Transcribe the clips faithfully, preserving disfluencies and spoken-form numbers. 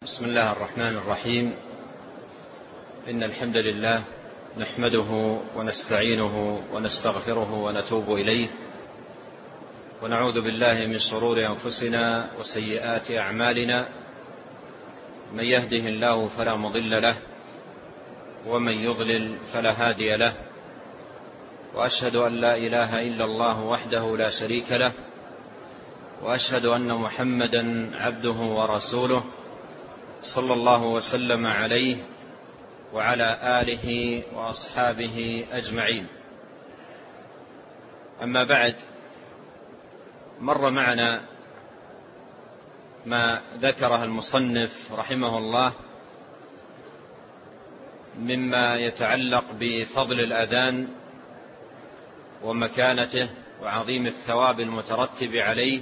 بسم الله الرحمن الرحيم. إن الحمد لله نحمده ونستعينه ونستغفره ونتوب إليه، ونعوذ بالله من شرور أنفسنا وسيئات أعمالنا. من يهده الله فلا مضل له، ومن يضلل فلا هادي له، وأشهد أن لا إله إلا الله وحده لا شريك له، وأشهد أن محمدا عبده ورسوله صلى الله وسلم عليه وعلى آله وأصحابه أجمعين. أما بعد، مر معنا ما ذكره المصنف رحمه الله مما يتعلق بفضل الأذان ومكانته وعظيم الثواب المترتب عليه،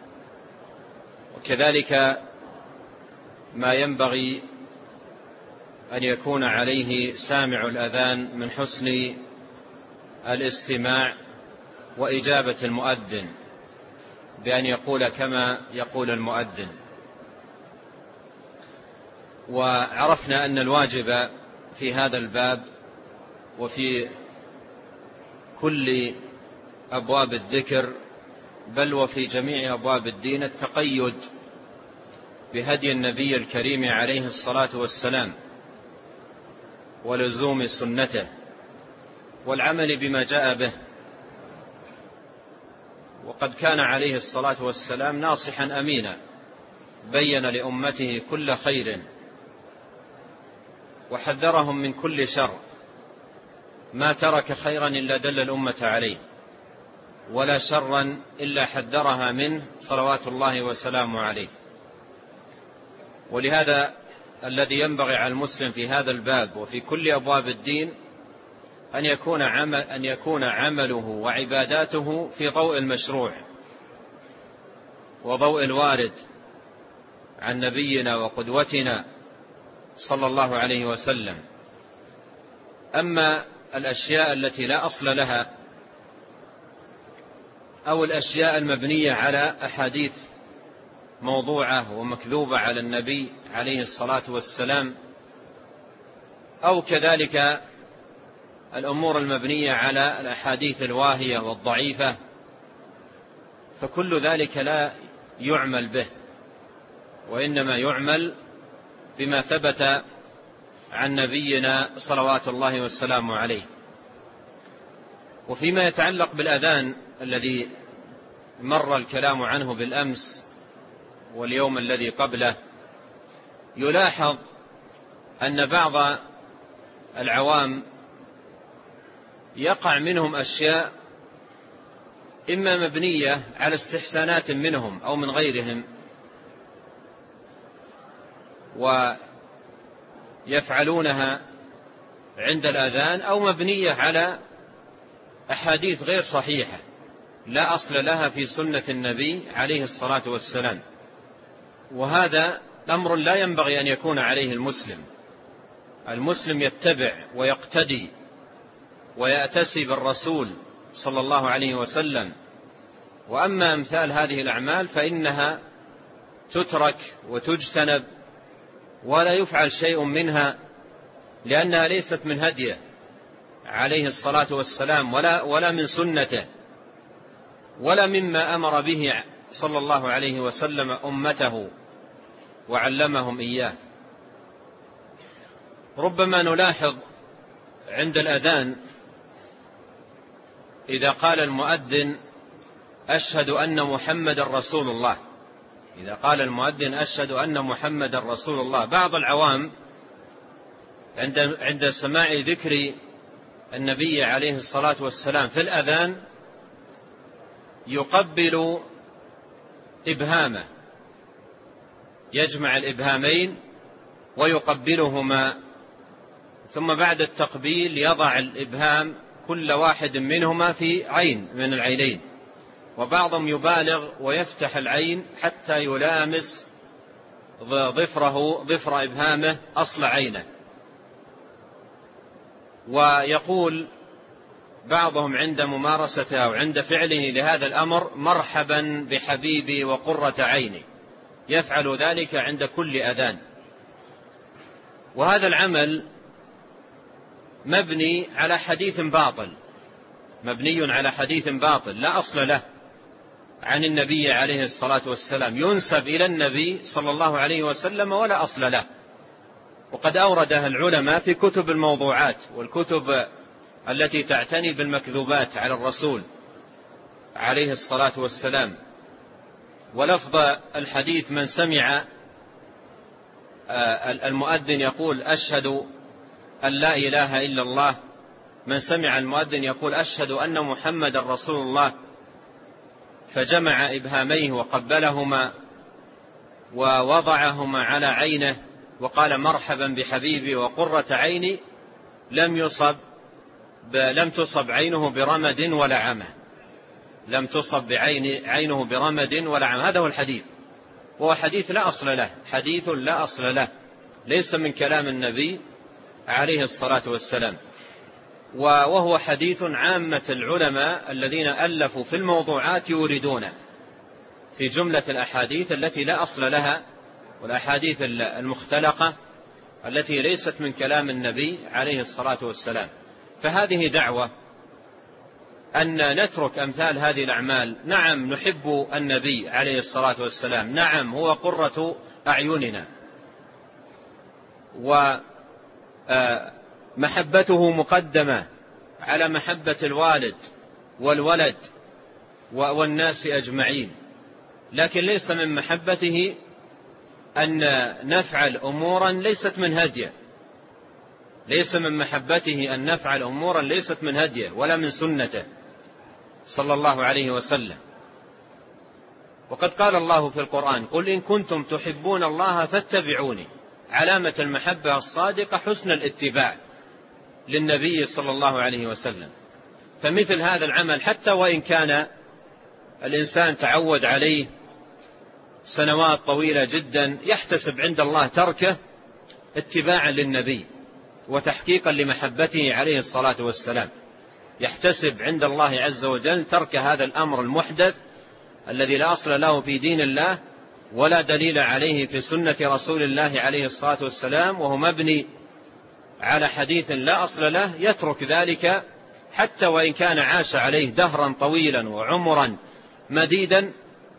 وكذلك ما ينبغي أن يكون عليه سامع الأذان من حسن الاستماع وإجابة المؤذن بأن يقول كما يقول المؤذن. وعرفنا أن الواجب في هذا الباب وفي كل أبواب الذكر بل وفي جميع أبواب الدين التقيد بهدي النبي الكريم عليه الصلاة والسلام، ولزوم سنته، والعمل بما جاء به. وقد كان عليه الصلاة والسلام ناصحا أمينا، بين لأمته كل خير وحذرهم من كل شر، ما ترك خيرا إلا دل الأمة عليه، ولا شرا إلا حذرها منه صلوات الله وسلامه عليه. ولهذا الذي ينبغي على المسلم في هذا الباب وفي كل أبواب الدين أن يكون عمل أن يكون عمله وعباداته في ضوء المشروع وضوء الوارد عن نبينا وقدوتنا صلى الله عليه وسلم. أما الأشياء التي لا أصل لها أو الأشياء المبنية على أحاديث موضوعة ومكذوبة على النبي عليه الصلاة والسلام، أو كذلك الأمور المبنية على الأحاديث الواهية والضعيفة، فكل ذلك لا يعمل به، وإنما يعمل بما ثبت عن نبينا صلوات الله والسلام عليه. وفيما يتعلق بالأذان الذي مر الكلام عنه بالأمس واليوم الذي قبله، يلاحظ أن بعض العوام يقع منهم أشياء إما مبنية على استحسانات منهم أو من غيرهم، ويفعلونها عند الأذان، أو مبنية على أحاديث غير صحيحة لا أصل لها في سنة النبي عليه الصلاة والسلام. وهذا أمر لا ينبغي أن يكون عليه المسلم. المسلم يتبع ويقتدي ويأتسي بالرسول صلى الله عليه وسلم. وأما أمثال هذه الأعمال فإنها تترك وتجتنب ولا يفعل شيء منها، لأنها ليست من هديه عليه الصلاة والسلام ولا, ولا من سنته ولا مما أمر به صلى الله عليه وسلم أمته وعلمهم إياه. ربما نلاحظ عند الأذان إذا قال المؤذن أشهد أن محمد رسول الله، إذا قال المؤذن أشهد أن محمد رسول الله، بعض العوام عند عند سماع ذكر النبي عليه الصلاة والسلام في الأذان يقبل إبهامه، يجمع الإبهامين ويقبلهما، ثم بعد التقبيل يضع الإبهام كل واحد منهما في عين من العينين، وبعضهم يبالغ ويفتح العين حتى يلامس ظفره ظفر إبهامه أصل عينه. ويقول بعضهم عند ممارسته أو عند فعله لهذا الأمر مرحبا بحبيبي وقرة عيني، يفعل ذلك عند كل أذان. وهذا العمل مبني على حديث باطل، مبني على حديث باطل لا أصل له عن النبي عليه الصلاة والسلام، ينسب إلى النبي صلى الله عليه وسلم ولا أصل له. وقد أوردها العلماء في كتب الموضوعات والكتب التي تعتني بالمكذوبات على الرسول عليه الصلاة والسلام. ولفظ الحديث: من سمع المؤذن يقول أشهد أن لا إله إلا الله، من سمع المؤذن يقول أشهد أن محمد رسول الله، فجمع إبهاميه وقبلهما ووضعهما على عينه وقال مرحبا بحبيبي وقرة عيني، لم يصب لم تصب عينه برمد ولا عمى، لم تصب بعين عينه برمد ولا عمى. هذا هو الحديث، وهو حديث لا أصل له، حديث لا أصل له، ليس من كلام النبي عليه الصلاة والسلام. وهو حديث عامة العلماء الذين ألفوا في الموضوعات يوردونه في جملة الأحاديث التي لا أصل لها، والأحاديث المختلقة التي ليست من كلام النبي عليه الصلاة والسلام. فهذه دعوة أن نترك أمثال هذه الأعمال. نعم نحب النبي عليه الصلاة والسلام، نعم هو قرة أعيننا، ومحبته مقدمة على محبة الوالد والولد والناس أجمعين، لكن ليس من محبته أن نفعل أمورا ليست من هديه، ليس من محبته أن نفعل أمورا ليست من هديه ولا من سنته صلى الله عليه وسلم. وقد قال الله في القرآن: قل إن كنتم تحبون الله فاتبعوني. علامة المحبة الصادقة حسن الاتباع للنبي صلى الله عليه وسلم. فمثل هذا العمل حتى وإن كان الإنسان تعود عليه سنوات طويلة جدا، يحتسب عند الله تركه اتباعا للنبي وتحقيقا لمحبته عليه الصلاة والسلام. يحتسب عند الله عز وجل ترك هذا الأمر المحدث الذي لا أصل له في دين الله ولا دليل عليه في سنة رسول الله عليه الصلاة والسلام، وهو مبني على حديث لا أصل له. يترك ذلك حتى وإن كان عاش عليه دهرا طويلا وعمرا مديدا،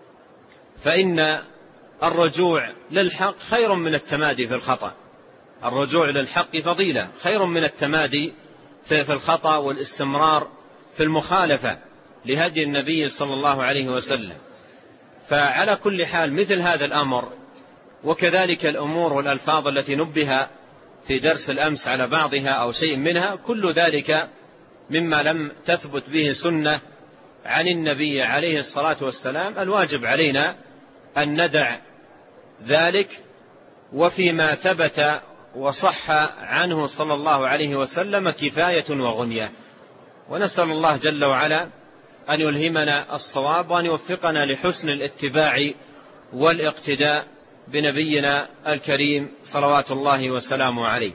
فإن الرجوع للحق خير من التمادي في الخطأ. الرجوع للحق فضيلة خير من التمادي في الخطأ والاستمرار في المخالفة لهدي النبي صلى الله عليه وسلم. فعلى كل حال مثل هذا الأمر، وكذلك الأمور والألفاظ التي نبه في درس الأمس على بعضها أو شيء منها، كل ذلك مما لم تثبت به سنة عن النبي عليه الصلاة والسلام. الواجب علينا أن ندع ذلك، وفيما ثبت وصح عنه صلى الله عليه وسلم كفاية وغنية. ونسأل الله جل وعلا أن يلهمنا الصواب وأن يوفقنا لحسن الاتباع والاقتداء بنبينا الكريم صلوات الله وسلامه عليه.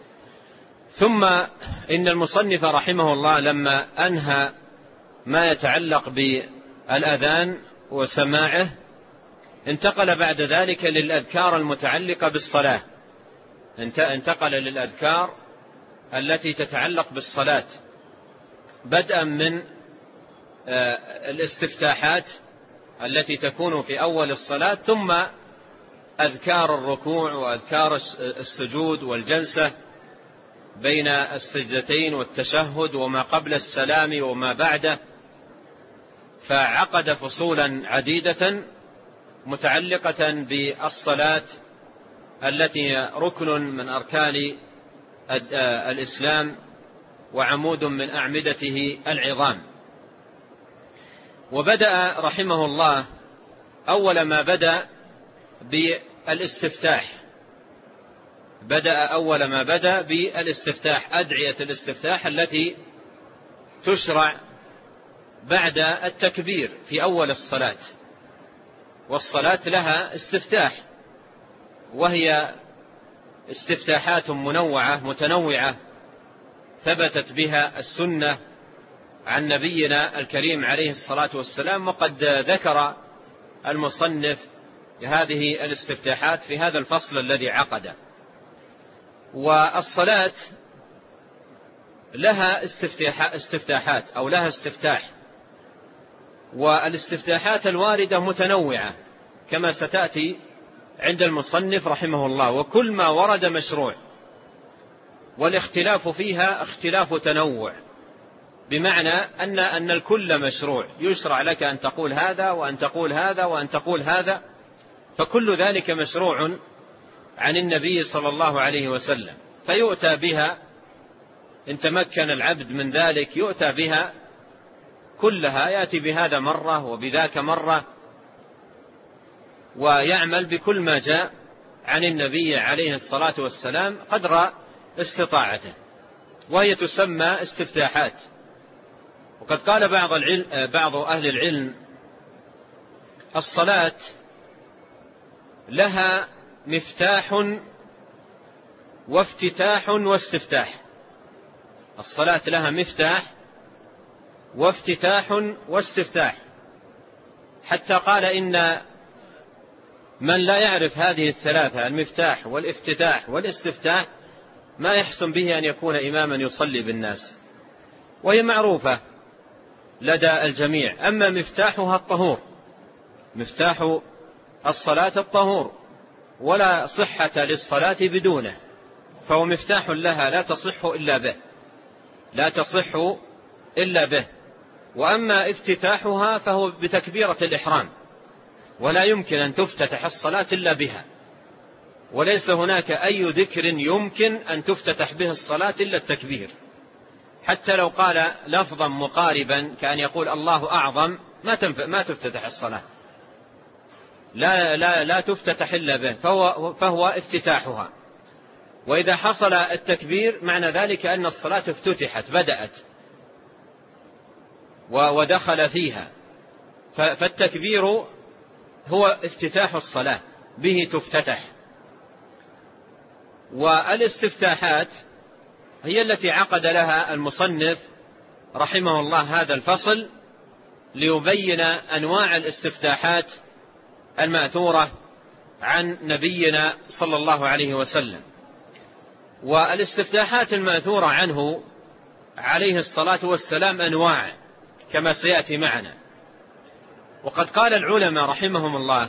ثم إن المصنف رحمه الله لما أنهى ما يتعلق بالأذان وسماعه، انتقل بعد ذلك للأذكار المتعلقة بالصلاة، انتقل للأذكار التي تتعلق بالصلاة، بدءا من الاستفتاحات التي تكون في أول الصلاة، ثم أذكار الركوع وأذكار السجود والجلسة بين السجدتين والتشهد وما قبل السلام وما بعده. فعقد فصولا عديدة متعلقة بالصلاة التي ركن من أركان الإسلام وعمود من أعمدته العظام. وبدأ رحمه الله أول ما بدأ بالاستفتاح، بدأ أول ما بدأ بالاستفتاح، أدعية الاستفتاح التي تشرع بعد التكبير في أول الصلاة. والصلاة لها استفتاح، وهي استفتاحات منوعة متنوعة ثبتت بها السنة عن نبينا الكريم عليه الصلاة والسلام. وقد ذكر المصنف هذه الاستفتاحات في هذا الفصل الذي عقده. والصلاة لها استفتاحات أو لها استفتاح، والاستفتاحات الواردة متنوعة كما ستأتي عند المصنف رحمه الله، وكل ما ورد مشروع، والاختلاف فيها اختلاف تنوع، بمعنى أن أن الكل مشروع، يشرع لك أن تقول هذا وأن تقول هذا وأن تقول هذا، فكل ذلك مشروع عن النبي صلى الله عليه وسلم، فيؤتى بها إن تمكن العبد من ذلك، يؤتى بها كلها، يأتي بهذا مرة وبذاك مرة، ويعمل بكل ما جاء عن النبي عليه الصلاة والسلام قدر استطاعته، وهي تسمى استفتاحات. وقد قال بعض العلم بعض أهل العلم: الصلاة لها مفتاح وافتتاح واستفتاح. الصلاة لها مفتاح وافتتاح واستفتاح، حتى قال إن من لا يعرف هذه الثلاثة، المفتاح والافتتاح والاستفتاح، ما يحسن به أن يكون إماما يصلي بالناس، وهي معروفة لدى الجميع. أما مفتاحها الطهور، مفتاح الصلاة الطهور، ولا صحة للصلاة بدونه، فهو مفتاح لها لا تصح إلا به، لا تصح إلا به. وأما افتتاحها فهو بتكبيرة الإحرام، ولا يمكن أن تفتتح الصلاة إلا بها، وليس هناك أي ذكر يمكن أن تفتتح به الصلاة إلا التكبير، حتى لو قال لفظا مقاربا كأن يقول الله أعظم ما تنفع ما تفتتح الصلاة، لا لا لا تفتتح إلا به، فهو, فهو افتتاحها. وإذا حصل التكبير معنى ذلك أن الصلاة افتتحت، بدأت ودخل فيها، فالتكبير هو افتتاح الصلاة، به تفتتح. والاستفتاحات هي التي عقد لها المصنف رحمه الله هذا الفصل، ليبين أنواع الاستفتاحات المأثورة عن نبينا صلى الله عليه وسلم. والاستفتاحات المأثورة عنه عليه الصلاة والسلام أنواع كما سيأتي معنا. وقد قال العلماء رحمهم الله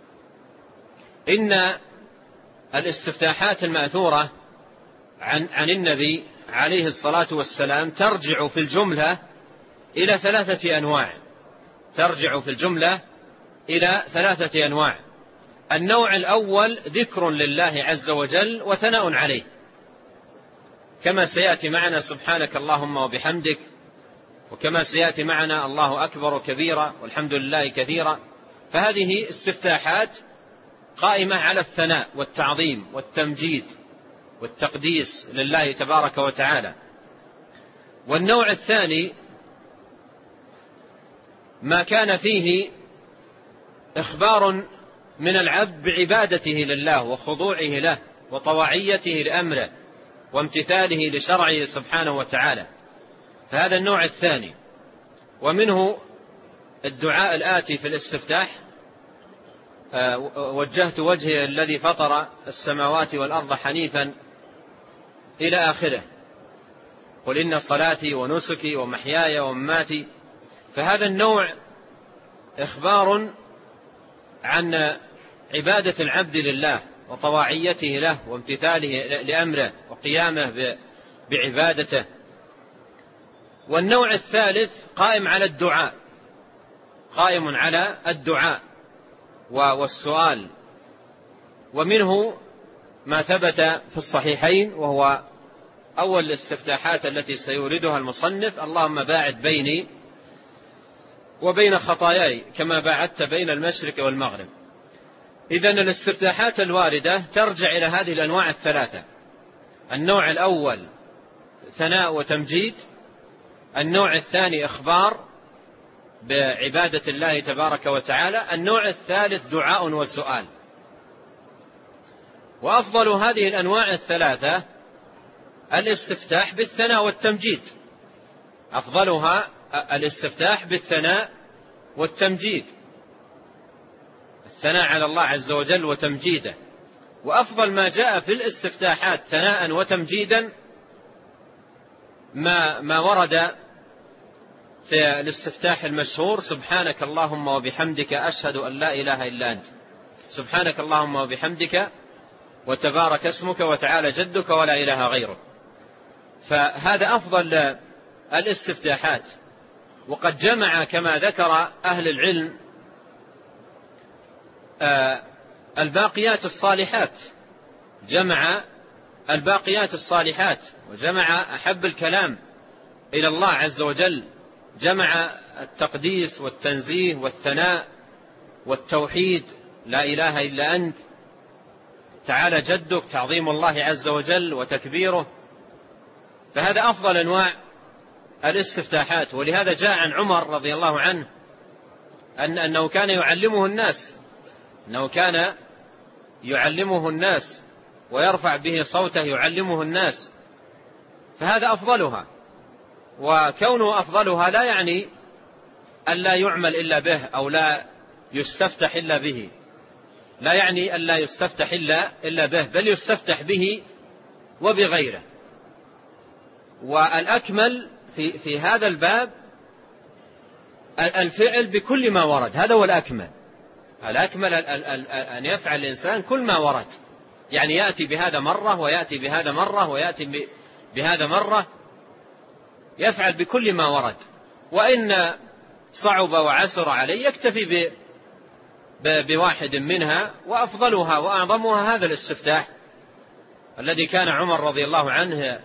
إن الاستفتاحات المأثورة عن, عن النبي عليه الصلاة والسلام ترجع في الجملة إلى ثلاثة أنواع، ترجع في الجملة إلى ثلاثة أنواع. النوع الأول ذكر لله عز وجل وثناء عليه، كما سيأتي معنا سبحانك اللهم وبحمدك، وكما سيأتي معنا الله أكبر كبيرا والحمد لله كثيرا. فهذه استفتاحات قائمة على الثناء والتعظيم والتمجيد والتقديس لله تبارك وتعالى. والنوع الثاني ما كان فيه إخبار من العبد بعبادته لله وخضوعه له وطواعيته لأمره وامتثاله لشرعه سبحانه وتعالى، فهذا النوع الثاني. ومنه الدعاء الآتي في الاستفتاح: وجهت وجهي الذي فطر السماوات والأرض حنيفا إلى آخره، قل إن صلاتي ونسكي ومحياي ومماتي. فهذا النوع إخبار عن عبادة العبد لله وطواعيته له وامتثاله لأمره وقيامه بعبادته. والنوع الثالث قائم على الدعاء، قائم على الدعاء والسؤال. ومنه ما ثبت في الصحيحين، وهو أول الاستفتاحات التي سيوردها المصنف: اللهم باعد بيني وبين خطاياي كما باعدت بين المشرق والمغرب. إذن الاستفتاحات الواردة ترجع إلى هذه الأنواع الثلاثة: النوع الأول ثناء وتمجيد، النوع الثاني إخبار بعبادة الله تبارك وتعالى، النوع الثالث دعاء وسؤال. وأفضل هذه الأنواع الثلاثة الاستفتاح بالثناء والتمجيد، أفضلها الاستفتاح بالثناء والتمجيد، الثناء على الله عز وجل وتمجيده. وأفضل ما جاء في الاستفتاحات ثناء وتمجيدا ما, ما ورد في الاستفتاح المشهور: سبحانك اللهم وبحمدك أشهد أن لا إله إلا أنت، سبحانك اللهم وبحمدك وتبارك اسمك وتعالى جدك ولا إله غيرك. فهذا أفضل الاستفتاحات. وقد جمع كما ذكر أهل العلم الباقيات الصالحات، جمع الباقيات الصالحات، وجمع أحب الكلام إلى الله عز وجل، جمع التقديس والتنزيه والثناء والتوحيد، لا إله إلا أنت، تعالى جدك، تعظيم الله عز وجل وتكبيره. فهذا أفضل أنواع الاستفتاحات. ولهذا جاء عن عمر رضي الله عنه أن أنه كان يعلمه الناس أنه كان يعلمه الناس ويرفع به صوته يعلمه الناس، فهذا أفضلها. وكونه أفضلها لا يعني أن لا يعمل إلا به أو لا يستفتح إلا به، لا يعني أن لا يستفتح إلا, إلا به، بل يستفتح به وبغيره. والأكمل في, في هذا الباب الفعل بكل ما ورد، هذا هو الأكمل. الأكمل أن يفعل الإنسان كل ما ورد، يعني يأتي بهذا مرة ويأتي بهذا مرة ويأتي بهذا مرة، يفعل بكل ما ورد. وإن صعب وعسر عليه يكتفي بواحد منها، وأفضلها وأعظمها هذا الاستفتاح الذي كان عمر رضي الله عنه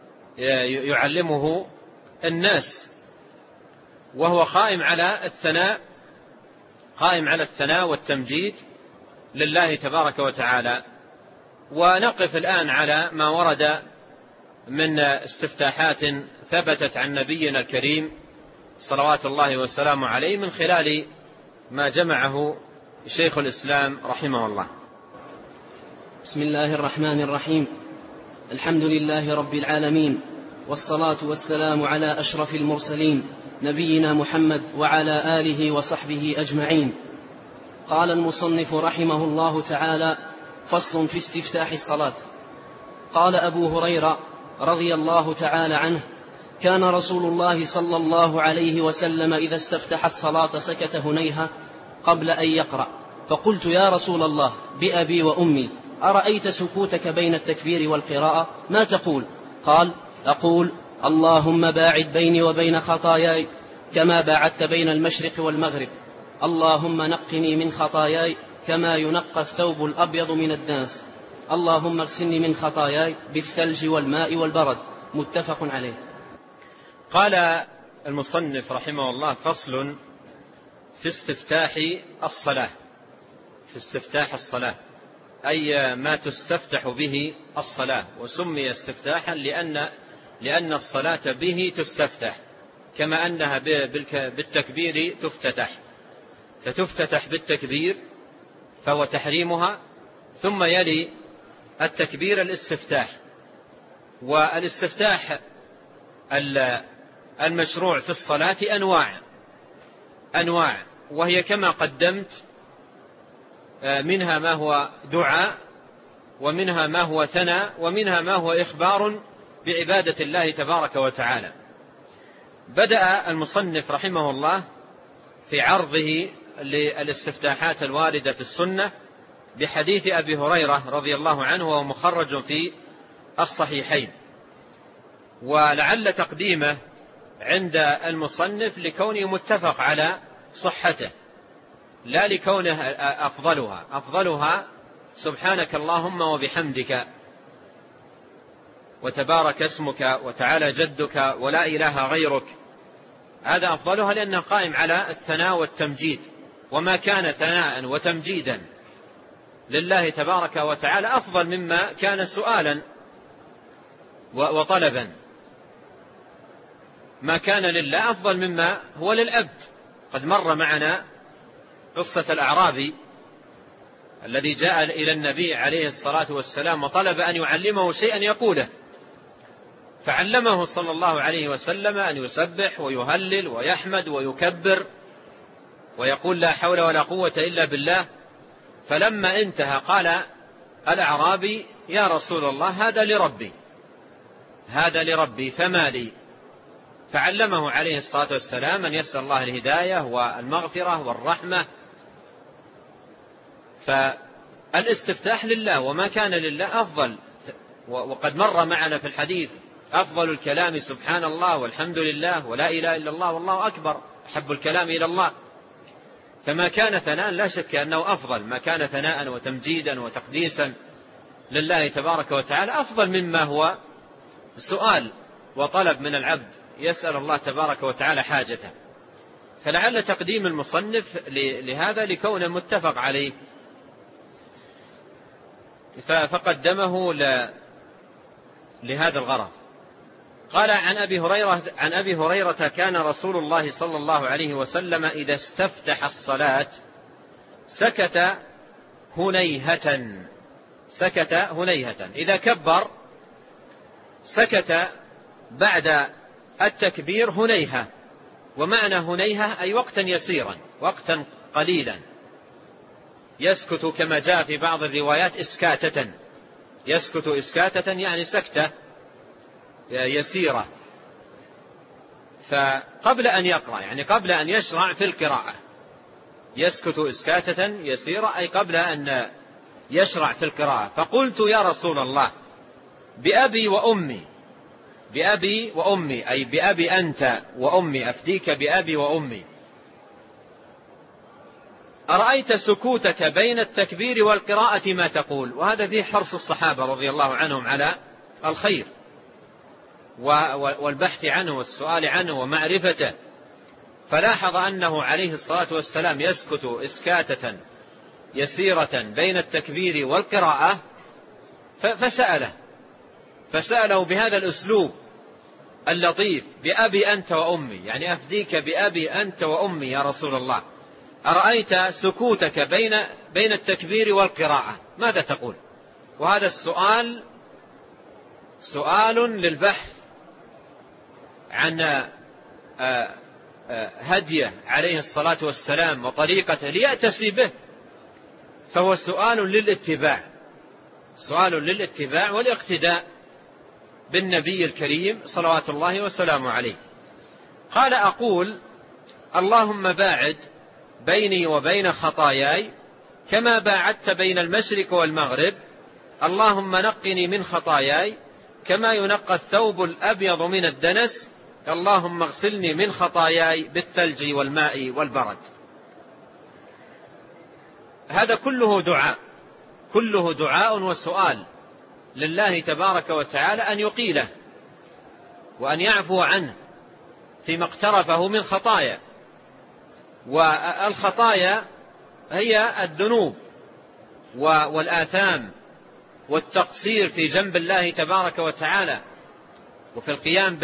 يعلمه الناس، وهو قائم على الثناء قائم على الثناء والتمجيد لله تبارك وتعالى. ونقف الآن على ما ورد من استفتاحات ثبتت عن نبينا الكريم صلوات الله وسلامه عليه من خلال ما جمعه شيخ الإسلام رحمه الله. بسم الله الرحمن الرحيم. الحمد لله رب العالمين، والصلاة والسلام على أشرف المرسلين نبينا محمد وعلى آله وصحبه أجمعين. قال المصنف رحمه الله تعالى: فصل في استفتاح الصلاة. قال أبو هريرة رضي الله تعالى عنه: كان رسول الله صلى الله عليه وسلم إذا استفتح الصلاة سكت هنيهة قبل أن يقرأ، فقلت: يا رسول الله بأبي وأمي، أرأيت سكوتك بين التكبير والقراءة ما تقول؟ قال: أقول: اللهم باعد بيني وبين خطاياي كما باعدت بين المشرق والمغرب، اللهم نقني من خطاياي كما ينقى الثوب الأبيض من الدنس، اللهم اغسلني من خطاياي بالثلج والماء والبرد. متفق عليه. قال المصنف رحمه الله: فصل في استفتاح الصلاة. في استفتاح الصلاة أي ما تستفتح به الصلاة، وسمي استفتاحا لأن لأن الصلاة به تستفتح، كما أنها بالتكبير تفتتح، فتفتتح بالتكبير فهو تحريمها، ثم يلي التكبير الاستفتاح. والاستفتاح المشروع في الصلاة أنواع أنواع وهي كما قدمت، منها ما هو دعاء، ومنها ما هو ثناء، ومنها ما هو إخبار بعبادة الله تبارك وتعالى. بدأ المصنف رحمه الله في عرضه للاستفتاحات الواردة في السنة بحديث أبي هريرة رضي الله عنه، وهو مخرج في الصحيحين. ولعل تقديمه عند المصنف لكونه متفق على صحته، لا لكونه أفضلها. أفضلها سبحانك اللهم وبحمدك وتبارك اسمك وتعالى جدك ولا إله غيرك، هذا أفضلها لأنه قائم على الثناء والتمجيد. وما كان ثناء وتمجيدا لله تبارك وتعالى أفضل مما كان سؤالا وطلبا. ما كان لله أفضل مما هو للعبد. قد مر معنا قصة الأعرابي الذي جاء إلى النبي عليه الصلاة والسلام وطلب أن يعلمه شيئا يقوله، فعلمه صلى الله عليه وسلم أن يسبح ويهلل ويحمد ويكبر ويقول لا حول ولا قوة إلا بالله. فلما انتهى قال الأعرابي: يا رسول الله هذا لربي هذا لربي فما لي؟ فعلمه عليه الصلاة والسلام أن يسأل الله الهداية والمغفرة والرحمة. فالاستفتاح لله، وما كان لله أفضل. وقد مر معنا في الحديث: أفضل الكلام سبحان الله والحمد لله ولا إله إلا الله والله أكبر، أحب الكلام إلى الله. فما كان ثناء لا شك أنه أفضل، ما كان ثناء وتمجيدا وتقديسا لله تبارك وتعالى أفضل مما هو سؤال وطلب من العبد يسأل الله تبارك وتعالى حاجته. فلعل تقديم المصنف لهذا لكونه متفق عليه فقدمه لهذا الغرض. قال: عن أبي هريرة عن أبي هريرة كان رسول الله صلى الله عليه وسلم إذا استفتح الصلاة سكت هنيهة سكت هنيهة إذا كبر سكت بعد التكبير هنيهة. ومعنى هنيهة أي وقتا يسيرا، وقتا قليلا. يسكت كما جاء في بعض الروايات إسكاتة، يسكت إسكاتة يعني سكتة يسيرة. فقبل أن يقرأ يعني قبل أن يشرع في القراءة يسكت إسكاتة يسيرة، أي قبل أن يشرع في القراءة. فقلت: يا رسول الله بأبي وأمي بأبي وأمي أي بأبي أنت وأمي، أفديك بأبي وأمي، أرأيت سكوتك بين التكبير والقراءة ما تقول؟ وهذا فيه حرص الصحابة رضي الله عنهم على الخير والبحث عنه والسؤال عنه ومعرفته. فلاحظ أنه عليه الصلاة والسلام يسكت إسكاتة يسيرة بين التكبير والقراءة، فسأله فسأله بهذا الأسلوب اللطيف: بأبي أنت وأمي، يعني أفديك بأبي أنت وأمي يا رسول الله، أرأيت سكوتك بين بين التكبير والقراءة ماذا تقول؟ وهذا السؤال سؤال للبحث عن هديه عليه الصلاة والسلام وطريقته ليأتسي به، فهو سؤال للاتباع سؤال للاتباع والاقتداء بالنبي الكريم صلوات الله وسلامه عليه. قال: أقول: اللهم باعد بيني وبين خطاياي كما باعدت بين المشرق والمغرب، اللهم نقني من خطاياي كما ينقى الثوب الأبيض من الدنس، اللهم اغسلني من خطاياي بالثلج والماء والبرد. هذا كله دعاء كله دعاء وسؤال لله تبارك وتعالى أن يقيله وأن يعفو عنه فيما اقترفه من خطايا. والخطايا هي الذنوب والآثام والتقصير في جنب الله تبارك وتعالى وفي القيام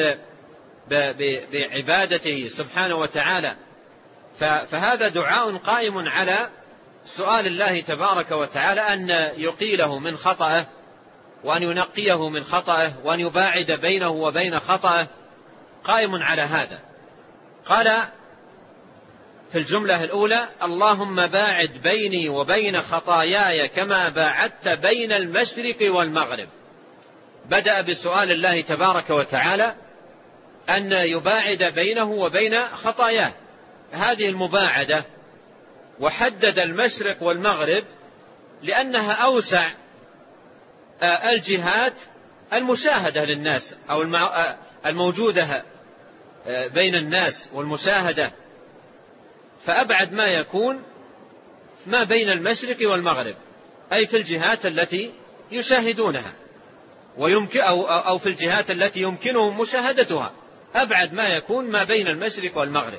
بعبادته سبحانه وتعالى. فهذا دعاء قائم على سؤال الله تبارك وتعالى أن يقيله من خطأه وأن ينقيه من خطأه وأن يباعد بينه وبين خطأه، قائم على هذا. قال في الجملة الأولى: اللهم باعد بيني وبين خطاياي كما باعدت بين المشرق والمغرب. بدأ بسؤال الله تبارك وتعالى أن يباعد بينه وبين خطاياه هذه المباعدة، وحدد المشرق والمغرب لأنها أوسع الجهات المشاهدة للناس أو الموجودة بين الناس والمشاهدة، فأبعد ما يكون ما بين المشرق والمغرب، أي في الجهات التي يشاهدونها ويمكن أو, أو في الجهات التي يمكنهم مشاهدتها، أبعد ما يكون ما بين المشرق والمغرب.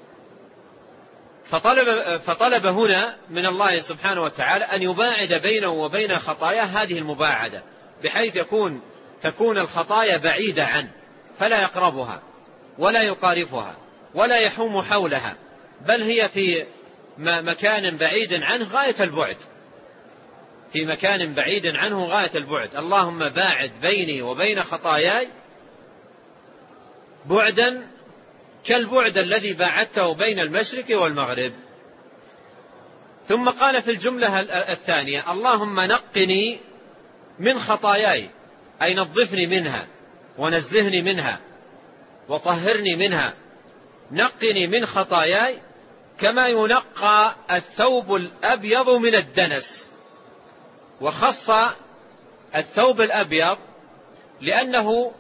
فطلب, فطلب هنا من الله سبحانه وتعالى أن يباعد بينه وبين خطاياه هذه المباعدة، بحيث يكون تكون الخطايا بعيدة عنه فلا يقربها ولا يقارفها ولا يحوم حولها، بل هي في مكان بعيد عنه غاية البعد في مكان بعيد عنه غاية البعد. اللهم باعد بيني وبين خطاياي بعدا كالبعد الذي باعدته بين المشرق والمغرب. ثم قال في الجملة الثانية: اللهم نقني من خطاياي، أي نظفني منها ونزهني منها وطهرني منها. نقني من خطاياي كما ينقى الثوب الأبيض من الدنس. وخص الثوب الأبيض لأنه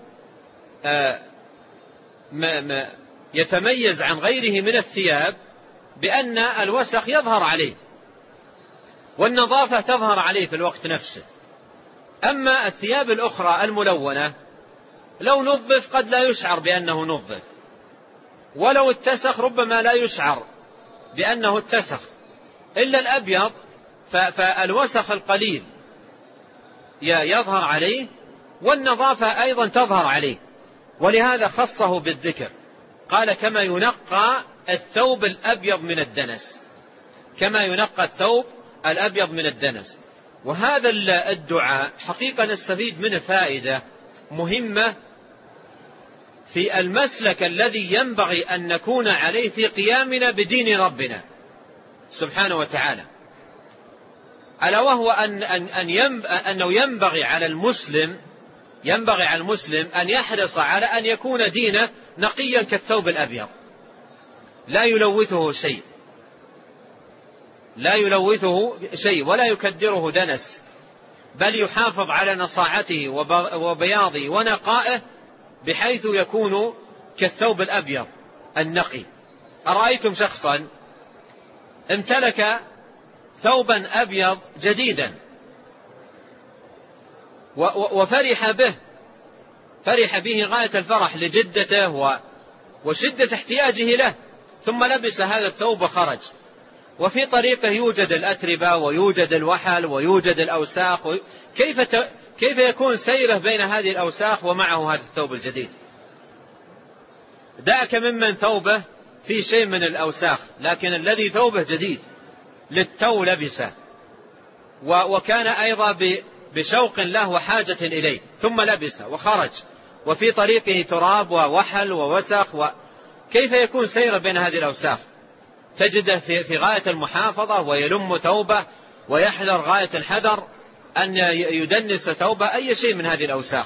يتميز عن غيره من الثياب بأن الوسخ يظهر عليه والنظافة تظهر عليه في الوقت نفسه. أما الثياب الأخرى الملونة لو نظف قد لا يشعر بأنه نظف، ولو اتسخ ربما لا يشعر بأنه اتسخ. إلا الأبيض فالوسخ القليل يظهر عليه والنظافة أيضا تظهر عليه، ولهذا خصه بالذكر. قال: كما ينقى الثوب الأبيض من الدنس، كما ينقى الثوب الأبيض من الدنس. وهذا الدعاء حقيقة نستفيد منه فائدة مهمة في المسلك الذي ينبغي أن نكون عليه في قيامنا بدين ربنا سبحانه وتعالى، ألا وهو أن أن أنه ينبغي على المسلم ينبغي على المسلم أن يحرص على أن يكون دينه نقيا كالثوب الأبيض، لا يلوثه شيء لا يلوثه شيء ولا يكدره دنس، بل يحافظ على نصاعته وبياضه ونقائه بحيث يكون كالثوب الأبيض النقي. أرأيتم شخصا امتلك ثوبا أبيض جديدا وفرح به فرح به غاية الفرح لجدته وشدة احتياجه له، ثم لبس هذا الثوب وخرج، وفي طريقه يوجد الأتربة ويوجد الوحل ويوجد الأوساخ، كيف كيف يكون سيره بين هذه الأوساخ ومعه هذا الثوب الجديد؟ دعك ممن ثوبه في شيء من الأوساخ، لكن الذي ثوبه جديد للتو لبسه وكان أيضا بشوق له وحاجة إليه، ثم لبسه وخرج وفي طريقه تراب ووحل ووسخ، كيف يكون سيره بين هذه الأوساخ؟ تجده في غاية المحافظة ويلم ثوبه ويحذر غاية الحذر أن يدنس ثوبه أي شيء من هذه الأوساخ.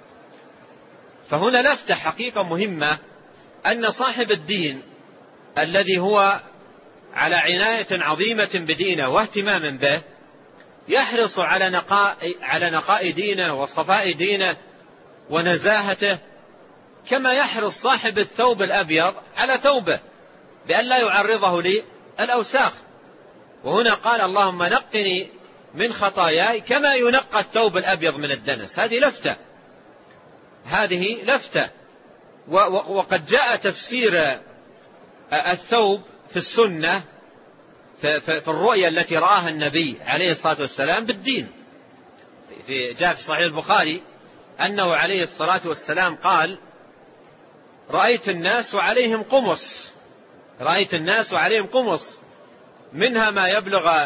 فهنا نفتح حقيقة مهمة أن صاحب الدين الذي هو على عناية عظيمة بدينه واهتمام به يحرص على نقاء على نقاء دينه وصفاء دينه ونزاهته، كما يحرص صاحب الثوب الأبيض على ثوبه بأن لا يعرضه للأوساخ. وهنا قال: اللهم نقني من خطاياي كما ينقى الثوب الأبيض من الدنس. هذه لفتة هذه لفتة وقد جاء تفسير الثوب في السنة في الرؤيا التي رآها النبي عليه الصلاة والسلام بالدين. في جاء في صحيح البخاري أنه عليه الصلاة والسلام قال: رأيت الناس وعليهم قمص رأيت الناس وعليهم قمص منها ما يبلغ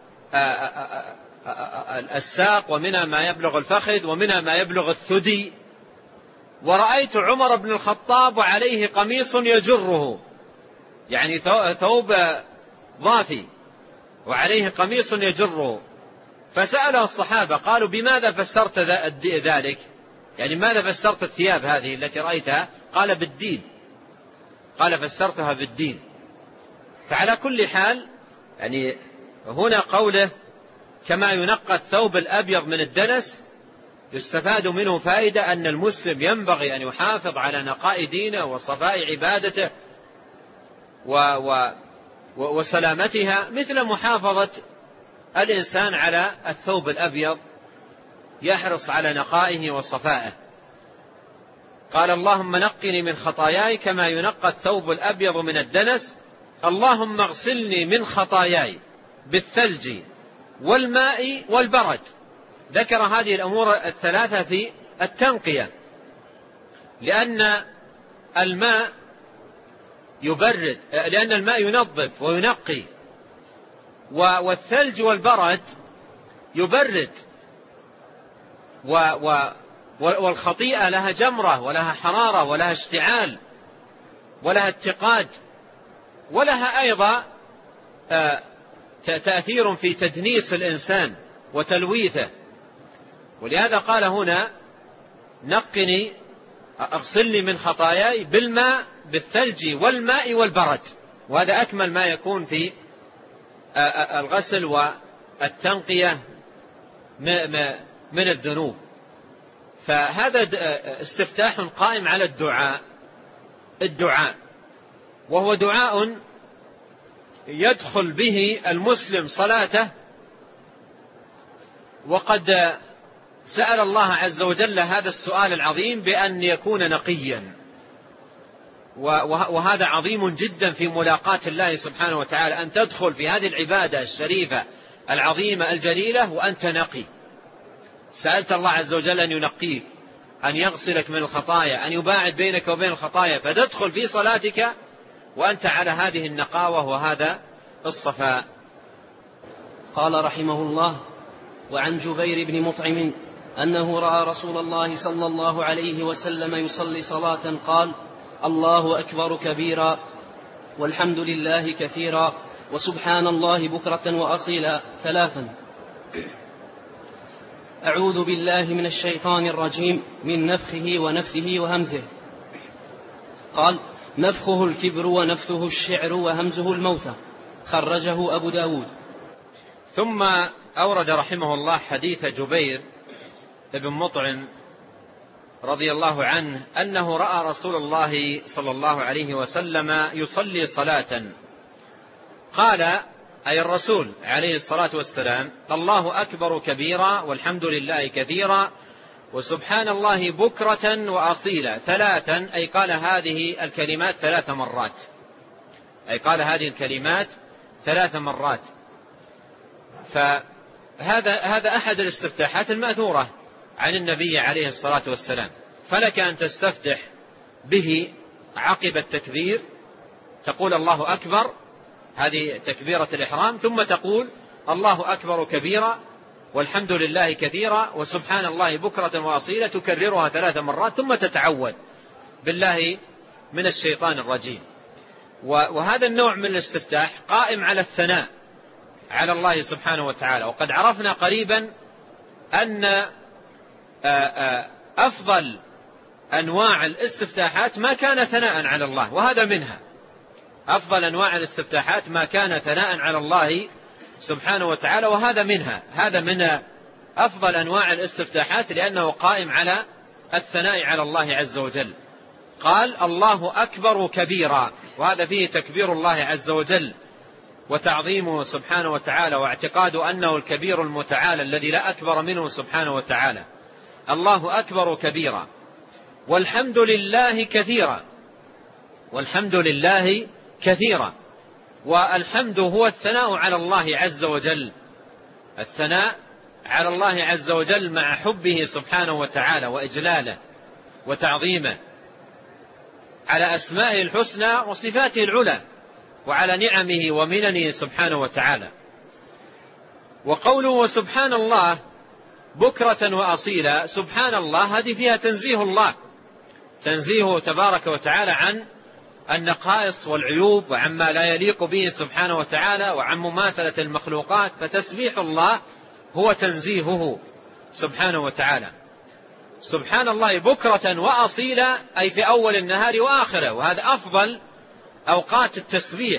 الساق، ومنها ما يبلغ الفخذ، ومنها ما يبلغ الثدي. ورأيت عمر بن الخطاب وعليه قميص يجره، يعني ثوب ضافي وعليه قميص يجره. فسأله الصحابة قالوا: بماذا فسرت ذلك؟ يعني ماذا فسرت الثياب هذه التي رأيتها؟ قال: بالدين قال فسرتها بالدين. فعلى كل حال يعني هنا قوله كما ينقى الثوب الأبيض من الدنس يستفاد منه فائدة أن المسلم ينبغي أن يحافظ على نقاء دينه وصفاء عبادته و و وسلامتها، مثل محافظة الإنسان على الثوب الأبيض، يحرص على نقائه وصفائه. قال: اللهم نقني من خطاياي كما ينقى الثوب الأبيض من الدنس، اللهم اغسلني من خطاياي بالثلج والماء والبرد. ذكر هذه الأمور الثلاثة في التنقية، لأن الماء يبرد، لأن الماء ينظف وينقي، والثلج والبرد يبرد، والخطيئة لها جمرة ولها حرارة ولها اشتعال ولها اتقاد، ولها أيضا تأثير في تدنيس الإنسان وتلويثه، ولهذا قال هنا نقني اغسلني من خطاياي بالماء بالثلج والماء والبرد، وهذا أكمل ما يكون في الغسل والتنقية من الذنوب. فهذا استفتاح قائم على الدعاء الدعاء وهو دعاء يدخل به المسلم صلاته، وقد سأل الله عز وجل هذا السؤال العظيم بأن يكون نقيا، وهذا عظيم جدا في ملاقاة الله سبحانه وتعالى، أن تدخل في هذه العبادة الشريفة العظيمة الجليلة وأنت نقي. سألت الله عز وجل أن ينقيك، أن يغسلك من الخطايا، أن يباعد بينك وبين الخطايا، فتدخل في صلاتك وأنت على هذه النقاوة وهذا الصفاء. قال رحمه الله: وعن جبير بن مطعم أنه رأى رسول الله صلى الله عليه وسلم يصلي صلاة قال: الله أكبر كبيرا والحمد لله كثيرا وسبحان الله بكرة وأصيلا ثلاثا. أعوذ بالله من الشيطان الرجيم من نفخه ونفثه وهمزه. قال: نفخه الكبر ونفثه الشعر وهمزه الموتى، خرجه أبو داود. ثم أورد رحمه الله حديث جبير بن مطعم رضي الله عنه أنه رأى رسول الله صلى الله عليه وسلم يصلي صلاة، قال أي الرسول عليه الصلاة والسلام: الله أكبر كبيرا والحمد لله كثيرا وسبحان الله بكرة وأصيلا ثلاثا، أي قال هذه الكلمات ثلاث مرات أي قال هذه الكلمات ثلاث مرات. فهذا هذا أحد الاستفتاحات المأثورة عن النبي عليه الصلاة والسلام، فلك أن تستفتح به عقب التكبير، تقول الله أكبر، هذه تكبيرة الإحرام، ثم تقول الله أكبر كبيرا والحمد لله كثيرا وسبحان الله بكرة وأصيلا، تكررها ثلاث مرات، ثم تتعوذ بالله من الشيطان الرجيم. وهذا النوع من الاستفتاح قائم على الثناء على الله سبحانه وتعالى. وقد عرفنا قريبا أن أفضل أنواع الاستفتاحات ما كان ثناء على الله، وهذا منها. أفضل أنواع الاستفتاحات ما كان ثناء على الله سبحانه وتعالى، وهذا منها. هذا من أفضل أنواع الاستفتاحات لأنه قائم على الثناء على الله عز وجل. قال: الله أكبر كبيرا، وهذا فيه تكبير الله عز وجل وتعظيمه سبحانه وتعالى، واعتقاد أنه الكبير المتعالى الذي لا أكبر منه سبحانه وتعالى. الله أكبر كبيرا والحمد لله كثيرا، والحمد لله كثيرا. والحمد هو الثناء على الله عز وجل، الثناء على الله عز وجل مع حبه سبحانه وتعالى وإجلاله وتعظيمه، على أسمائه الحسنى وصفاته العلى، وعلى نعمه ومننه سبحانه وتعالى. وقوله سبحان الله بكرة وأصيلا، سبحان الله هذه فيها تنزيه الله، تنزيه تبارك وتعالى عن النقائص والعيوب وعما لا يليق به سبحانه وتعالى وعن مماثلة المخلوقات، فتسبيح الله هو تنزيهه سبحانه وتعالى. سبحان الله بكرة وأصيلا، أي في أول النهار وآخره، وهذا أفضل أوقات التسبيح.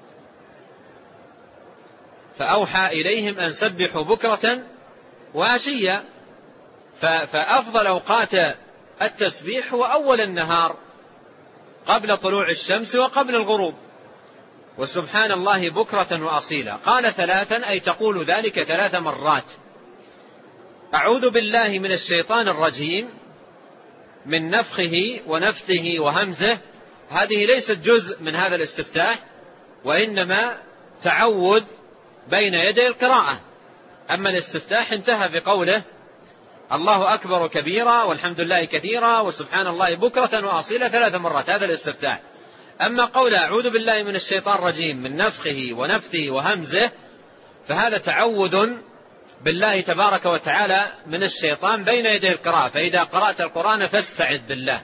فأوحى إليهم أن سبحوا بكرة وعشيا، فأفضل أوقات التسبيح هو أول النهار قبل طلوع الشمس وقبل الغروب. وسبحان الله بكرة وأصيلا قال ثلاثا، أي تقول ذلك ثلاث مرات. أعوذ بالله من الشيطان الرجيم من نفخه ونفثه وهمزه، هذه ليست جزء من هذا الاستفتاح، وإنما تعوذ بين يدي القراءة. أما الاستفتاح انتهى بقوله الله أكبر كبيرا والحمد لله كثيرا وسبحان الله بكرة وأصيلا ثلاث مرات، هذا الاستفتاح. أما قول أعوذ بالله من الشيطان الرجيم من نفخه ونفثه وهمزه، فهذا تعوذ بالله تبارك وتعالى من الشيطان بين يدي القراءة، فإذا قرأت القرآن فاستعذ بالله،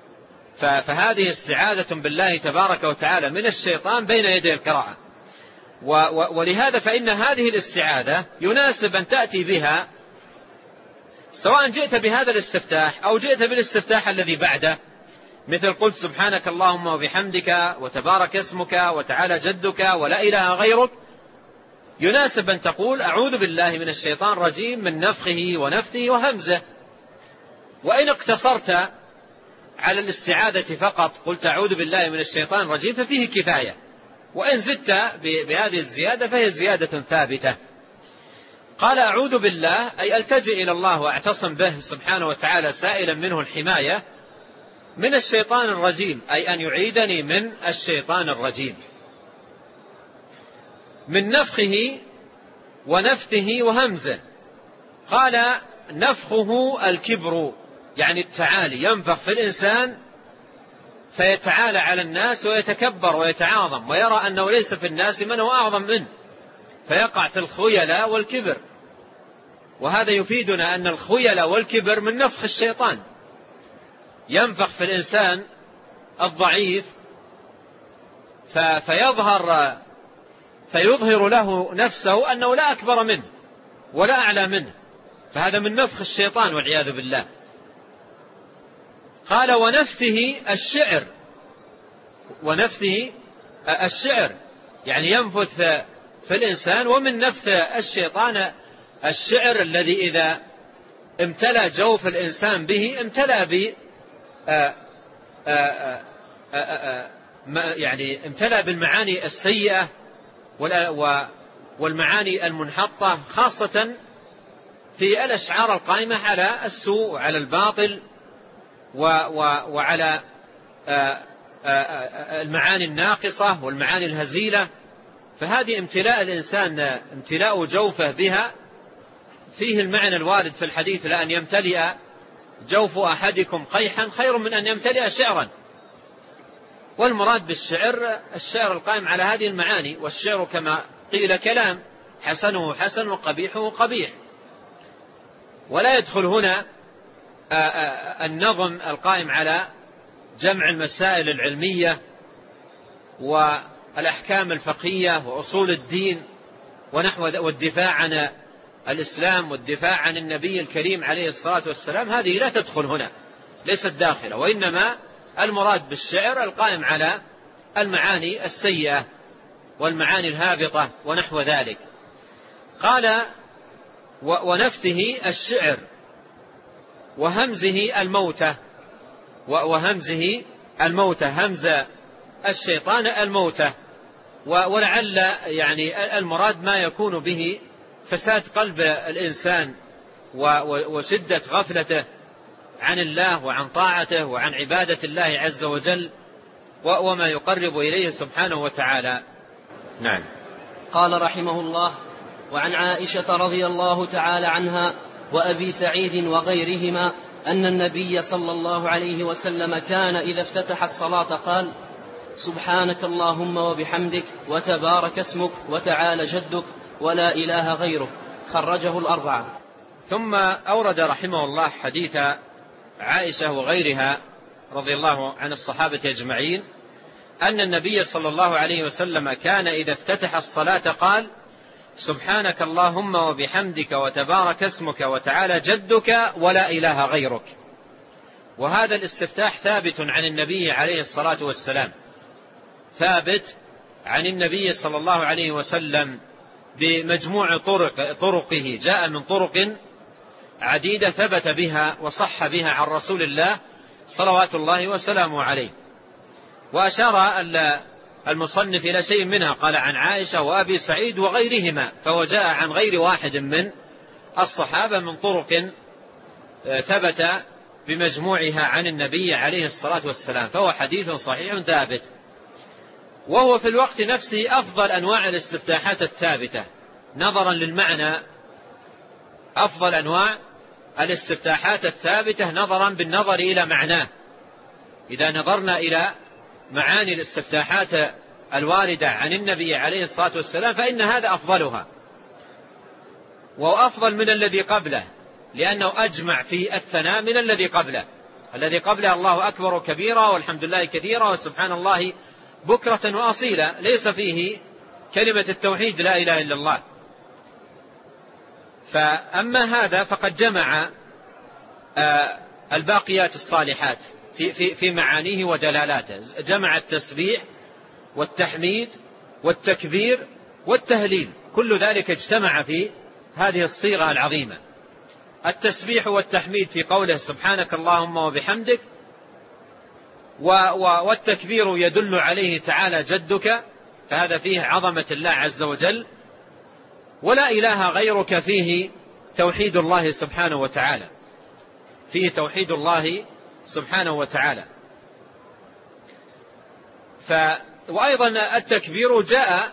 فهذه استعاذة بالله تبارك وتعالى من الشيطان بين يدي القراءة. ولهذا فإن هذه الاستعاذة يناسب أن تأتي بها سواء جئت بهذا الاستفتاح أو جئت بالاستفتاح الذي بعده، مثل قلت سبحانك اللهم وبحمدك وتبارك اسمك وتعالى جدك ولا إله غيرك. يناسب أن تقول أعوذ بالله من الشيطان الرجيم من نفخه ونفثه وهمزه. وإن اقتصرت على الاستعاذة فقط قلت أعوذ بالله من الشيطان الرجيم ففيه كفاية، وإن زدت بهذه الزيادة فهي زيادة ثابتة. قال أعوذ بالله أي ألتجئ إلى الله وأعتصم به سبحانه وتعالى سائلا منه الحماية من الشيطان الرجيم، أي أن يعيدني من الشيطان الرجيم. من نفخه ونفثه وهمزه. قال نفخه الكبر، يعني التعالي، ينفخ في الإنسان فيتعالى على الناس ويتكبر ويتعاظم ويرى أنه ليس في الناس من هو أعظم منه، فيقع في الخيلاء والكبر. وهذا يفيدنا أن الخيلاء والكبر من نفخ الشيطان، ينفخ في الإنسان الضعيف فيظهر فيظهر له نفسه أنه لا أكبر منه ولا أعلى منه، فهذا من نفخ الشيطان والعياذ بالله. قال ونفثه الشعر، ونفثه الشعر يعني ينفث في الإنسان. ومن نفث الشيطان الشعر الذي إذا امتلأ جوف الإنسان به امتلأ ب يعني امتلأ بالمعاني السيئة والمعاني المنحطة، خاصة في الأشعار القائمة على السوء وعلى الباطل وعلى المعاني الناقصة والمعاني الهزيلة. فهذه امتلاء الإنسان امتلاء جوفه بها فيه المعنى الوارد في الحديث لأن يمتلئ جوف أحدكم قيحا خير من أن يمتلئ شعرا. والمراد بالشعر الشعر القائم على هذه المعاني، والشعر كما قيل كلام حسنه حسن وقبيحه قبيح. ولا يدخل هنا النظم القائم على جمع المسائل العلمية والأحكام الفقهية وأصول الدين ونحو والدفاع عن الإسلام والدفاع عن النبي الكريم عليه الصلاة والسلام، هذه لا تدخل هنا، ليست داخلة. وإنما المراد بالشعر القائم على المعاني السيئة والمعاني الهابطة ونحو ذلك. قال ونفثه الشعر وهمزه الموتة، وهمزه الموتة، همز الشيطان الموتة. ولعل يعني المراد ما يكون به فساد قلب الإنسان وشدة غفلته عن الله وعن طاعته وعن عبادة الله عز وجل وما يقرب إليه سبحانه وتعالى. نعم. قال رحمه الله: وعن عائشة رضي الله تعالى عنها وأبي سعيد وغيرهما أن النبي صلى الله عليه وسلم كان إذا افتتح الصلاة قال: سبحانك اللهم وبحمدك وتبارك اسمك وتعالى جدك ولا إله غيرك. خرجه الأربعة. ثم أورد رحمه الله حديث عائشة وغيرها رضي الله عن الصحابة أجمعين أن النبي صلى الله عليه وسلم كان إذا افتتح الصلاة قال: سبحانك اللهم وبحمدك وتبارك اسمك وتعالى جدك ولا إله غيرك. وهذا الاستفتاح ثابت عن النبي عليه الصلاة والسلام، ثابت عن النبي صلى الله عليه وسلم بمجموع طرق طرقه، جاء من طرق عديدة ثبت بها وصح بها عن رسول الله صلوات الله وسلامه عليه. وأشار المصنف إلى شيء منها، قال عن عائشة وأبي سعيد وغيرهما، فهو جاء عن غير واحد من الصحابة من طرق ثبت بمجموعها عن النبي عليه الصلاة والسلام، فهو حديث صحيح ثابت. وهو في الوقت نفسه أفضل أنواع الاستفتاحات الثابتة نظرا للمعنى، أفضل أنواع الاستفتاحات الثابتة نظرا بالنظر إلى معناه. إذا نظرنا إلى معاني الاستفتاحات الواردة عن النبي عليه الصلاة والسلام فإن هذا أفضلها، وأفضل من الذي قبله، لأنه أجمع في الثناء من الذي قبله. الذي قبله الله أكبر كبيرا والحمد لله كثيرا وسبحان الله بكرة وأصيلا، ليس فيه كلمة التوحيد لا إله إلا الله. فأما هذا فقد جمع الباقيات الصالحات في, في, في معانيه ودلالاته، جمع التسبيح والتحميد والتكبير والتهليل، كل ذلك اجتمع في هذه الصيغة العظيمة. التسبيح والتحميد في قوله سبحانك اللهم وبحمدك، والتكبير يدل عليه تعالى جدك، فهذا فيه عظمة الله عز وجل، ولا إله غيرك فيه توحيد الله سبحانه وتعالى، فيه توحيد الله سبحانه وتعالى. ف وأيضا التكبير جاء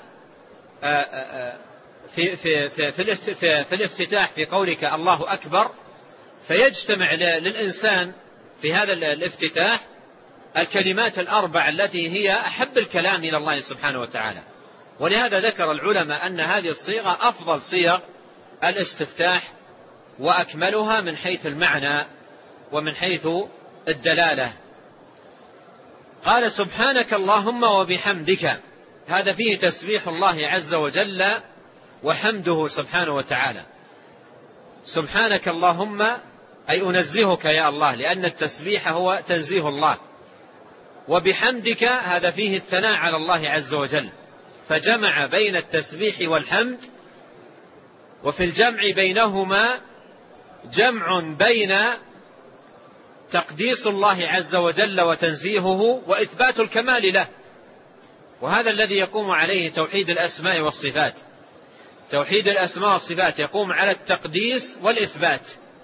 في, في, في, في, في الافتتاح في قولك الله أكبر، فيجتمع للإنسان في هذا الافتتاح الكلمات الأربع التي هي أحب الكلام إلى الله سبحانه وتعالى. ولهذا ذكر العلماء أن هذه الصيغة أفضل صيغ الاستفتاح وأكملها من حيث المعنى ومن حيث الدلالة. قال سبحانك اللهم وبحمدك، هذا فيه تسبيح الله عز وجل وحمده سبحانه وتعالى. سبحانك اللهم أي أنزهك يا الله، لأن التسبيح هو تنزيه الله، وبحمدك هذا فيه الثناء على الله عز وجل، فجمع بين التسبيح والحمد، وفي الجمع بينهما جمع بين تقديس الله عز وجل وتنزيهه وإثبات الكمال له، وهذا الذي يقوم عليه توحيد الأسماء والصفات. توحيد الأسماء والصفات يقوم على التقديس والإثبات.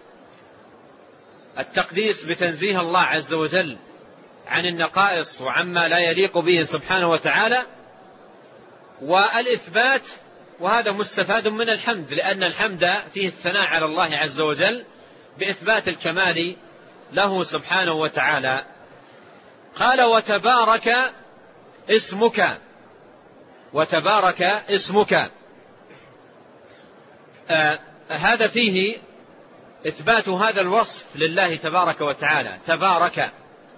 التقديس بتنزيه الله عز وجل عن النقائص وعما لا يليق به سبحانه وتعالى، والإثبات وهذا مستفاد من الحمد، لأن الحمد فيه الثناء على الله عز وجل بإثبات الكمال له سبحانه وتعالى. قال وتبارك اسمك، وتبارك اسمك، آه هذا فيه إثبات هذا الوصف لله تبارك وتعالى، تبارك،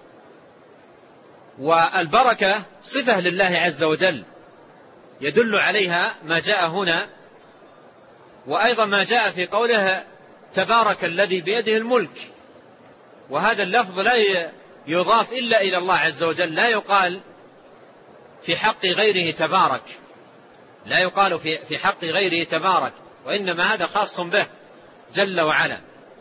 والبركة صفة لله عز وجل يدل عليها ما جاء هنا، وأيضا ما جاء في قوله تبارك الذي بيده الملك، وهذا اللفظ لا يضاف إلا إلى الله عز وجل، لا يقال في حق غيره تبارك، لا يقال في حق غيره تبارك، وإنما هذا خاص به جل وعلا.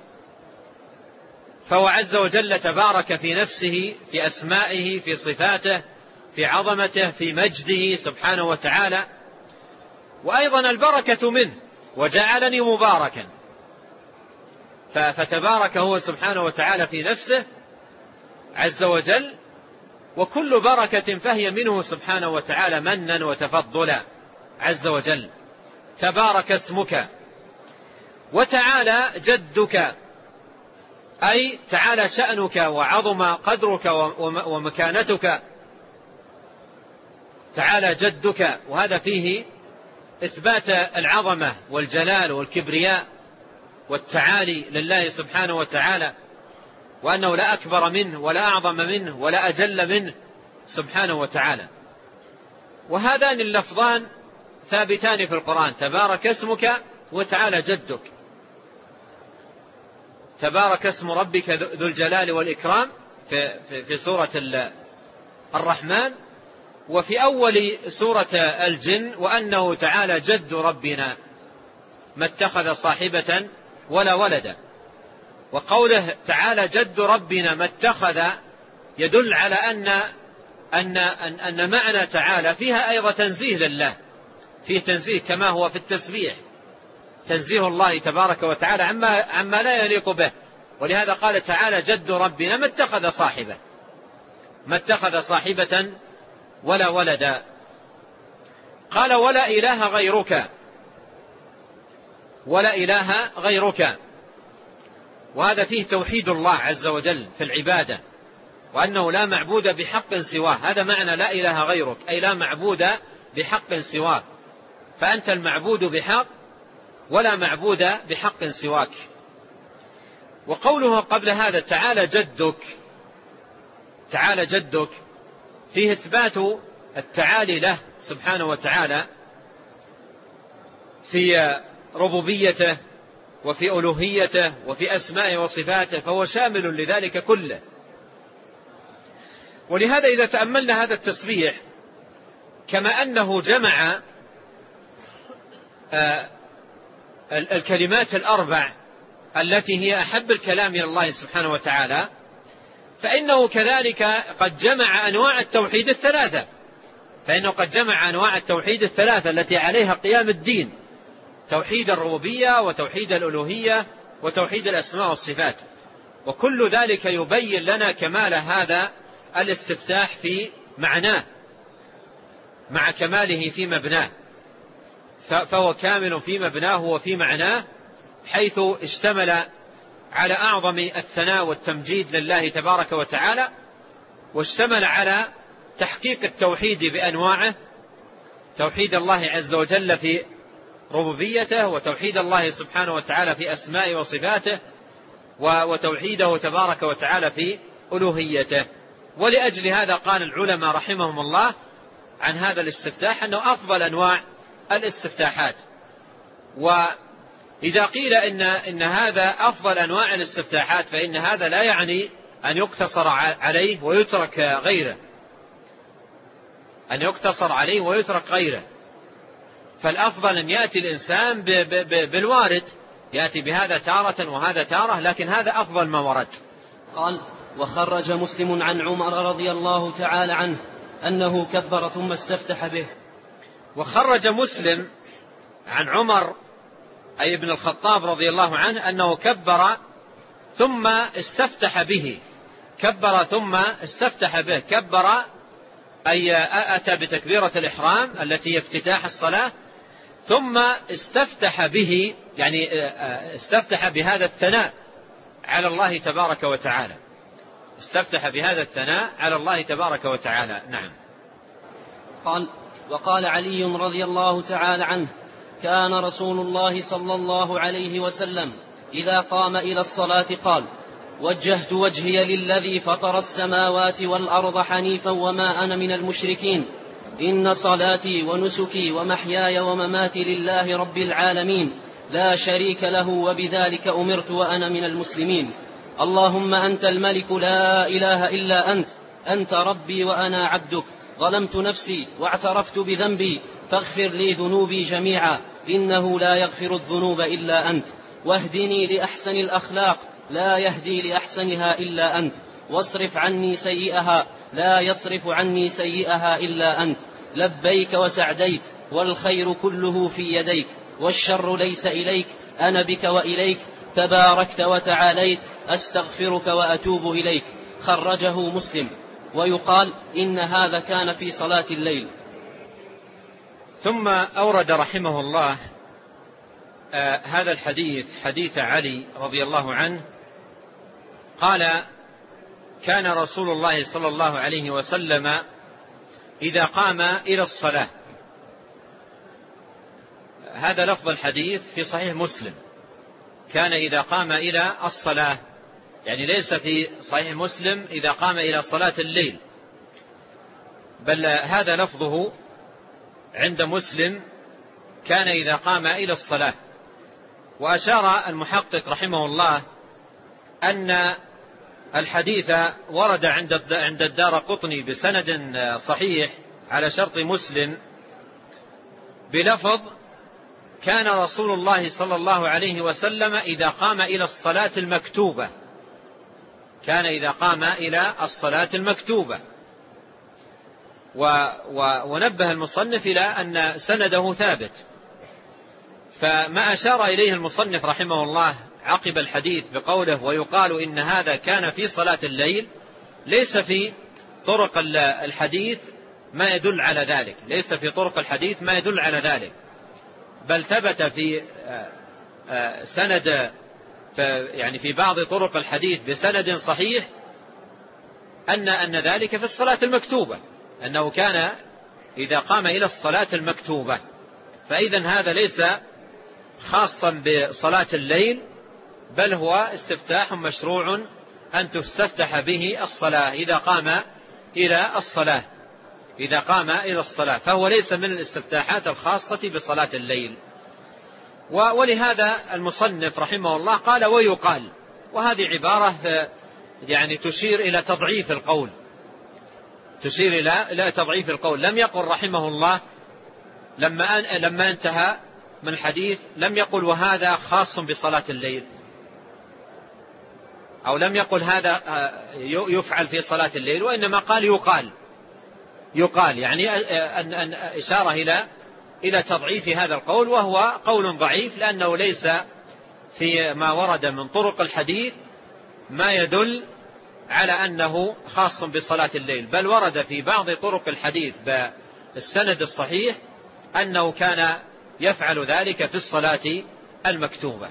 فهو عز وجل تبارك في نفسه، في أسمائه، في صفاته، في عظمته، في مجده سبحانه وتعالى. وأيضا البركة منه، وجعلني مباركا، فتبارك هو سبحانه وتعالى في نفسه عز وجل، وكل بركة فهي منه سبحانه وتعالى منا وتفضلا عز وجل. تبارك اسمك. وتعالى جدك، أي تعالى شأنك وعظم قدرك ومكانتك، تعالى جدك، وهذا فيه إثبات العظمة والجلال والكبرياء والتعالي لله سبحانه وتعالى، وأنه لا أكبر منه ولا أعظم منه ولا أجل منه سبحانه وتعالى. وهذان اللفظان ثابتان في القرآن، تبارك اسمك وتعالى جدك. تبارك اسم ربك ذو الجلال والإكرام في, في, في سورة الرحمن، وفي أول سورة الجن وأنه تعالى جد ربنا ما اتخذ صاحبة ولا ولدا. وقوله تعالى جد ربنا ما اتخذ يدل على أن, أن, أن, أن معنى تعالى فيها أيضا تنزيه لله، فيه تنزيه كما هو في التسبيح، تنزيه الله تبارك وتعالى عما, عما لا يليق به. ولهذا قال تعالى جد ربنا ما اتخذ صاحبة، ما اتخذ صاحبة ولا ولدا. قال ولا إله غيرك، ولا إله غيرك، وهذا فيه توحيد الله عز وجل في العبادة، وأنه لا معبود بحق سواه. هذا معنى لا إله غيرك، أي لا معبود بحق سواك، فأنت المعبود بحق ولا معبود بحق سواك. وقوله قبل هذا تعالى جدك، تعالى جدك، فيه إثبات التعالي له سبحانه وتعالى في ربوبيته وفي ألوهيته وفي أسمائه وصفاته، فهو شامل لذلك كله. ولهذا إذا تأملنا هذا التسبيح كما أنه جمع الكلمات الأربع التي هي أحب الكلام إلى الله سبحانه وتعالى، فإنه كذلك قد جمع أنواع التوحيد الثلاثة فإنه قد جمع أنواع التوحيد الثلاثة التي عليها قيام الدين: توحيد الربوبية وتوحيد الألوهية وتوحيد الأسماء والصفات. وكل ذلك يبين لنا كمال هذا الاستفتاح في معناه مع كماله في مبناه، فهو كامل في مبناه وفي معناه، حيث اشتمل على أعظم الثناء والتمجيد لله تبارك وتعالى، واشتمل على تحقيق التوحيد بأنواعه: توحيد الله عز وجل في ربوبيته، وتوحيد الله سبحانه وتعالى في أسماء وصفاته، وتوحيده تبارك وتعالى في ألوهيته. ولأجل هذا قال العلماء رحمهم الله عن هذا الاستفتاح أنه أفضل أنواع الاستفتاحات. وإذا قيل إن, إن هذا أفضل أنواع الاستفتاحات فإن هذا لا يعني أن يقتصر عليه ويترك غيره أن يقتصر عليه ويترك غيره فالأفضل أن يأتي الإنسان بالوارد، يأتي بهذا تارة وهذا تارة، لكن هذا أفضل ما ورد. قال: وخرج مسلم عن عمر رضي الله تعالى عنه أنه كبر ثم استفتح به. وخرج مسلم عن عمر أي ابن الخطاب رضي الله عنه أنه كبر ثم استفتح به. كبر ثم استفتح به. كبر أي أتى بتكبيرة الإحرام التي افتتاح الصلاة، ثم استفتح به، يعني استفتح بهذا الثناء على الله تبارك وتعالى. استفتح بهذا الثناء على الله تبارك وتعالى. نعم. قال: وقال علي رضي الله تعالى عنه: كان رسول الله صلى الله عليه وسلم إذا قام إلى الصلاة قال: وجهت وجهي للذي فطر السماوات والأرض حنيفا وما أنا من المشركين، إن صلاتي ونسكي ومحياي ومماتي لله رب العالمين لا شريك له وبذلك أمرت وأنا من المسلمين. اللهم أنت الملك لا إله إلا أنت، أنت ربي وأنا عبدك، ظلمت نفسي واعترفت بذنبي فاغفر لي ذنوبي جميعا، إنه لا يغفر الذنوب إلا أنت، واهدني لأحسن الأخلاق لا يهدي لأحسنها إلا أنت، واصرف عني سيئها لا يصرف عني سيئها إلا أنت، لبيك وسعديك والخير كله في يديك والشر ليس إليك، أنا بك وإليك تباركت وتعاليت، أستغفرك وأتوب إليك. خرجه مسلم. ويقال إن هذا كان في صلاة الليل. ثم أورد رحمه الله آه هذا الحديث، حديث علي رضي الله عنه قال: كان رسول الله صلى الله عليه وسلم إذا قام إلى الصلاة. هذا لفظ الحديث في صحيح مسلم: كان إذا قام إلى الصلاة، يعني ليس في صحيح مسلم إذا قام إلى صلاة الليل، بل هذا لفظه عند مسلم: كان إذا قام إلى الصلاة. وأشار المحقق رحمه الله أن الحديث ورد عند الدارقطني بسند صحيح على شرط مسلم بلفظ: كان رسول الله صلى الله عليه وسلم إذا قام إلى الصلاة المكتوبة. كان إذا قام إلى الصلاة المكتوبة. ونبه المصنف إلى أن سنده ثابت، فما أشار إليه المصنف رحمه الله عقب الحديث بقوله: ويقال إن هذا كان في صلاة الليل، ليس في طرق الحديث ما يدل على ذلك، ليس في طرق الحديث ما يدل على ذلك، بل ثبت في سند يعني في بعض طرق الحديث بسند صحيح أن أن ذلك في الصلاة المكتوبة، أنه كان إذا قام إلى الصلاة المكتوبة. فإذن هذا ليس خاصا بصلاة الليل، بل هو استفتاح مشروع أن تستفتح به الصلاة إذا قام إلى الصلاة إذا قام إلى الصلاة فهو ليس من الاستفتاحات الخاصة بصلاة الليل. ولهذا المصنف رحمه الله قال ويقال، وهذه عبارة يعني تشير إلى تضعيف القول، تشير إلى تضعيف القول. لم يقل رحمه الله لما لما انتهى من الحديث لم يقل وهذا خاص بصلاة الليل، أو لم يقل هذا يفعل في صلاة الليل، وإنما قال يقال يقال يعني أن أن إشارة إلى إلى تضعيف هذا القول، وهو قول ضعيف لأنه ليس في ما ورد من طرق الحديث ما يدل على أنه خاص بصلاة الليل، بل ورد في بعض طرق الحديث بالسند الصحيح أنه كان يفعل ذلك في الصلاة المكتوبة.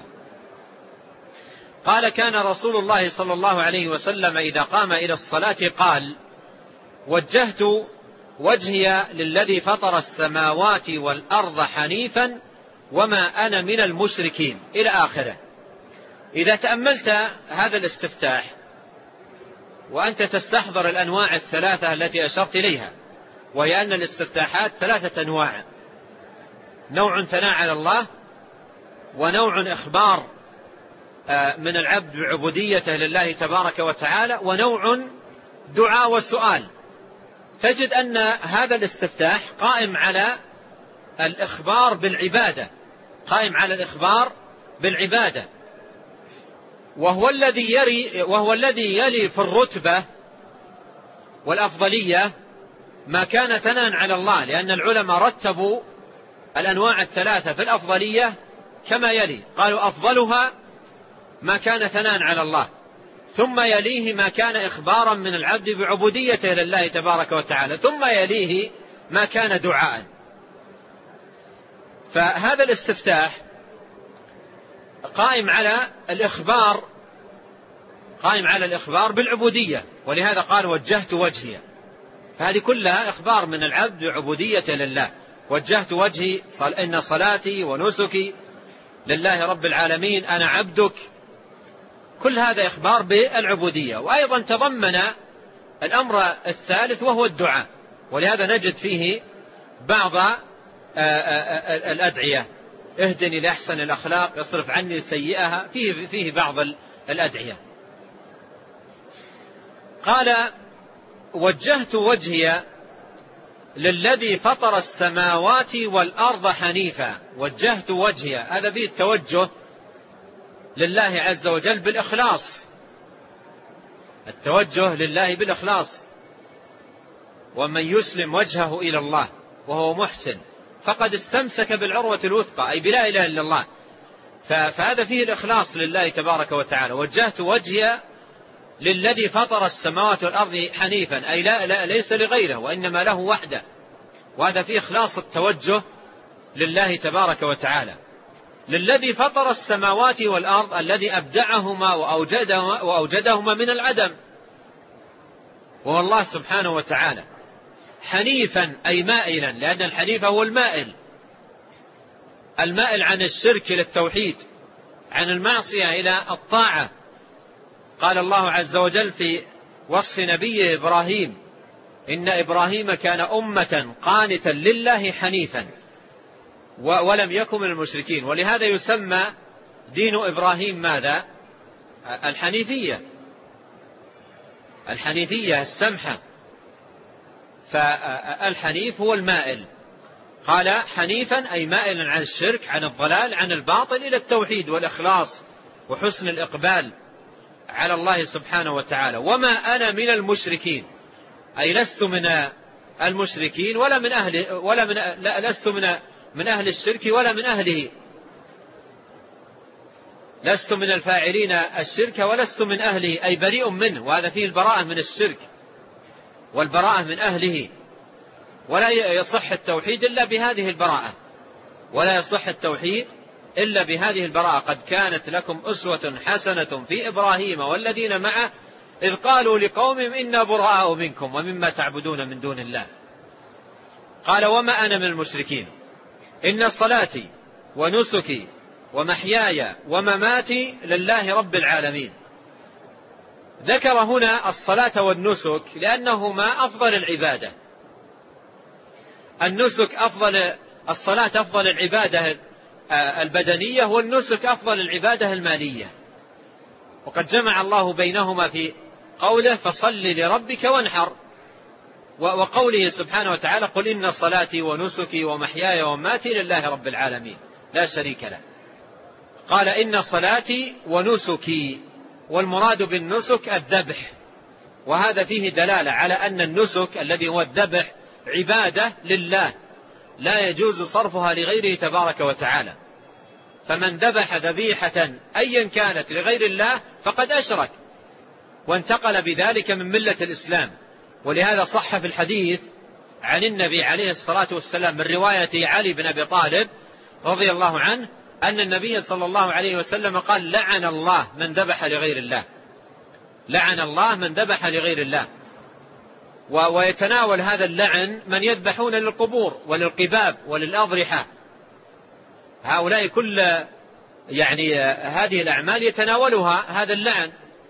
قال كان رسول الله صلى الله عليه وسلم إذا قام إلى الصلاة قال وجهت وجهي للذي فطر السماوات والأرض حنيفا وما أنا من المشركين إلى آخره. إذا تأملت هذا الاستفتاح وأنت تستحضر الأنواع الثلاثة التي أشرت إليها، وهي أن الاستفتاحات ثلاثة أنواع: نوع ثناء على الله، ونوع إخبار من العبد بعبوديته لله تبارك وتعالى، ونوع دعاء وسؤال. تجد أن هذا الاستفتاح قائم على الإخبار بالعبادة، قائم على الإخبار بالعبادة، وهو الذي يري وهو الذي يلي في الرتبة والأفضلية ما كان ثناء على الله، لأن العلماء رتبوا الأنواع الثلاثة في الأفضلية كما يلي، قالوا أفضلها ما كان ثناء على الله، ثم يليه ما كان إخبارا من العبد بعبوديته لله تبارك وتعالى، ثم يليه ما كان دعاء. فهذا الاستفتاح قائم على الإخبار قائم على الإخبار بالعبودية، ولهذا قال وجهت وجهي، فهذه كلها إخبار من العبد بعبوديته لله. وجهت وجهي إن صلاتي ونسكي لله رب العالمين أنا عبدك، كل هذا إخبار بالعبودية. وأيضا تضمن الأمر الثالث وهو الدعاء، ولهذا نجد فيه بعض الأدعية: اهدني لأحسن الأخلاق، اصرف عني سيئها، فيه, فيه بعض الأدعية. قال وجهت وجهي للذي فطر السماوات والأرض حنيفا. وجهت وجهي هذا فيه التوجه لله عز وجل بالإخلاص، التوجه لله بالإخلاص. ومن يسلم وجهه إلى الله وهو محسن فقد استمسك بالعروة الوثقى، أي بلا إله إلا الله. فهذا فيه الإخلاص لله تبارك وتعالى. وجهت وجهي للذي فطر السماوات والأرض حنيفا، أي لا, لا ليس لغيره وإنما له وحده، وهذا فيه إخلاص التوجه لله تبارك وتعالى. للذي فطر السماوات والأرض الذي أبدعهما وأوجدهما, وأوجدهما من العدم، وهو الله سبحانه وتعالى. حنيفا أي مائلا، لأن الحنيف هو المائل، المائل عن الشرك إلى التوحيد، عن المعصية إلى الطاعة. قال الله عز وجل في وصف نبيه إبراهيم: إن إبراهيم كان أمة قانتا لله حنيفا ولم يكن من المشركين. ولهذا يسمى دين إبراهيم ماذا؟ الحنيفية، الحنيفية السمحة. فالحنيف هو المائل. قال حنيفا أي مائلا عن الشرك، عن الضلال، عن الباطل، إلى التوحيد والإخلاص وحسن الإقبال على الله سبحانه وتعالى. وما أنا من المشركين، أي لست من المشركين ولا من أهل ولا من لا لست من من أهل الشرك ولا من أهله، لست من الفاعلين الشرك ولست من أهله، أي بريء منه. وهذا فيه البراءة من الشرك والبراءة من أهله. ولا يصح التوحيد إلا بهذه البراءة، ولا يصح التوحيد إلا بهذه البراءة. قد كانت لكم أسوة حسنة في إبراهيم والذين معه إذ قالوا لقومهم إنا براء منكم ومما تعبدون من دون الله. قال وما أنا من المشركين، إن صلاتي ونسكي ومحياي ومماتي لله رب العالمين. ذكر هنا الصلاة والنسك لأنهما أفضل العبادة. النسك أفضل، الصلاة أفضل العبادة البدنية والنسك أفضل العبادة المالية، وقد جمع الله بينهما في قوله فصل لربك وانحر، وقوله سبحانه وتعالى قل إن صلاتي ونسكي ومحياي ومماتي لله رب العالمين لا شريك له. قال إن صلاتي ونسكي، والمراد بالنسك الذبح، وهذا فيه دلالة على أن النسك الذي هو الذبح عبادة لله لا يجوز صرفها لغيره تبارك وتعالى، فمن ذبح ذبيحة أيا كانت لغير الله فقد أشرك وانتقل بذلك من ملة الإسلام. ولهذا صح في الحديث عن النبي عليه الصلاة والسلام من رواية علي بن أبي طالب رضي الله عنه أن النبي صلى الله عليه وسلم قال لعن الله من ذبح لغير الله، لعن الله من ذبح لغير الله. ويتناول هذا اللعن من يذبحون للقبور وللقباب وللأضرحة، هؤلاء كل يعني هذه الأعمال يتناولها هذا اللعن،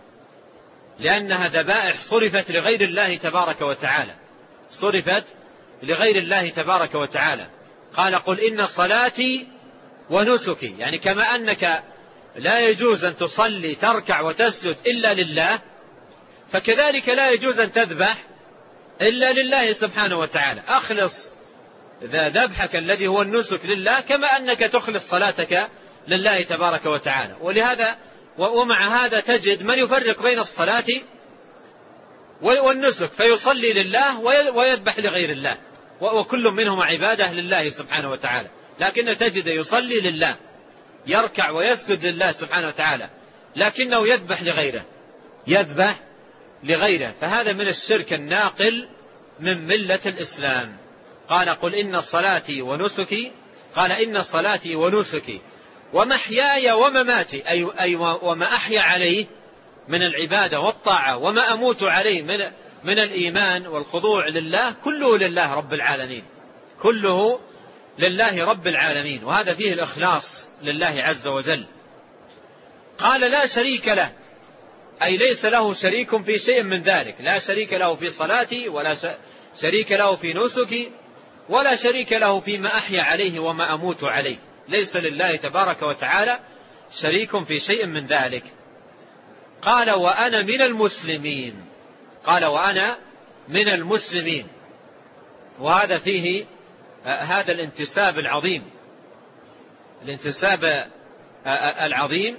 لأنها ذبائح صرفت لغير الله تبارك وتعالى، صرفت لغير الله تبارك وتعالى. قال قل إن صلاتي ونسكي، يعني كما أنك لا يجوز أن تصلي تركع وتسجد إلا لله، فكذلك لا يجوز أن تذبح إلا لله سبحانه وتعالى. أخلص ذا ذبحك الذي هو النسك لله كما أنك تخلص صلاتك لله تبارك وتعالى. ولهذا ومع هذا تجد من يفرق بين الصلاة والنسك فيصلي لله ويذبح لغير الله، وكل منهما عبادة لله سبحانه وتعالى، لكن تجد يصلي لله يركع ويسجد لله سبحانه وتعالى لكنه يذبح لغيره، يذبح لغيره، فهذا من الشرك الناقل من ملة الإسلام. قال قل إن صلاتي ونسكي، قال إن صلاتي ونسكي ومحياي ومماتي، أي, أي وما أحيا عليه من العبادة والطاعة وما أموت عليه من, من الإيمان والخضوع لله كله لله رب العالمين، كله لله رب العالمين، وهذا فيه الإخلاص لله عز وجل. قال لا شريك له، أي ليس له شريك في شيء من ذلك، لا شريك له في صلاتي ولا شريك له في نسكي ولا شريك له فيما أحيا عليه وما أموت عليه، ليس لله تبارك وتعالى شريك في شيء من ذلك. قال وأنا من المسلمين، قال وأنا من المسلمين، وهذا فيه هذا الانتساب العظيم، الانتساب العظيم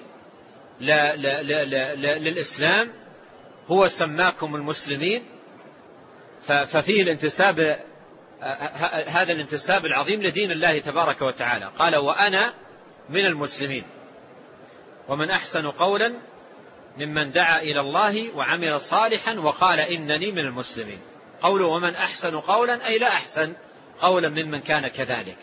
للإسلام، هو سماكم المسلمين، ففيه الانتساب هذا الانتساب العظيم لدين الله تبارك وتعالى. قال وأنا من المسلمين، ومن أحسن قولا ممن دعا إلى الله وعمل صالحا وقال إنني من المسلمين. قوله ومن أحسن قولا أي لا أحسن قولا ممن كان كذلك.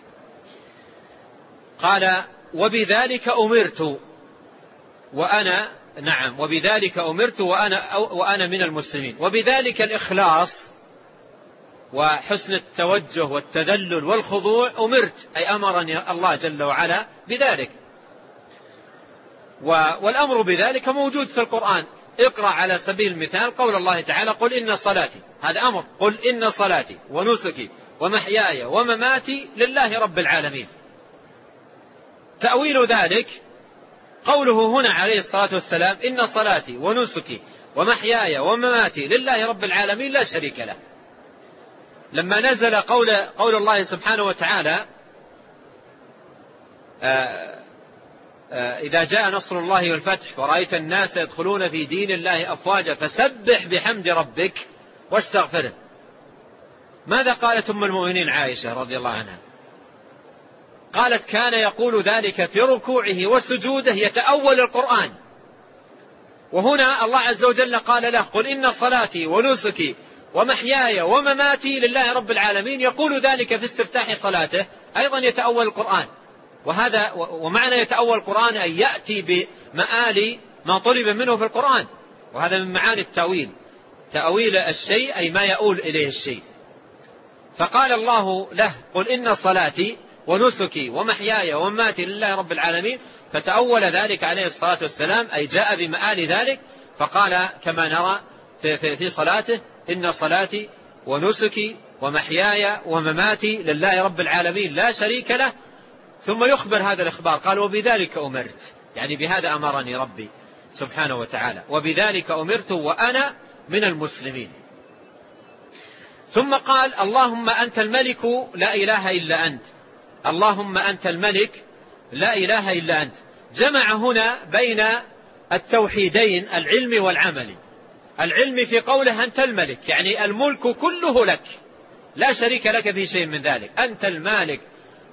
قال وبذلك أمرت وأنا نعم وبذلك أمرت وأنا, وأنا من المسلمين، وبذلك الإخلاص وحسن التوجه والتذلل والخضوع أمرت، أي أمرني الله جل وعلا بذلك، والأمر بذلك موجود في القرآن. اقرأ على سبيل المثال قول الله تعالى قل إن صلاتي، هذا أمر، قل إن صلاتي ونسكي ومحياي ومماتي لله رب العالمين. تأويل ذلك قوله هنا عليه الصلاة والسلام إن صلاتي ونسكي ومحياي ومماتي لله رب العالمين لا شريك له. لما نزل قول, قول الله سبحانه وتعالى آآ آآ إذا جاء نصر الله والفتح ورأيت الناس يدخلون في دين الله أفواجا فسبح بحمد ربك واستغفره، ماذا قالت أم المؤمنين عائشة رضي الله عنها؟ قالت كان يقول ذلك في ركوعه وسجوده يتأول القرآن، وهنا الله عز وجل قال له قل إن صلاتي ونسكي ومحياي ومماتي لله رب العالمين، يقول ذلك في استفتاح صلاته أيضا يتأول القرآن. وهذا ومعنى يتأول القرآن أن يأتي بمآل ما طلب منه في القرآن، وهذا من معاني التأويل، تأويل الشيء أي ما يؤول إليه الشيء. فقال الله له قل إن صلاتي ونسكي ومحياي ومماتي لله رب العالمين، فتأول ذلك عليه الصلاة والسلام أي جاء بمآل ذلك، فقال كما نرى في, في, في صلاته إن صلاتي ونسكي ومحياي ومماتي لله رب العالمين لا شريك له، ثم يخبر هذا الإخبار، قال وبذلك أمرت، يعني بهذا أمرني ربي سبحانه وتعالى، وبذلك أمرت وأنا من المسلمين. ثم قال اللهم أنت الملك لا إله إلا أنت، اللهم أنت الملك لا إله إلا أنت. جمع هنا بين التوحيدين العلمي والعملي. العلم في قوله أنت الملك، يعني الملك كله لك لا شريك لك في شيء من ذلك، أنت المالك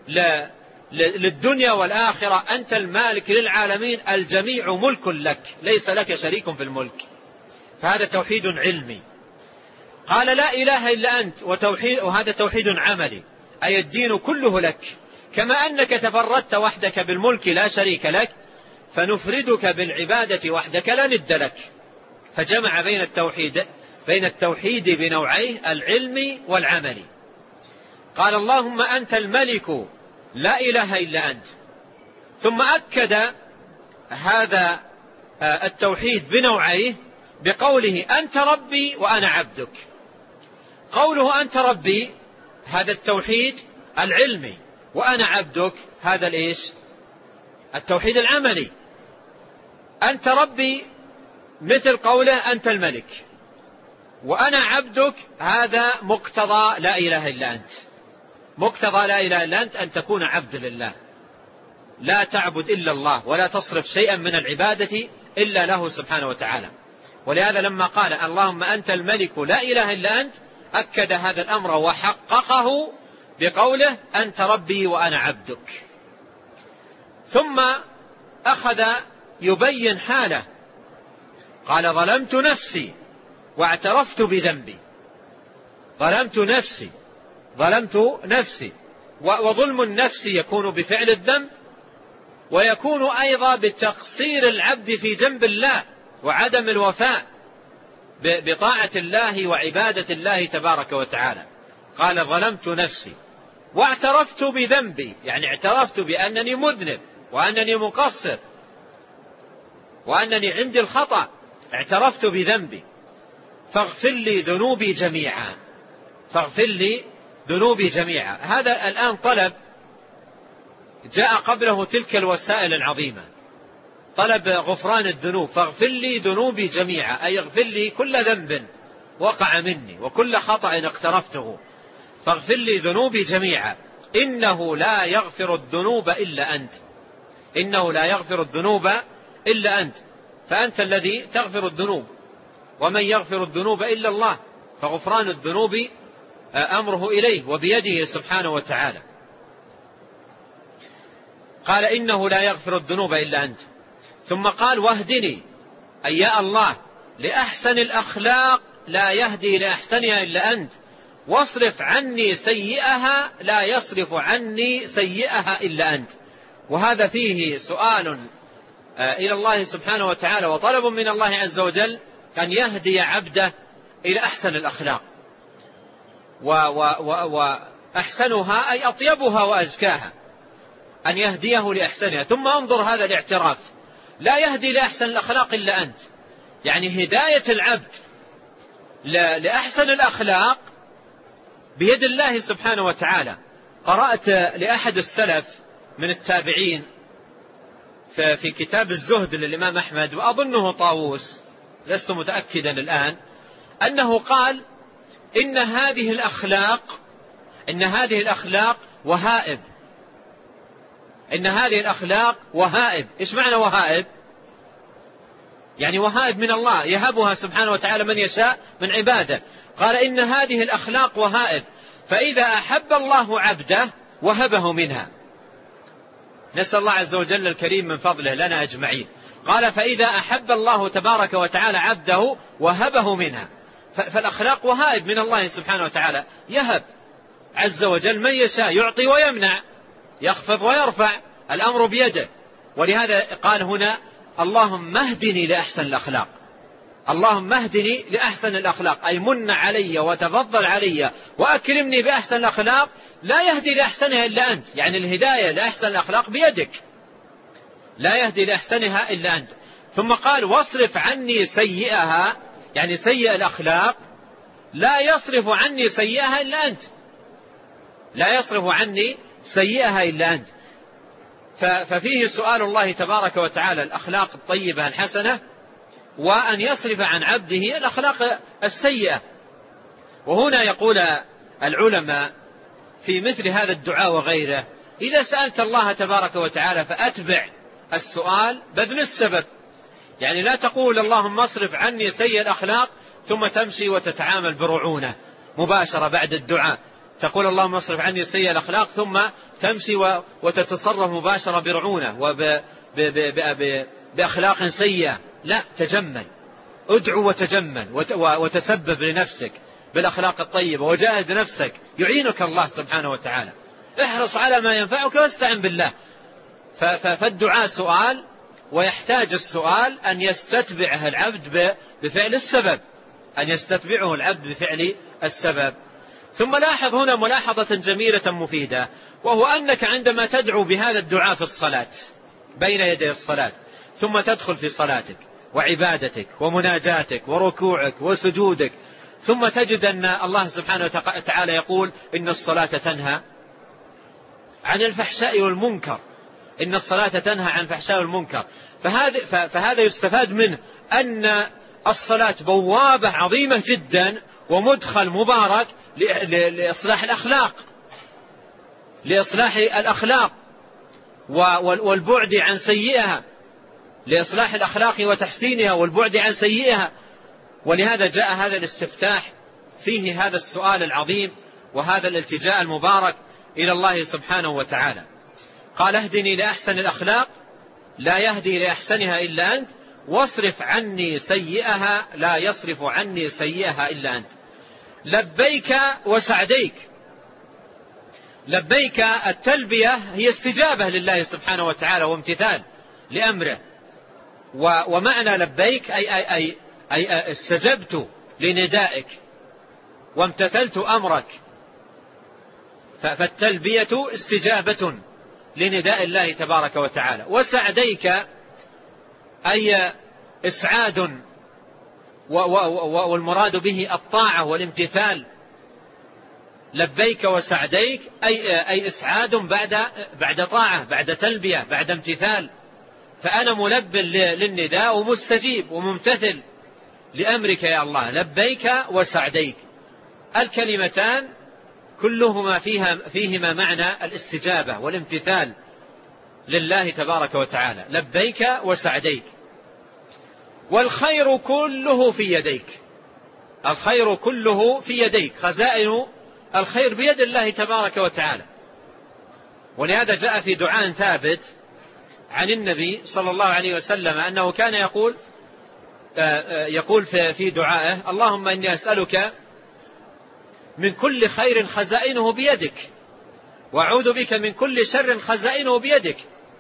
للدنيا والآخرة، أنت المالك للعالمين، الجميع ملك لك ليس لك شريك في الملك، فهذا توحيد علمي. قال لا إله إلا أنت وتوحيد، وهذا توحيد عملي، أي الدين كله لك، كما أنك تفردت وحدك بالملك لا شريك لك، فنفردك بالعبادة وحدك لا ند لك. فجمع بين التوحيد بين التوحيد بنوعيه العلمي والعملي. قال اللهم أنت الملك لا إله إلا أنت، ثم أكد هذا التوحيد بنوعيه بقوله أنت ربي وأنا عبدك. قوله أنت ربي هذا التوحيد العلمي، وأنا عبدك هذا الإيش؟ التوحيد العملي. أنت ربي مثل قوله أنت الملك، وأنا عبدك هذا مقتضى لا إله إلا أنت. مقتضى لا إله إلا أنت أن تكون عبد لله، لا تعبد إلا الله، ولا تصرف شيئا من العبادة إلا له سبحانه وتعالى. ولهذا لما قال اللهم أنت الملك لا إله إلا أنت أكد هذا الأمر وحققه بقوله أنت ربي وأنا عبدك. ثم أخذ يبين حاله، قال ظلمت نفسي واعترفت بذنبي. ظلمت نفسي ظلمت نفسي وظلم النفس يكون بفعل الذنب، ويكون أيضا بتقصير العبد في جنب الله وعدم الوفاء بطاعة الله وعبادة الله تبارك وتعالى. قال ظلمت نفسي واعترفت بذنبي، يعني اعترفت بأنني مذنب وأنني مقصر وأنني عندي الخطأ، اعترفت بذنبي فاغفر لي ذنوبي جميعا، فاغفر لي ذنوبي جميعا. هذا الآن طلب جاء قبله تلك الوسائل العظيمة، طلب غفران الذنوب، فاغفر لي ذنوبي جميعا، أي اغفر لي كل ذنب وقع مني وكل خطأ اقترفته، فاغفر لي ذنوبي جميعا، إنه لا يغفر الذنوب إلا أنت، إنه لا يغفر الذنوب إلا أنت، فأنت الذي تغفر الذنوب، ومن يغفر الذنوب إلا الله، فغفران الذنوب أمره إليه وبيده سبحانه وتعالى. قال إنه لا يغفر الذنوب إلا أنت. ثم قال واهدني، أي يا الله لأحسن الأخلاق لا يهدي لأحسنها إلا أنت، واصرف عني سيئها لا يصرف عني سيئها إلا أنت. وهذا فيه سؤال إلى الله سبحانه وتعالى وطلب من الله عز وجل أن يهدي عبده إلى أحسن الأخلاق، وأحسنها أي أطيبها وأزكاها، أن يهديه لأحسنها. ثم انظر هذا الاعتراف، لا يهدي لأحسن الأخلاق إلا أنت، يعني هداية العبد لأحسن الأخلاق بيد الله سبحانه وتعالى. قرأت لأحد السلف من التابعين في كتاب الزهد للإمام أحمد، وأظنه طاووس لست متأكدا الآن، أنه قال إن هذه الأخلاق إن هذه الأخلاق وهائب، إن هذه الأخلاق وهائب. إيش معنى وهائب؟ يعني وهائب من الله يهبها سبحانه وتعالى من يشاء من عباده. قال إن هذه الأخلاق وهائب، فإذا أحب الله عبده وهبه منها. نسأل الله عز وجل الكريم من فضله لنا أجمعين. قال فإذا أحب الله تبارك وتعالى عبده وهبه منها، فالأخلاق وهائب من الله سبحانه وتعالى، يهب عز وجل من يشاء، يعطي ويمنع، يخفض ويرفع، الأمر بيده. ولهذا قال هنا اللهم اهدني لأحسن الأخلاق، اللهم اهدني لأحسن الأخلاق، أي من علي وتفضل علي وأكرمني بأحسن الأخلاق، لا يهدي لأحسنها إلا أنت، يعني الهداية لأحسن الأخلاق بيدك، لا يهدي لأحسنها إلا أنت. ثم قال واصرف عني سيئها، يعني سيئ الأخلاق لا يصرف عني سيئها إلا أنت، لا يصرف عني سيئها إلا أنت. ففيه سؤال الله تبارك وتعالى الأخلاق الطيبة الحسنة، وأن يصرف عن عبده الأخلاق السيئة. وهنا يقول العلماء في مثل هذا الدعاء وغيره: إذا سألت الله تبارك وتعالى فأتبع السؤال بذل السبب، يعني لا تقول اللهم اصرف عني سيء الأخلاق ثم تمشي وتتعامل برعونة مباشرة بعد الدعاء، تقول اللهم اصرف عني سيء الأخلاق ثم تمشي وتتصرف مباشرة برعونة وبأخلاق سيئة. لا، تجمل، ادعو وتجمل وتسبب لنفسك بالأخلاق الطيبة وجاهد نفسك، يعينك الله سبحانه وتعالى. احرص على ما ينفعك واستعن بالله. فالدعاء سؤال، ويحتاج السؤال أن يستتبعه العبد بفعل السبب، أن يستتبعه العبد بفعل السبب. ثم لاحظ هنا ملاحظة جميلة مفيدة، وهو أنك عندما تدعو بهذا الدعاء في الصلاة بين يدي الصلاة، ثم تدخل في صلاتك وعبادتك ومناجاتك وركوعك وسجودك، ثم تجد أن الله سبحانه وتعالى يقول إن الصلاة تنهى عن الفحشاء والمنكر، إن الصلاة تنهى عن الفحشاء والمنكر. فهذا, فهذا يستفاد منه أن الصلاة بوابة عظيمة جدا ومدخل مبارك لإصلاح الأخلاق، لإصلاح الأخلاق والبعد عن سيئها، لإصلاح الأخلاق وتحسينها والبعد عن سيئها. ولهذا جاء هذا الاستفتاح فيه هذا السؤال العظيم وهذا الالتجاء المبارك إلى الله سبحانه وتعالى. قال: اهدني لأحسن الأخلاق لا يهدي لأحسنها إلا أنت، واصرف عني سيئها لا يصرف عني سيئها إلا أنت. لبيك وسعديك. لبيك التلبية هي استجابة لله سبحانه وتعالى وامتثال لأمره، ومعنى لبيك أي, أي, أي, أي استجبت لندائك وامتثلت أمرك. فالتلبية استجابة لنداء الله تبارك وتعالى. وسعديك أي إسعاد، والمراد به الطاعة والامتثال. لبيك وسعديك أي, أي إسعاد بعد, بعد طاعة، بعد تلبية، بعد امتثال. فأنا ملب للنداء ومستجيب وممتثل لأمرك يا الله. لبيك وسعديك الكلمتان كلهما فيها فيهما معنى الاستجابة والامتثال لله تبارك وتعالى. لبيك وسعديك. والخير كله في يديك. الخير كله في يديك، خزائن الخير بيد الله تبارك وتعالى. ولهذا جاء في دعاء ثابت عن النبي صلى الله عليه وسلم أنه كان يقول يقول في دعائه: اللهم إني أسألك من كل خير خزائنه بيدك، وأعوذ بك من كل شر خزائنه بيدك.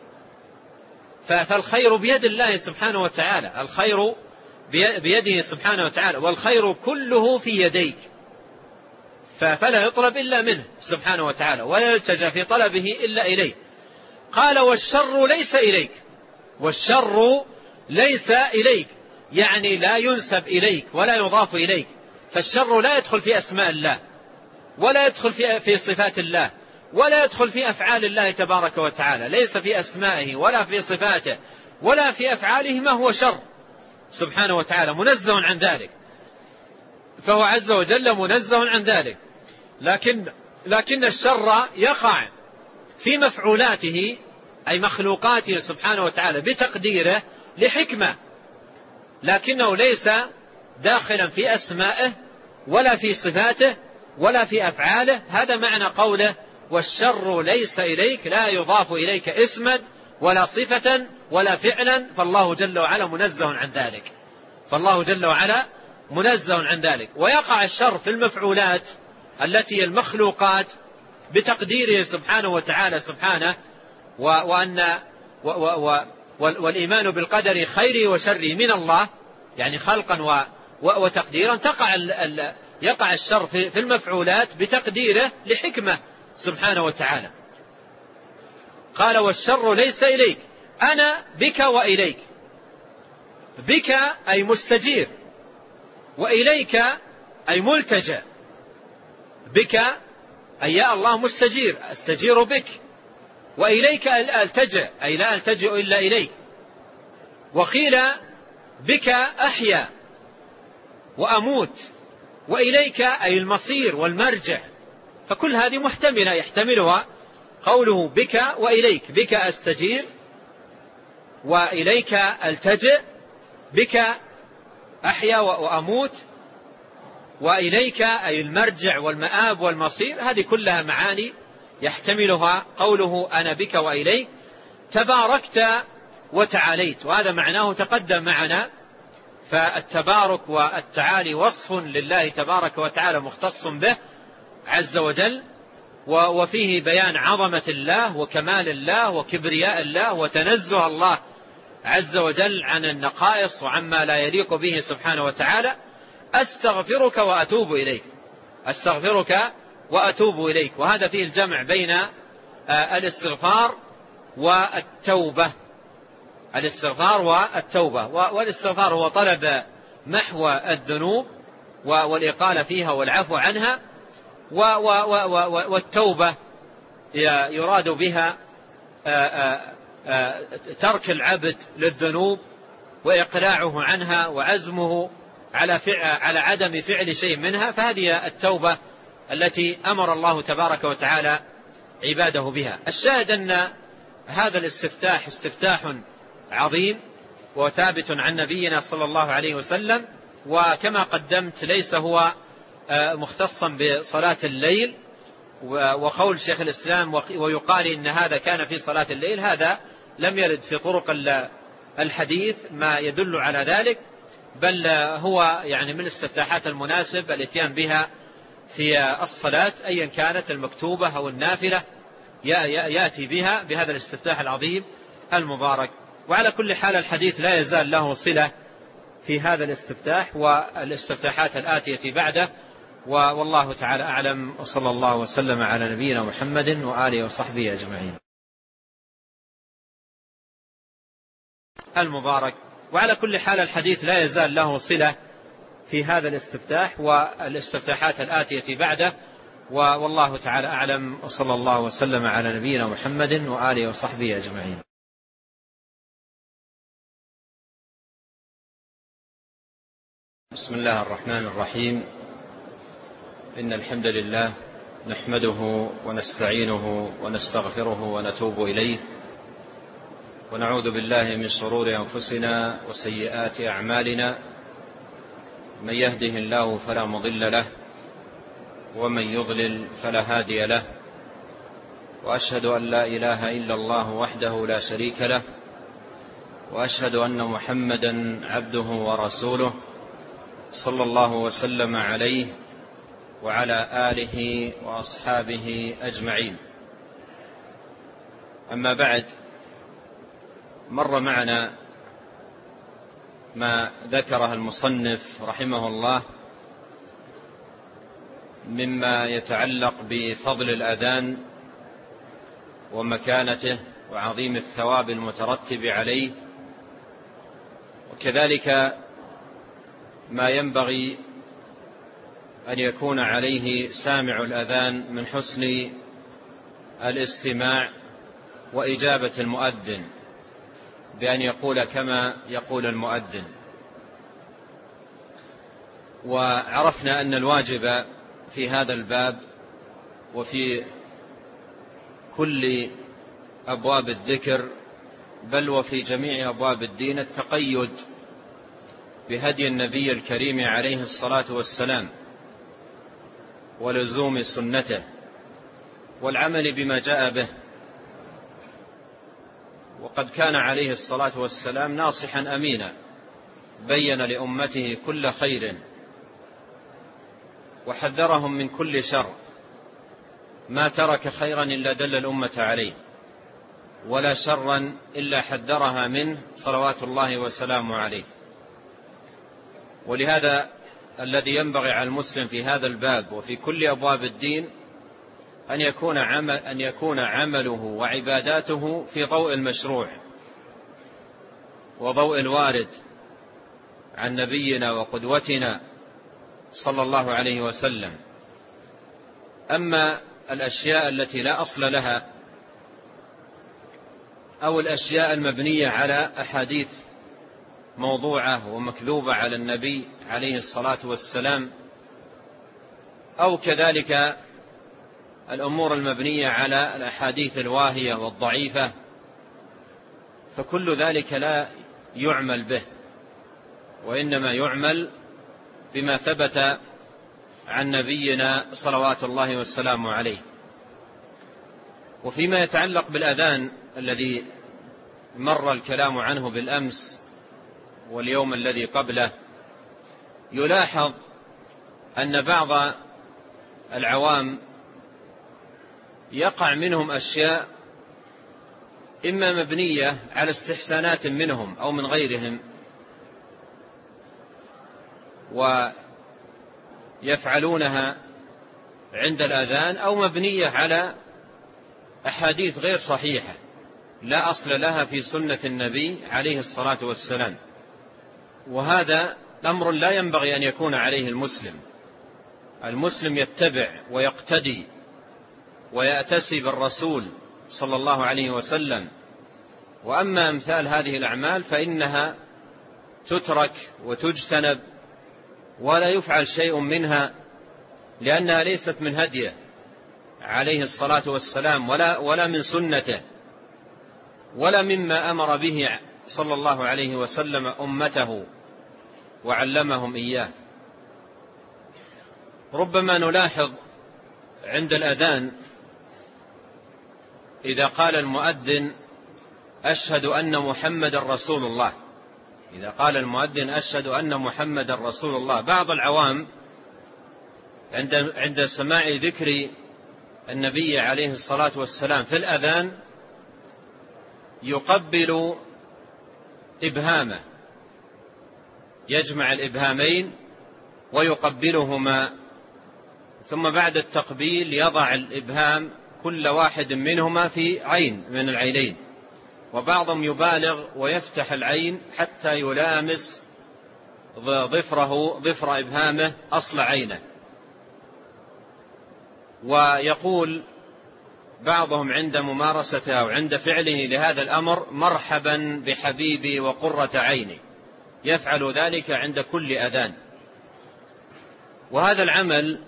فالخير بيد الله سبحانه وتعالى، الخير بيده سبحانه وتعالى، والخير كله في يديك، فلا يطلب إلا منه سبحانه وتعالى، ولا يلتجأ في طلبه إلا إليه. قال: والشر ليس إليك. والشر ليس إليك يعني لا ينسب إليك ولا يضاف إليك. فالشر لا يدخل في أسماء الله، ولا يدخل في, في صفات الله، ولا يدخل في أفعال الله تبارك وتعالى. ليس في أسمائه ولا في صفاته ولا في أفعاله ما هو شر سبحانه وتعالى، منزه عن ذلك، فهو عز وجل منزه عن ذلك. لكن, لكن الشر يقع في مفعولاته أي مخلوقاته سبحانه وتعالى بتقديره لحكمة، لكنه ليس داخلا في أسمائه ولا في صفاته ولا في أفعاله. هذا معنى قوله: والشر ليس إليك، لا يضاف إليك اسما ولا صفة ولا فعلا، فالله جل وعلا منزه عن ذلك. فالله جل وعلا منزه عن ذلك. ويقع الشر في المفعولات التي المخلوقات بتقديره سبحانه وتعالى سبحانه، وأن و و والإيمان بالقدر خيره وشره من الله، يعني خلقا وتقديرا. تقع ال يقع الشر في المفعولات بتقديره لحكمة سبحانه وتعالى. قال: والشر ليس إليك، أنا بك وإليك. بك أي مستجير، وإليك أي ملتجأ. بك أي يا الله مستجير، أستجير بك. وإليك ألتجئ أي لا ألتجئ إلا إليك. وقيل بك أحيا وأموت وإليك أي المصير والمرجع. فكل هذه محتملة يحتملها قوله بك وإليك، بك أستجير وإليك ألتجئ، بك أحيا وأموت وإليك أي المرجع والمآب والمصير. هذه كلها معاني يحتملها قوله أنا بك وإليك. تباركت وتعاليت، وهذا معناه تقدم معنا. فالتبارك والتعالي وصف لله تبارك وتعالى مختص به عز وجل، وفيه بيان عظمة الله وكمال الله وكبرياء الله وتنزه الله عز وجل عن النقائص وعما لا يليق به سبحانه وتعالى. أستغفرك وأتوب إليك، أستغفرك وأتوب إليك. وهذا فيه الجمع بين الاستغفار والتوبة، الاستغفار والتوبة. والاستغفار هو طلب محو الذنوب والإقالة فيها والعفو عنها، والتوبة يراد بها ترك العبد للذنوب وإقلاعه عنها وعزمه على على عدم فعل شيء منها. فهذه التوبة التي أمر الله تبارك وتعالى عباده بها. الشاهد أن هذا الاستفتاح استفتاح عظيم وثابت عن نبينا صلى الله عليه وسلم، وكما قدمت ليس هو مختصا بصلاة الليل. وقول شيخ الإسلام ويقال إن هذا كان في صلاة الليل، هذا لم يرد في طرق الحديث ما يدل على ذلك، بل هو يعني من الاستفتاحات المناسب الاتيان بها في الصلاة أيا كانت المكتوبة أو النافلة، يأتي بها بهذا الاستفتاح العظيم المبارك. وعلى كل حال الحديث لا يزال له صلة في هذا الاستفتاح والاستفتاحات الآتية بعده. والله تعالى أعلم، وصلى الله وسلم على نبينا محمد وآله وصحبه أجمعين. المبارك. وعلى كل حال الحديث لا يزال له صلة في هذا الاستفتاح والاستفتاحات الآتية بعده. والله تعالى أعلم، وصلى الله وسلم على نبينا محمد وآله وصحبه أجمعين. بسم الله الرحمن الرحيم. إن الحمد لله نحمده ونستعينه ونستغفره ونتوب إليه، ونعوذ بالله من شرور أنفسنا وسيئات أعمالنا. من يهده الله فلا مضل له، ومن يضلل فلا هادي له. وأشهد أن لا إله إلا الله وحده لا شريك له، وأشهد أن محمدا عبده ورسوله صلى الله وسلم عليه وعلى آله وأصحابه أجمعين. أما بعد، مر معنا ما ذكره المصنف رحمه الله مما يتعلق بفضل الأذان ومكانته وعظيم الثواب المترتب عليه، وكذلك ما ينبغي أن يكون عليه سامع الأذان من حسن الاستماع وإجابة المؤذن بأن يقول كما يقول المؤذن. وعرفنا أن الواجب في هذا الباب وفي كل أبواب الذكر بل وفي جميع أبواب الدين التقيد بهدي النبي الكريم عليه الصلاة والسلام ولزوم سنته والعمل بما جاء به. وقد كان عليه الصلاة والسلام ناصحا أمينا، بين لأمته كل خير وحذرهم من كل شر، ما ترك خيرا إلا دل الأمة عليه، ولا شرا إلا حذرها منه صلوات الله وسلامه عليه. ولهذا الذي ينبغي على المسلم في هذا الباب وفي كل أبواب الدين أن يكون عمل أن يكون عمله وعباداته في ضوء المشروع وضوء الوارد عن نبينا وقدوتنا صلى الله عليه وسلم. أما الأشياء التي لا أصل لها أو الأشياء المبنية على أحاديث موضوعة ومكذوبة على النبي عليه الصلاة والسلام، أو كذلك الأمور المبنية على الأحاديث الواهية والضعيفة، فكل ذلك لا يعمل به، وإنما يعمل بما ثبت عن نبينا صلوات الله والسلام عليه. وفيما يتعلق بالأذان الذي مر الكلام عنه بالأمس واليوم الذي قبله، يلاحظ أن بعض العوام يقع منهم أشياء إما مبنية على استحسانات منهم أو من غيرهم، ويفعلونها عند الأذان، أو مبنية على أحاديث غير صحيحة لا أصل لها في سنة النبي عليه الصلاة والسلام. وهذا أمر لا ينبغي أن يكون عليه المسلم. المسلم يتبع ويقتدي ويأتسي بالرسول صلى الله عليه وسلم. وأما أمثال هذه الأعمال فإنها تترك وتجتنب ولا يفعل شيء منها، لأنها ليست من هديه عليه الصلاة والسلام ولا, ولا من سنته ولا مما أمر به صلى الله عليه وسلم أمته وعلمهم إياه. ربما نلاحظ عند الأذان إذا قال المؤذن أشهد أن محمد رسول الله، إذا قال المؤذن أشهد أن محمد رسول الله، بعض العوام عند عند سماع ذكر النبي عليه الصلاة والسلام في الأذان يقبل إبهامه، يجمع الإبهامين ويقبلهما، ثم بعد التقبيل يضع الإبهام كل واحد منهما في عين من العينين، وبعضهم يبالغ ويفتح العين حتى يلامس ضفره ضفر إبهامه أصل عينه. ويقول بعضهم عند ممارسته أو عند فعله لهذا الأمر مرحبا بحبيبي وقرة عيني، يفعل ذلك عند كل أذان. وهذا العمل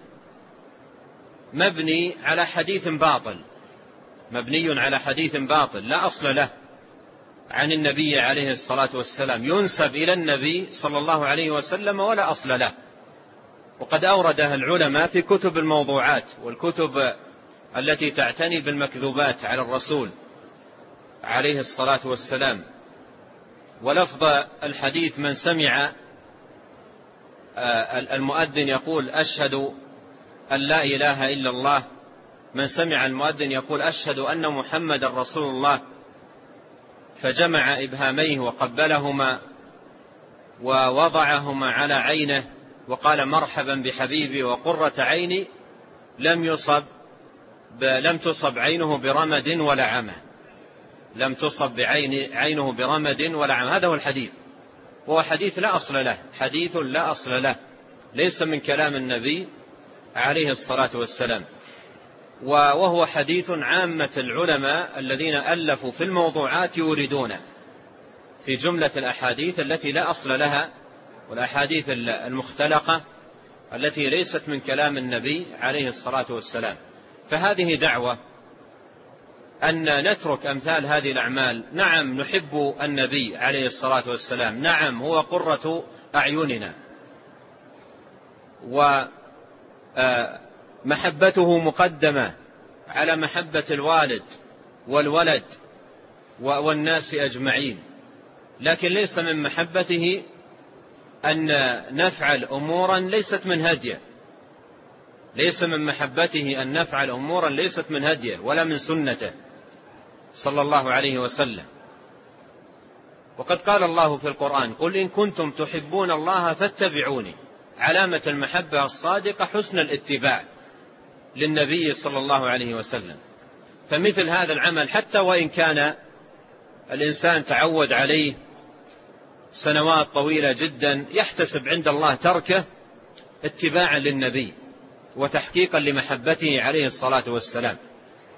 مبني على حديث باطل، مبني على حديث باطل لا أصل له عن النبي عليه الصلاة والسلام، ينسب إلى النبي صلى الله عليه وسلم ولا أصل له. وقد أوردها العلماء في كتب الموضوعات والكتب التي تعتني بالمكذوبات على الرسول عليه الصلاة والسلام. ولفظ الحديث من سمع المؤذن يقول أشهد أن لا إله إلا الله، من سمع المؤذن يقول أشهد أن محمد رسول الله، فجمع إبهاميه وقبلهما ووضعهما على عينه وقال مرحبا بحبيبي وقرة عيني، لم يصب لم تصب عينه برمد ولا عمى، لم تصب بعين عينه برمد ولا عمى. هذا هو الحديث، وهو حديث لا أصل له، حديث لا أصل له، ليس من كلام النبي عليه الصلاة والسلام. وهو حديث عامة العلماء الذين ألفوا في الموضوعات يوردونه في جملة الأحاديث التي لا أصل لها، والأحاديث المختلقة التي ليست من كلام النبي عليه الصلاة والسلام. فهذه دعوة أن نترك أمثال هذه الأعمال. نعم نحب النبي عليه الصلاة والسلام، نعم هو قرة أعيننا، ومحبته مقدمة على محبة الوالد والولد والناس أجمعين، لكن ليس من محبته أن نفعل أمورا ليست من هديه، ليس من محبته أن نفعل أمورا ليست من هديه ولا من سنته صلى الله عليه وسلم. وقد قال الله في القرآن قل إن كنتم تحبون الله فاتبعوني. علامة المحبة الصادقة حسن الاتباع للنبي صلى الله عليه وسلم. فمثل هذا العمل حتى وإن كان الإنسان تعود عليه سنوات طويلة جدا يحتسب عند الله تركه اتباعا للنبي وتحقيقا لمحبته عليه الصلاة والسلام.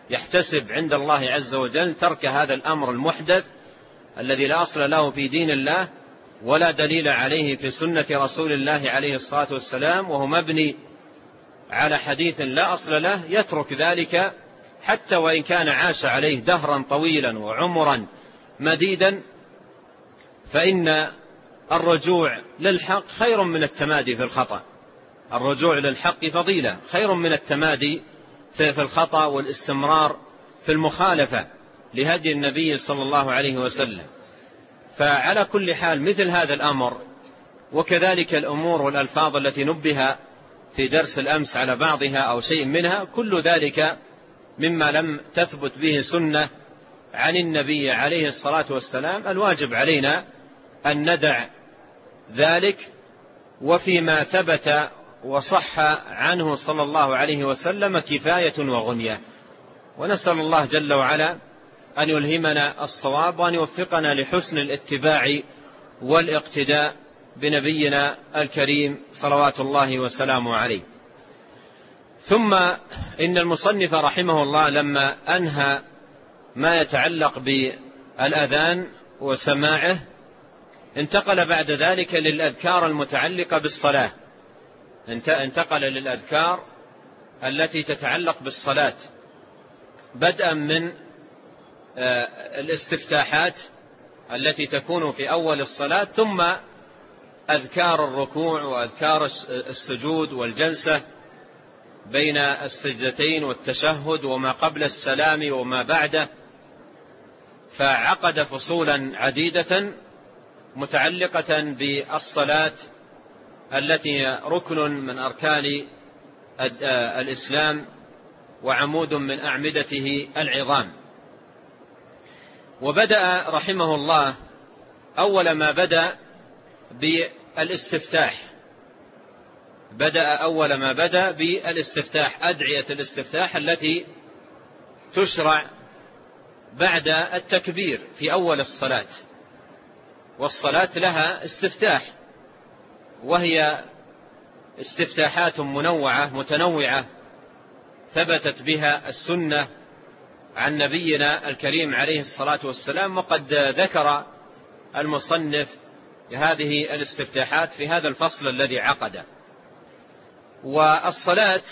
يحتسب عند الله عز وجل ترك هذا الأمر المحدث الذي لا أصل له في دين الله ولا دليل عليه في سنة رسول الله عليه الصلاة والسلام، وهو مبني على حديث لا أصل له، يترك ذلك حتى وإن كان عاش عليه دهرا طويلا وعمرا مديدا، فإن الرجوع للحق خير من التمادي في الخطأ. الرجوع للحق فضيلة خير من التمادي في الخطأ والاستمرار في المخالفة لهدي النبي صلى الله عليه وسلم. فعلى كل حال مثل هذا الأمر وكذلك الأمور والألفاظ التي نبه في درس الأمس على بعضها أو شيء منها، كل ذلك مما لم تثبت به سنة عن النبي عليه الصلاة والسلام، الواجب علينا أن ندع ذلك، وفيما ثبت وصح عنه صلى الله عليه وسلم كفاية وغنية. ونسأل الله جل وعلا أن يلهمنا الصواب وأن يوفقنا لحسن الاتباع والاقتداء بنبينا الكريم صلوات الله وسلامه عليه. ثم إن المصنف رحمه الله لما أنهى ما يتعلق بالأذان وسماعه انتقل بعد ذلك للأذكار المتعلقة بالصلاة، انتقل للأذكار التي تتعلق بالصلاة، بدءا من الاستفتاحات التي تكون في أول الصلاة، ثم أذكار الركوع وأذكار السجود والجلسة بين السجدتين والتشهد وما قبل السلام وما بعده. فعقد فصولا عديدة متعلقة بالصلاة التي ركن من أركان الإسلام وعمود من أعمدته العظام. وبدأ رحمه الله أول ما بدأ بالاستفتاح، بدأ أول ما بدأ بالاستفتاح، أدعية الاستفتاح التي تشرع بعد التكبير في أول الصلاة. والصلاة لها استفتاح، وهي استفتاحات منوعة متنوعة ثبتت بها السنة عن نبينا الكريم عليه الصلاة والسلام. وقد ذكر المصنف هذه الاستفتاحات في هذا الفصل الذي عقده. والصلاة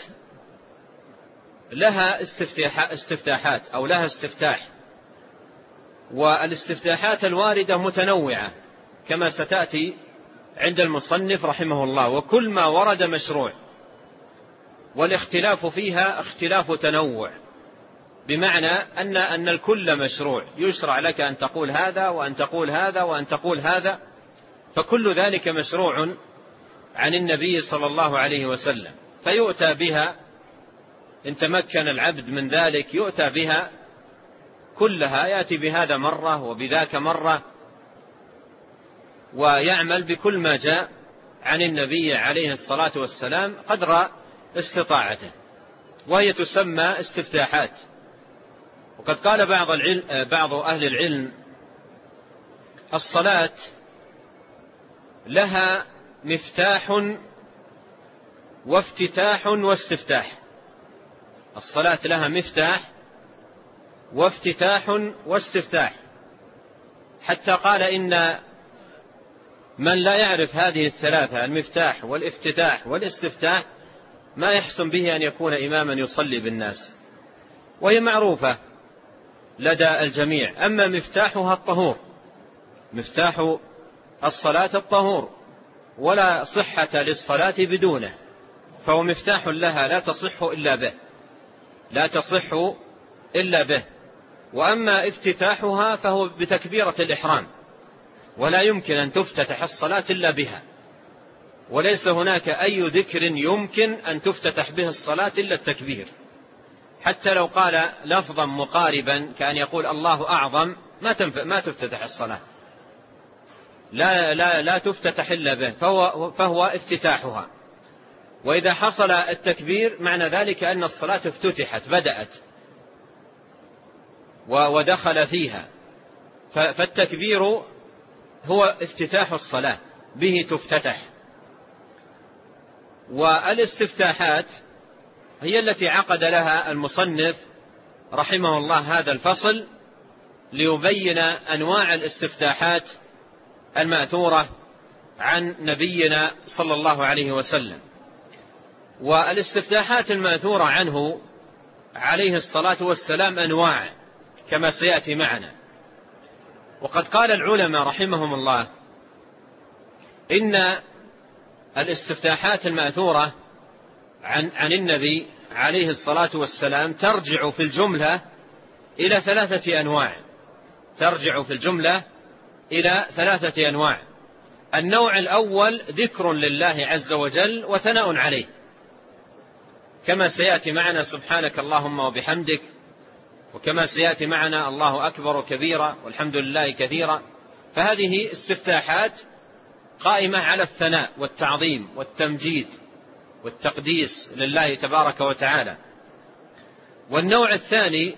لها استفتاحات أو لها استفتاح، والاستفتاحات الواردة متنوعة كما ستأتي عند المصنف رحمه الله، وكل ما ورد مشروع، والاختلاف فيها اختلاف تنوع، بمعنى أن أن الكل مشروع، يشرع لك أن تقول هذا وأن تقول هذا وأن تقول هذا، فكل ذلك مشروع عن النبي صلى الله عليه وسلم، فيؤتى بها إن تمكن العبد من ذلك، يؤتى بها كلها، يأتي بهذا مرة وبذاك مرة، ويعمل بكل ما جاء عن النبي عليه الصلاة والسلام قدر استطاعته، وهي تسمى استفتاحات. وقد قال بعض العلم بعض أهل العلم الصلاة لها مفتاح وافتتاح واستفتاح. الصلاة لها مفتاح وافتتاح واستفتاح، حتى قال إن من لا يعرف هذه الثلاثة المفتاح والافتتاح والاستفتاح ما يحسن به أن يكون إماما يصلي بالناس، وهي معروفة لدى الجميع. أما مفتاحها الطهور، مفتاح الصلاة الطهور، ولا صحة للصلاة بدونه، فهو مفتاح لها لا تصح إلا به، لا تصح إلا به. وأما افتتاحها فهو بتكبيرة الإحرام، ولا يمكن أن تفتتح الصلاة إلا بها، وليس هناك أي ذكر يمكن أن تفتتح به الصلاة إلا التكبير، حتى لو قال لفظا مقاربا كأن يقول الله أعظم ما تنفع ما تفتتح الصلاة، لا لا لا تفتتح إلا به، فهو فهو افتتاحها. وإذا حصل التكبير معنى ذلك أن الصلاة افتتحت، بدأت ودخل فيها، فالتكبير هو افتتاح الصلاة، به تفتتح. والاستفتاحات هي التي عقد لها المصنف رحمه الله هذا الفصل ليبين أنواع الاستفتاحات المأثورة عن نبينا صلى الله عليه وسلم. والاستفتاحات المأثورة عنه عليه الصلاة والسلام أنواع كما سيأتي معنا. وقد قال العلماء رحمهم الله إن الاستفتاحات المأثورة عن, عن النبي عليه الصلاة والسلام ترجع في الجملة إلى ثلاثة أنواع ترجع في الجملة إلى ثلاثة أنواع. النوع الأول ذكر لله عز وجل وثناء عليه، كما سيأتي معنا سبحانك اللهم وبحمدك، وكما سيأتي معنا الله أكبر كبيرا والحمد لله كثيرا. فهذه استفتاحات قائمة على الثناء والتعظيم والتمجيد والتقديس لله تبارك وتعالى. والنوع الثاني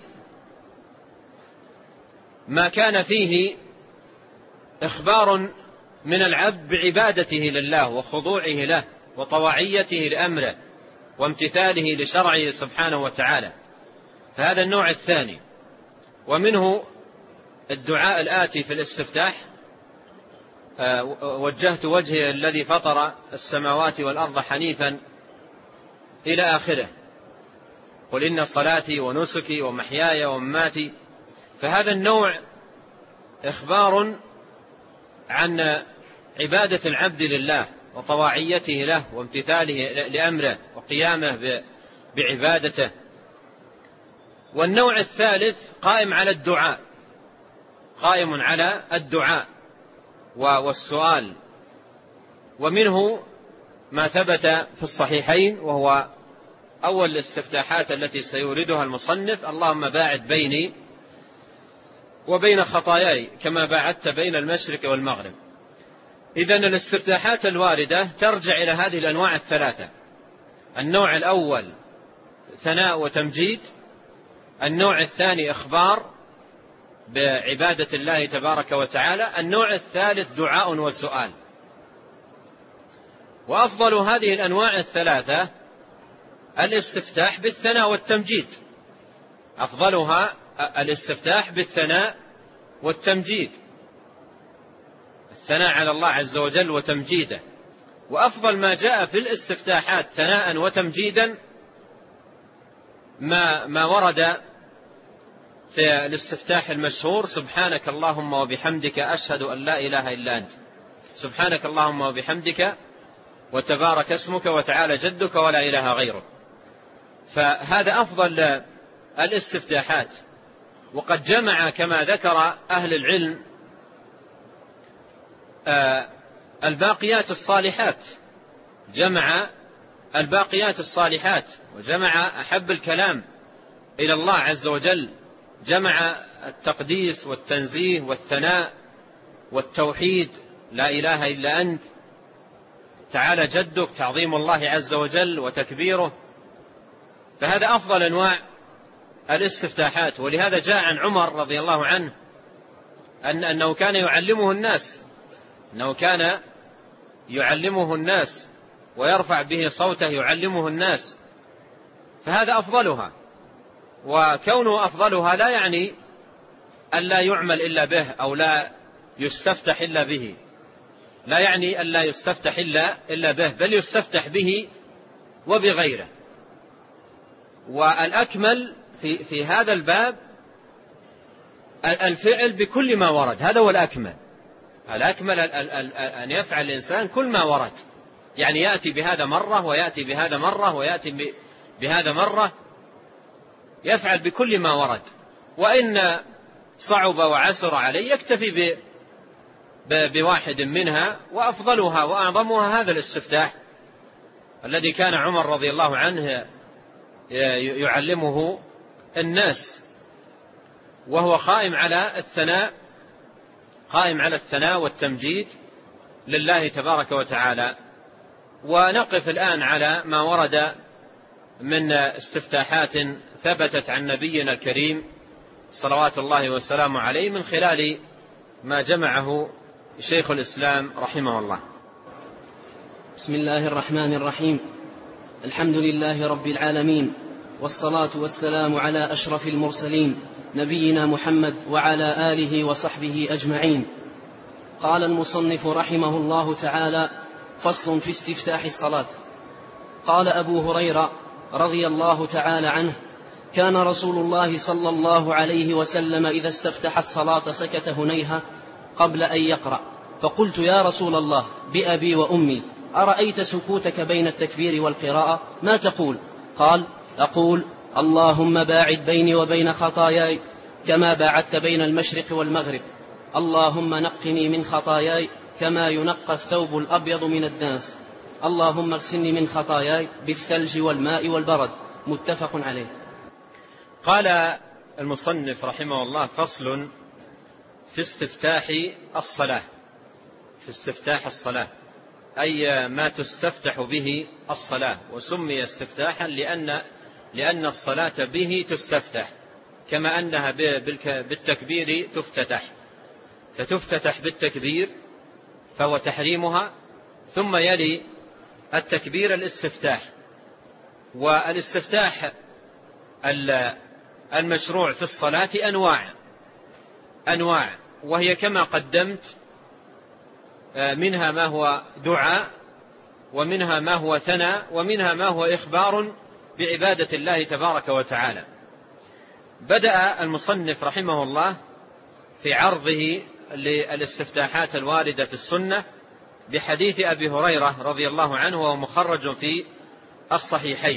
ما كان فيه إخبار من العبد بعبادته لله وخضوعه له وطواعيته لأمره وامتثاله لشرعه سبحانه وتعالى، فهذا النوع الثاني. ومنه الدعاء الآتي في الاستفتاح: وجهت وجهي الذي فطر السماوات والأرض حنيفا إلى آخره، قل إن صلاتي ونسكي ومحياي ومماتي. فهذا النوع إخبار عن عبادة العبد لله وطواعيته له وامتثاله لأمره وقيامه بعبادته. والنوع الثالث قائم على الدعاء قائم على الدعاء والسؤال. ومنه ما ثبت في الصحيحين، وهو أول الاستفتاحات التي سيوردها المصنف: اللهم باعد بيني وبين خطاياي كما باعدت بين المشرق والمغرب. إذن الاستفتاحات الواردة ترجع إلى هذه الأنواع الثلاثة: النوع الأول ثناء وتمجيد، النوع الثاني إخبار بعبادة الله تبارك وتعالى، النوع الثالث دعاء وسؤال. وأفضل هذه الأنواع الثلاثة الاستفتاح بالثناء والتمجيد، أفضلها الاستفتاح بالثناء والتمجيد، الثناء على الله عز وجل وتمجيده. وأفضل ما جاء في الاستفتاحات ثناء وتمجيدا ما, ما ورد في الاستفتاح المشهور: سبحانك اللهم وبحمدك أشهد أن لا إله إلا أنت، سبحانك اللهم وبحمدك وتبارك اسمك وتعالى جدك ولا إله غيرك. فهذا أفضل الاستفتاحات. وقد جمع كما ذكر أهل العلم الباقيات الصالحات، جمع الباقيات الصالحات وجمع أحب الكلام إلى الله عز وجل، جمع التقديس والتنزيه والثناء والتوحيد، لا إله إلا أنت، تعالى جدك، تعظيم الله عز وجل وتكبيره. فهذا أفضل أنواع الاستفتاحات. ولهذا جاء عن عمر رضي الله عنه أن أنه كان يعلمه الناس أنه كان يعلمه الناس ويرفع به صوته يعلمه الناس، فهذا أفضلها. وكونه أفضلها لا يعني أن لا يعمل إلا به أو لا يستفتح إلا به، لا يعني أن لا يستفتح إلا, إلا به، بل يستفتح به وبغيره. والأكمل في, في هذا الباب الفعل بكل ما ورد، هذا هو الأكمل. الأكمل أن يفعل الإنسان كل ما ورد، يعني يأتي بهذا مرة ويأتي بهذا مرة ويأتي بهذا مرة، يفعل بكل ما ورد. وإن صعب وعسر عليه يكتفي بواحد منها، وأفضلها وأعظمها هذا الاستفتاح الذي كان عمر رضي الله عنه يعلمه الناس، وهو قائم على الثناء قائم على الثناء والتمجيد لله تبارك وتعالى. ونقف الآن على ما ورد من استفتاحات ثبتت عن نبينا الكريم صلوات الله وسلامه عليه من خلال ما جمعه شيخ الإسلام رحمه الله. بسم الله الرحمن الرحيم. الحمد لله رب العالمين، والصلاة والسلام على أشرف المرسلين نبينا محمد وعلى آله وصحبه أجمعين. قال المصنف رحمه الله تعالى: فصل في استفتاح الصلاة. قال أبو هريرة رضي الله تعالى عنه: كان رسول الله صلى الله عليه وسلم إذا استفتح الصلاة سكت هنيهة قبل أن يقرأ، فقلت: يا رسول الله، بأبي وأمي، أرأيت سكوتك بين التكبير والقراءة ما تقول؟ قال: أقول: اللهم باعد بيني وبين خطاياي كما باعدت بين المشرق والمغرب، اللهم نقني من خطاياي كما ينقى الثوب الأبيض من الدنس، اللهم اغسلني من خطاياي بالثلج والماء والبرد. متفق عليه. قال المصنف رحمه الله: فصل في استفتاح الصلاة. في استفتاح الصلاة أي ما تستفتح به الصلاة، وسمي استفتاحا لأن لأن الصلاة به تستفتح، كما أنها بالتكبير تفتتح، فتفتتح بالتكبير فهو تحريمها، ثم يلي التكبير الاستفتاح. والاستفتاح المشروع في الصلاة أنواع أنواع وهي كما قدمت، منها ما هو دعاء، ومنها ما هو ثناء، ومنها ما هو إخبار بعبادة الله تبارك وتعالى. بدأ المصنف رحمه الله في عرضه للاستفتاحات الواردة في السنة بحديث أبي هريرة رضي الله عنه، وهو مخرج في الصحيحين،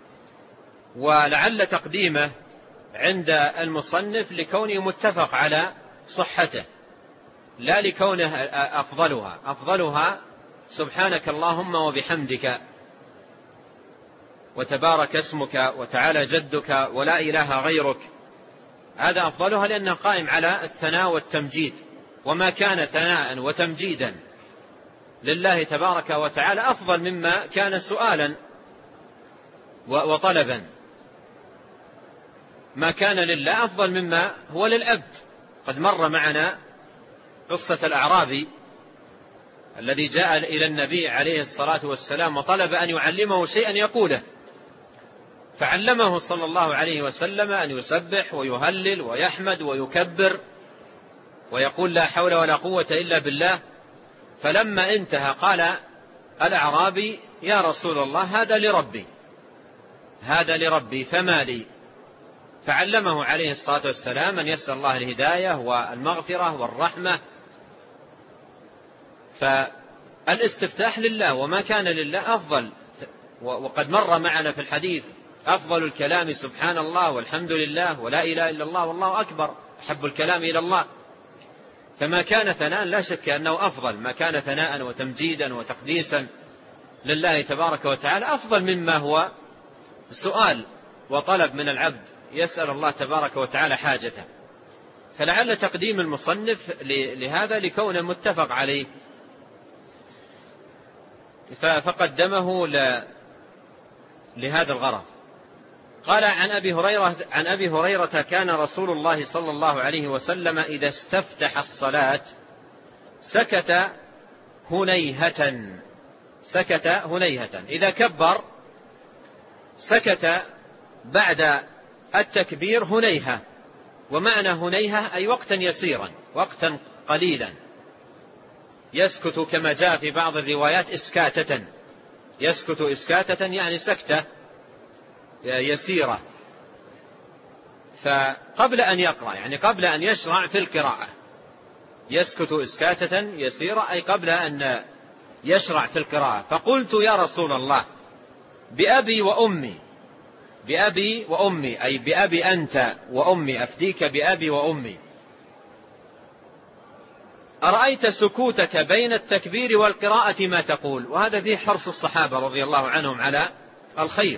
ولعل تقديمه عند المصنف لكونه متفق على صحته، لا لكونه أفضلها. أفضلها سبحانك اللهم وبحمدك وتبارك اسمك وتعالى جدك ولا إله غيرك، هذا أفضلها لأنه قائم على الثناء والتمجيد، وما كان ثناء وتمجيدا لله تبارك وتعالى أفضل مما كان سؤالا وطلبا. ما كان لله أفضل مما هو للعبد. قد مر معنا قصة الأعرابي الذي جاء إلى النبي عليه الصلاة والسلام وطلب أن يعلمه شيئا يقوله، فعلمه صلى الله عليه وسلم أن يسبح ويهلل ويحمد ويكبر ويقول لا حول ولا قوة إلا بالله. فلما انتهى قال الأعرابي: يا رسول الله، هذا لربي هذا لربي فما لي؟ فعلمه عليه الصلاة والسلام أن يسأل الله الهداية والمغفرة والرحمة. فالاستفتاح لله، وما كان لله أفضل. وقد مر معنا في الحديث: أفضل الكلام سبحان الله والحمد لله ولا إله إلا الله والله أكبر، أحب الكلام إلى الله. فما كان ثناء لا شك أنه أفضل، ما كان ثناء وتمجيدا وتقديسا لله تبارك وتعالى أفضل مما هو سؤال وطلب من العبد يسأل الله تبارك وتعالى حاجته. فلعل تقديم المصنف لهذا لكونه متفق عليه فقدمه لهذا الغرض. قال عن أبي هريرة عن أبي هريرة كان رسول الله صلى الله عليه وسلم إذا استفتح الصلاة سكت هنيهة سكت هنيهة إذا كبر سكت بعد التكبير هنيهة. ومعنى هنيهة أي وقتا يسيرا، وقتا قليلا. يسكت كما جاء في بعض الروايات إسكاتة، يسكت إسكاتة يعني سكتة يسيرة. فقبل أن يقرأ يعني قبل أن يشرع في القراءة يسكت إسكاتة يسيرة، أي قبل أن يشرع في القراءة. فقلت: يا رسول الله، بأبي وأمي، بأبي وأمي أي بأبي أنت وأمي، أفديك بأبي وأمي، أرأيت سكوتك بين التكبير والقراءة ما تقول؟ وهذا فيه حرص الصحابة رضي الله عنهم على الخير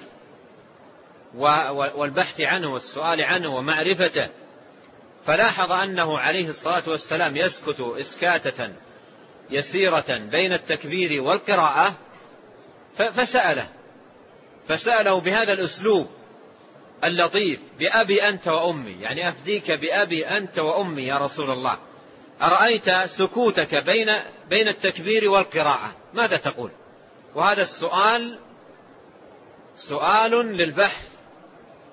والبحث عنه والسؤال عنه ومعرفته. فلاحظ أنه عليه الصلاة والسلام يسكت إسكاتة يسيرة بين التكبير والقراءة، فسأله فسأله بهذا الأسلوب اللطيف: بأبي أنت وأمي، يعني أفديك بأبي أنت وأمي يا رسول الله، أرأيت سكوتك بين بين التكبير والقراءة ماذا تقول؟ وهذا السؤال سؤال للبحث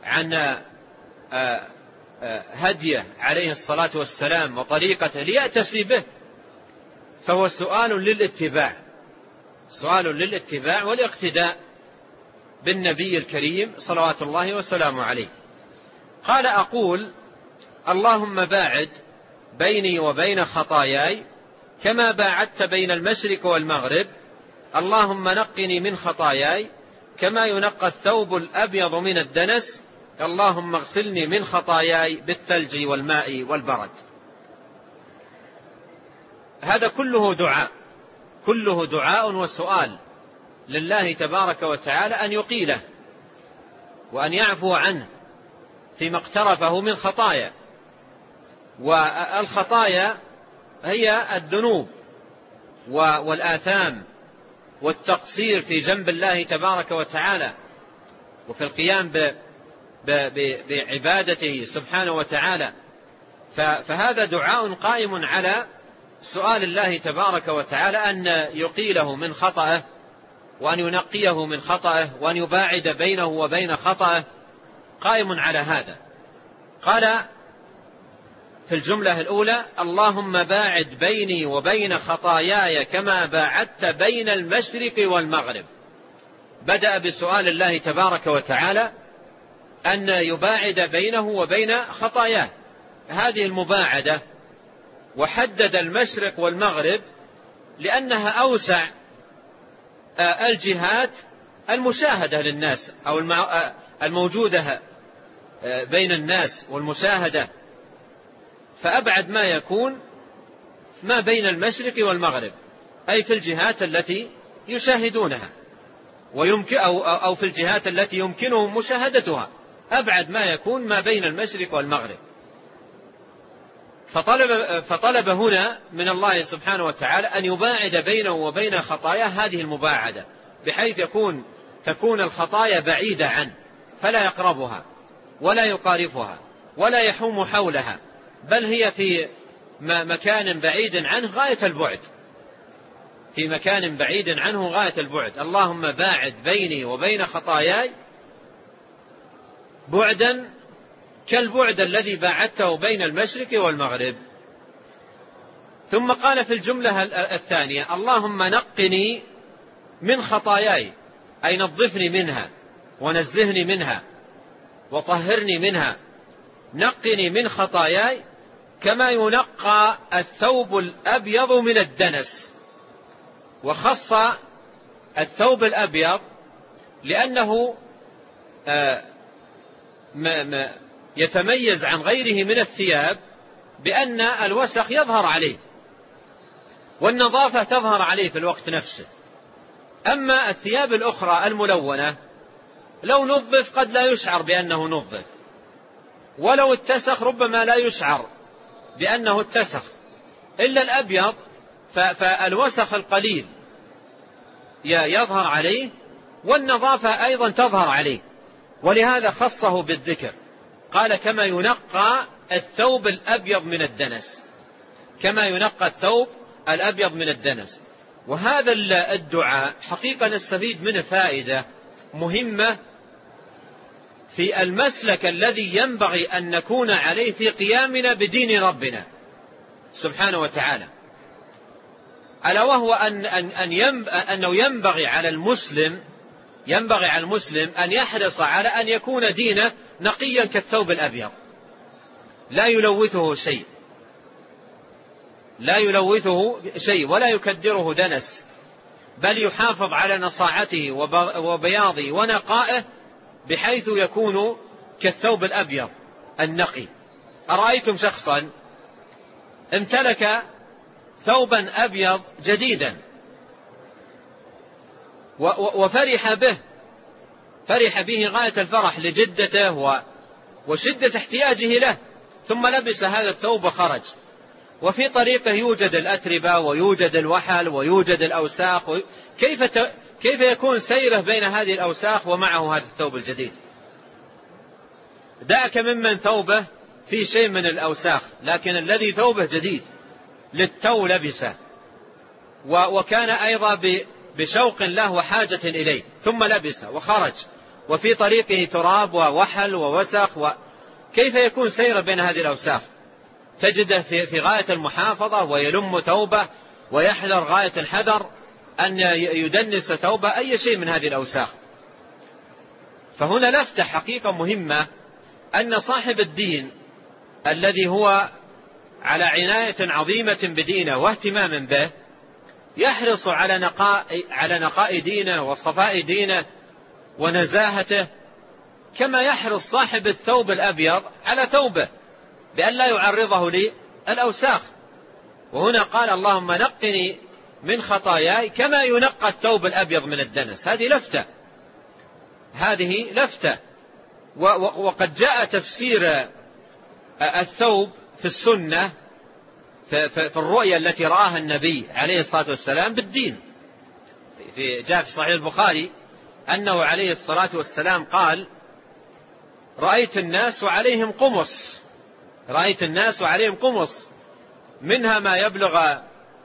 عن هديه عليه الصلاة والسلام وطريقته ليأتسي به، فهو سؤال للاتباع، سؤال للاتباع والاقتداء بالنبي الكريم صلوات الله وسلامه عليه. قال: أقول: اللهم باعد بيني وبين خطاياي كما باعدت بين المشرق والمغرب، اللهم نقني من خطاياي كما ينقى الثوب الأبيض من الدنس، اللهم اغسلني من خطاياي بالثلج والماء والبرد. هذا كله دعاء، كله دعاء وسؤال لله تبارك وتعالى أن يقيله وأن يعفو عنه فيما اقترفه من خطايا. والخطايا هي الذنوب والآثام والتقصير في جنب الله تبارك وتعالى وفي القيام بعبادته سبحانه وتعالى. فهذا دعاء قائم على سؤال الله تبارك وتعالى أن يقيله من خطأه وأن ينقيه من خطأه وأن يباعد بينه وبين خطأه، قائم على هذا. قال في الجملة الأولى: اللهم باعد بيني وبين خطاياي كما باعدت بين المشرق والمغرب. بدأ بسؤال الله تبارك وتعالى أن يباعد بينه وبين خطاياه، هذه المباعدة، وحدد المشرق والمغرب لأنها أوسع الجهات المشاهدة للناس أو الموجودة بين الناس والمشاهدة، فأبعد ما يكون ما بين المشرق والمغرب، أي في الجهات التي يشاهدونها ويمكن أو, أو في الجهات التي يمكنهم مشاهدتها، أبعد ما يكون ما بين المشرق والمغرب. فطلب, فطلب هنا من الله سبحانه وتعالى أن يباعد بينه وبين خطاياه هذه المباعدة، بحيث يكون تكون الخطايا بعيدة عنه فلا يقربها ولا يقارفها ولا يحوم حولها، بل هي في مكان بعيد عنه غاية البعد، في مكان بعيد عنه غاية البعد. اللهم باعد بيني وبين خطاياي بعدا كالبعد الذي باعدته بين المشرق والمغرب. ثم قال في الجملة الثانية: اللهم نقني من خطاياي، أي نظفني منها ونزهني منها وطهرني منها. نقني من خطاياي كما ينقى الثوب الأبيض من الدنس. وخص الثوب الأبيض لأنه يتميز عن غيره من الثياب بأن الوسخ يظهر عليه والنظافة تظهر عليه في الوقت نفسه. أما الثياب الأخرى الملونة لو نظف قد لا يشعر بأنه نظف، ولو اتسخ ربما لا يشعر بأنه اتسخ، إلا الأبيض فالوسخ القليل يظهر عليه والنظافة أيضا تظهر عليه، ولهذا خصه بالذكر. قال: كما ينقى الثوب الأبيض من الدنس، كما ينقى الثوب الأبيض من الدنس. وهذا الدعاء حقيقة نستفيد منه فائدة مهمة في المسلك الذي ينبغي أن نكون عليه في قيامنا بدين ربنا سبحانه وتعالى، ألا وهو أن أن ينب أنه ينبغي على المسلم ينبغي على المسلم أن يحرص على أن يكون دينه نقيا كالثوب الأبيض، لا يلوثه شيء لا يلوثه شيء ولا يكدره دنس، بل يحافظ على نصاعته وبياضه ونقائه بحيث يكون كالثوب الأبيض النقي. أرأيتم شخصا امتلك ثوبا أبيض جديدا وفرح به فرح به غاية الفرح لجدته وشدة احتياجه له، ثم لبس هذا الثوب وخرج، وفي طريقه يوجد الأتربة ويوجد الوحل ويوجد الأوساخ، كيف كيف يكون سيره بين هذه الأوساخ ومعه هذا الثوب الجديد؟ دعك ممن ثوبه في شيء من الأوساخ، لكن الذي ثوبه جديد للتو لبسه وكان أيضا بشوق له وحاجة إليه، ثم لبسه وخرج وفي طريقه تراب ووحل ووسخ، وكيف يكون سير بين هذه الأوساخ؟ تجده في غاية المحافظة ويلم ثوبه ويحذر غاية الحذر أن يدنس ثوبه أي شيء من هذه الأوساخ. فهنا لفتة حقيقة مهمة أن صاحب الدين الذي هو على عناية عظيمة بدينه واهتمام به يحرص على نقاء على نقاء دينه وصفاء دينه ونزاهته، كما يحرص صاحب الثوب الأبيض على ثوبه بأن لا يعرضه للأوساخ. وهنا قال اللهم نقني من خطاياي كما ينقى الثوب الأبيض من الدنس. هذه لفتة هذه لفتة وقد جاء تفسير الثوب في السنة في الرؤيا التي رآها النبي عليه الصلاة والسلام بالدين. في جاء في صحيح البخاري أنه عليه الصلاة والسلام قال رأيت الناس وعليهم قمص رأيت الناس وعليهم قمص منها ما يبلغ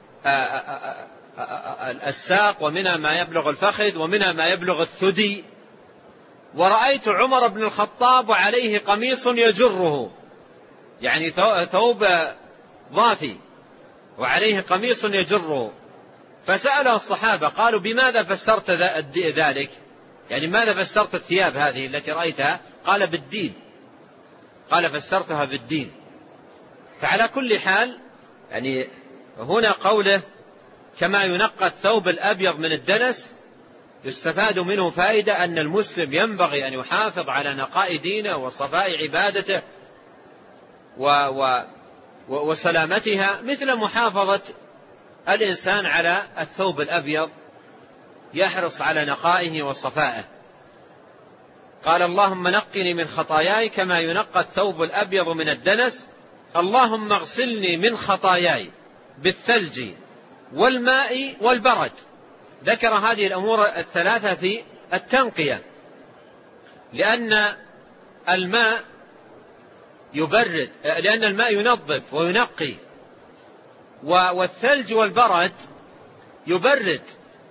الساق ومنها ما يبلغ الفخذ ومنها ما يبلغ الثدي، ورأيت عمر بن الخطاب وعليه قميص يجره، يعني ثوب ضافي وعليه قميص يجره. فسأله الصحابة قالوا بماذا فسرت ذلك؟ يعني ماذا فسرت الثياب هذه التي رأيتها؟ قال بالدين، قال فسرتها بالدين. فعلى كل حال يعني هنا قوله كما ينقى الثوب الأبيض من الدنس يستفاد منه فائدة أن المسلم ينبغي أن يحافظ على نقاء دينه وصفاء عبادته و و وسلامتها، مثل محافظة الإنسان على الثوب الأبيض، يحرص على نقائه وصفائه. قال اللهم نقني من خطاياي كما ينقى الثوب الأبيض من الدنس، اللهم اغسلني من خطاياي بالثلج والماء والبرد. ذكر هذه الأمور الثلاثة في التنقية، لأن الماء يبرد، لأن الماء ينظف وينقي، والثلج والبرد يبرد،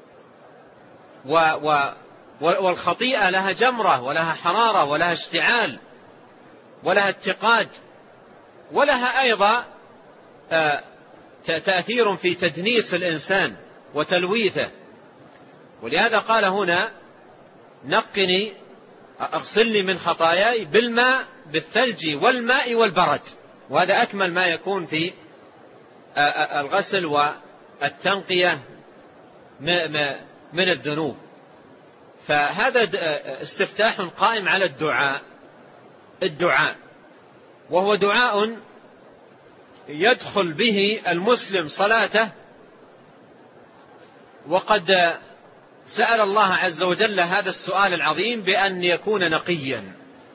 والخطيئة لها جمرة ولها حرارة ولها اشتعال ولها اتقاد، ولها أيضا تأثير في تدنيس الإنسان وتلويثه. ولهذا قال هنا نقني اغسلني من خطاياي بالماء بالثلج والماء والبرد، وهذا أكمل ما يكون في الغسل والتنقية من الذنوب. فهذا استفتاح قائم على الدعاء الدعاء وهو دعاء يدخل به المسلم صلاته، وقد سأل الله عز وجل هذا السؤال العظيم بأن يكون نقيا،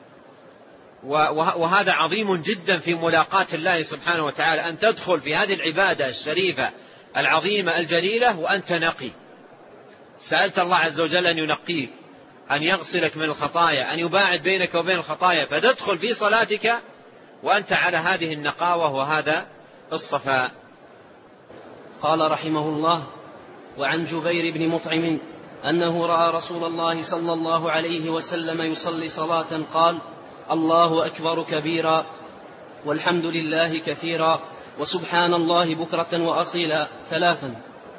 وهذا عظيم جدا في ملاقاة الله سبحانه وتعالى، أن تدخل في هذه العبادة الشريفة العظيمة الجليلة وأنت نقي. سألت الله عز وجل أن ينقيك، أن يغسلك من الخطايا، أن يباعد بينك وبين الخطايا، فتدخل في صلاتك وأنت على هذه النقاوة وهذا الصفاء. قال رحمه الله: وعن جبير بن مطعم أنه رأى رسول الله صلى الله عليه وسلم يصلي صلاة قال: الله أكبر كبيرا والحمد لله كثيرا وسبحان الله بكرة وأصيلا ثلاثا.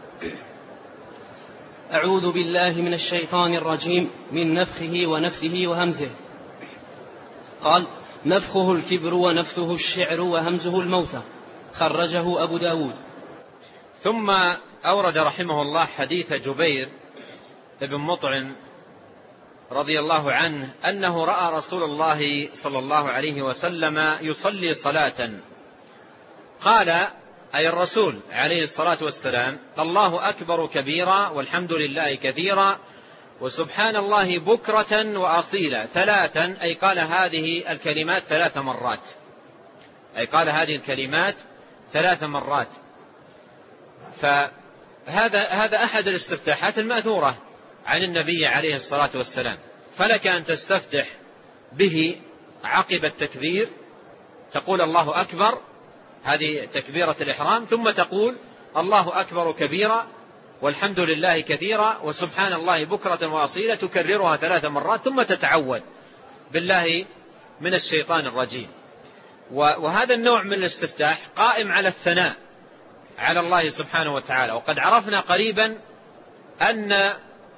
أعوذ بالله من الشيطان الرجيم من نفخه ونفثه وهمزه. قال: نفخه الكبر ونفثه الشعر وهمزه الموتى. خرجه أبو داود. ثم أورد رحمه الله حديث جبير بن مطعم رضي الله عنه أنه رأى رسول الله صلى الله عليه وسلم يصلي صلاة، قال أي الرسول عليه الصلاة والسلام: الله أكبر كبيرا والحمد لله كثيرا وسبحان الله بكرة وأصيلا ثلاثا، أي قال هذه الكلمات ثلاث مرات أي قال هذه الكلمات ثلاث مرات. فهذا هذا أحد الاستفتاحات المأثورة عن النبي عليه الصلاة والسلام، فلك أن تستفتح به عقب التكبير، تقول الله أكبر، هذه تكبيرة الإحرام، ثم تقول الله أكبر كبيرا والحمد لله كثيرا وسبحان الله بكرة وأصيلا، تكررها ثلاث مرات ثم تتعوذ بالله من الشيطان الرجيم. وهذا النوع من الاستفتاح قائم على الثناء على الله سبحانه وتعالى. وقد عرفنا قريبا أن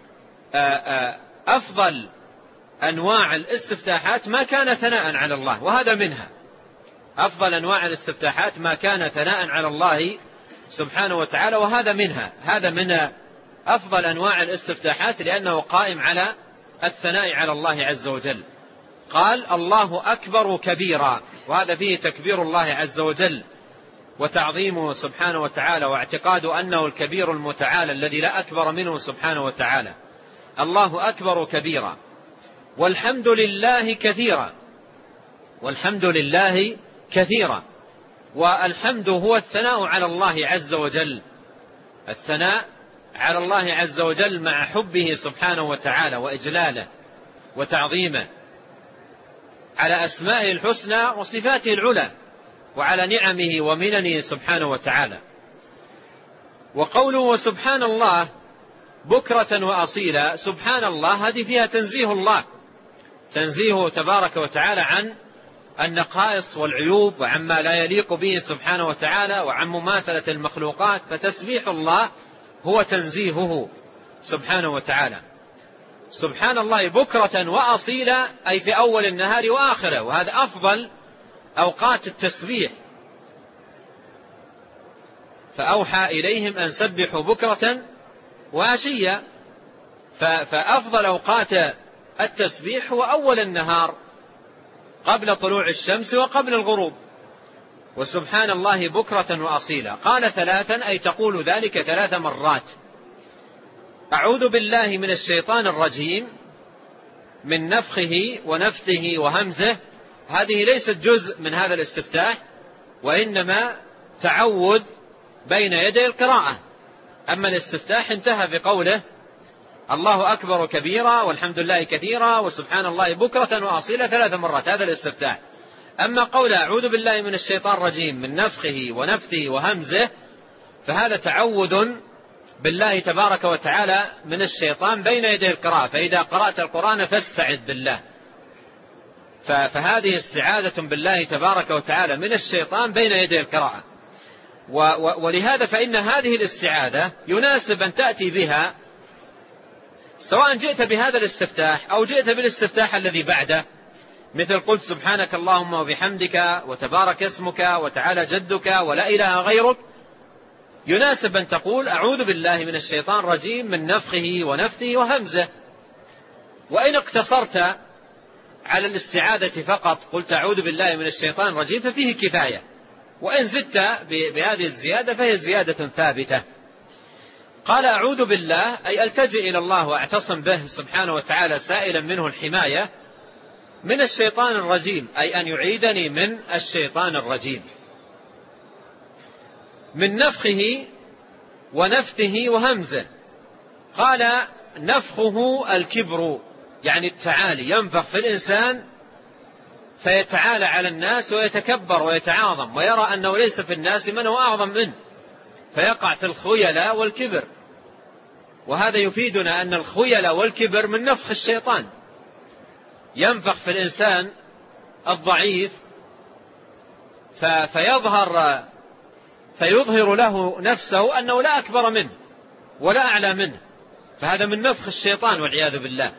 أفضل أنواع الاستفتاحات ما كان ثناء على الله، وهذا منها. أفضل أنواع الاستفتاحات ما كان ثناء على الله سبحانه وتعالى، وهذا منها. هذا من أفضل أنواع الاستفتاحات لأنه قائم على الثناء على الله عز وجل. قال الله أكبر كبيرا، وهذا فيه تكبير الله عز وجل وتعظيمه سبحانه وتعالى، واعتقاد أنه الكبير المتعالى الذي لا أكبر منه سبحانه وتعالى. الله أكبر كبيرا والحمد لله كثيرا، والحمد لله كثيرا. والحمد هو الثناء على الله عز وجل، الثناء على الله عز وجل مع حبه سبحانه وتعالى وإجلاله وتعظيمه على أسمائه الحسنى وصفاته العلى وعلى نعمه ومننه سبحانه وتعالى. وقوله وسبحان الله بكرة وأصيلا، سبحان الله هذه فيها تنزيه الله، تنزيه تبارك وتعالى عن النقائص والعيوب وعما لا يليق به سبحانه وتعالى وعن مماثلة المخلوقات، فتسبيح الله هو تنزيهه سبحانه وتعالى. سبحان الله بكرة وأصيلا أي في أول النهار وآخره، وهذا أفضل أوقات التسبيح. فأوحى إليهم أن سبحوا بكرة وعشيا، فأفضل أوقات التسبيح هو أول النهار قبل طلوع الشمس وقبل الغروب. وسبحان الله بكرة وأصيلا قال ثلاثا أي تقول ذلك ثلاث مرات. أعوذ بالله من الشيطان الرجيم من نفخه ونفثه وهمزه، هذه ليست جزء من هذا الاستفتاح، وإنما تعوذ بين يدي القراءة. أما الاستفتاح انتهى بقوله الله أكبر كبيرا والحمد لله كثيرا وسبحان الله بكرة وأصيلا ثلاث مرات، هذا الاستفتاح. أما قول أعوذ بالله من الشيطان الرجيم من نفخه ونفثه وهمزه، فهذا تعوذ بالله تبارك وتعالى من الشيطان بين يدي القراءة، فإذا قرأت القرآن فاستعذ بالله، فهذه استعاذة بالله تبارك وتعالى من الشيطان بين يدي القراءة. ولهذا فإن هذه الاستعاذة يناسب أن تأتي بها سواء جئت بهذا الاستفتاح أو جئت بالاستفتاح الذي بعده، مثل قلت سبحانك اللهم وبحمدك وتبارك اسمك وتعالى جدك ولا إله غيرك، يناسب أن تقول أعوذ بالله من الشيطان الرجيم من نفخه ونفثه وهمزه. وإن اقتصرت على الاستعاذة فقط قلت أعوذ بالله من الشيطان الرجيم ففيه كفاية، وإن زدت بهذه الزيادة فهي زيادة ثابتة. قال أعوذ بالله أي ألتجئ إلى الله وأعتصم به سبحانه وتعالى سائلا منه الحماية من الشيطان الرجيم، أي أن يعيدني من الشيطان الرجيم. من نفخه ونفثه وهمزه، قال نفخه الكبر يعني التعالي، ينفخ في الإنسان فيتعالى على الناس ويتكبر ويتعاظم ويرى أنه ليس في الناس من هو أعظم منه، فيقع في الخيلاء والكبر. وهذا يفيدنا أن الخيلاء والكبر من نفخ الشيطان، ينفخ في الإنسان الضعيف فيظهر فيظهر له نفسه أنه لا أكبر منه ولا أعلى منه، فهذا من نفخ الشيطان والعياذ بالله.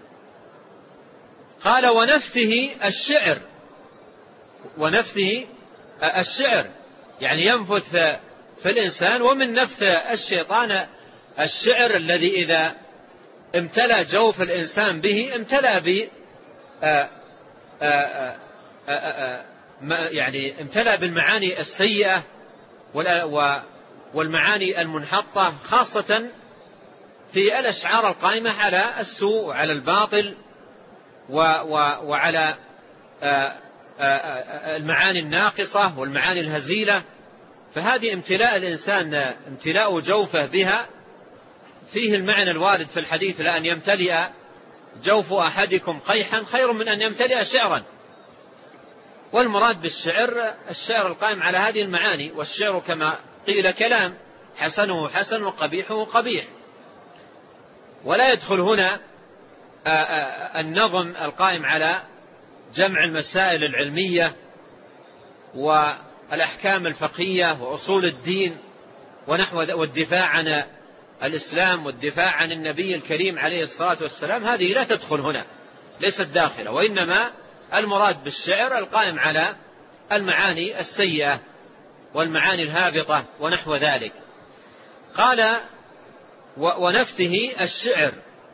قال ونفثه الشعر، ونفثه الشعر يعني ينفث في الإنسان. ومن نفث الشيطان الشعر الذي إذا امتلأ جوف الإنسان به امتلأ ب يعني امتلأ بالمعاني السيئة والمعاني المنحطة، خاصة في الأشعار القائمة على السوء وعلى الباطل وعلى المعاني الناقصة والمعاني الهزيلة. فهذه امتلاء الإنسان امتلاء جوفه بها فيه المعنى الوارد في الحديث لأن يمتلئ جوف أحدكم قيحا خير من أن يمتلئ شعرا. والمراد بالشعر الشعر القائم على هذه المعاني، والشعر كما قيل كلام حسنه حسن وقبيحه قبيح. ولا يدخل هنا النظم القائم على جمع المسائل العلمية والأحكام الفقهية وأصول الدين ونحو والدفاع عن الإسلام والدفاع عن النبي الكريم عليه الصلاة والسلام، هذه لا تدخل هنا، ليست داخلة، وإنما المراد بالشعر القائم على المعاني السيئة والمعاني الهابطة ونحو ذلك. قال ونفته الشعر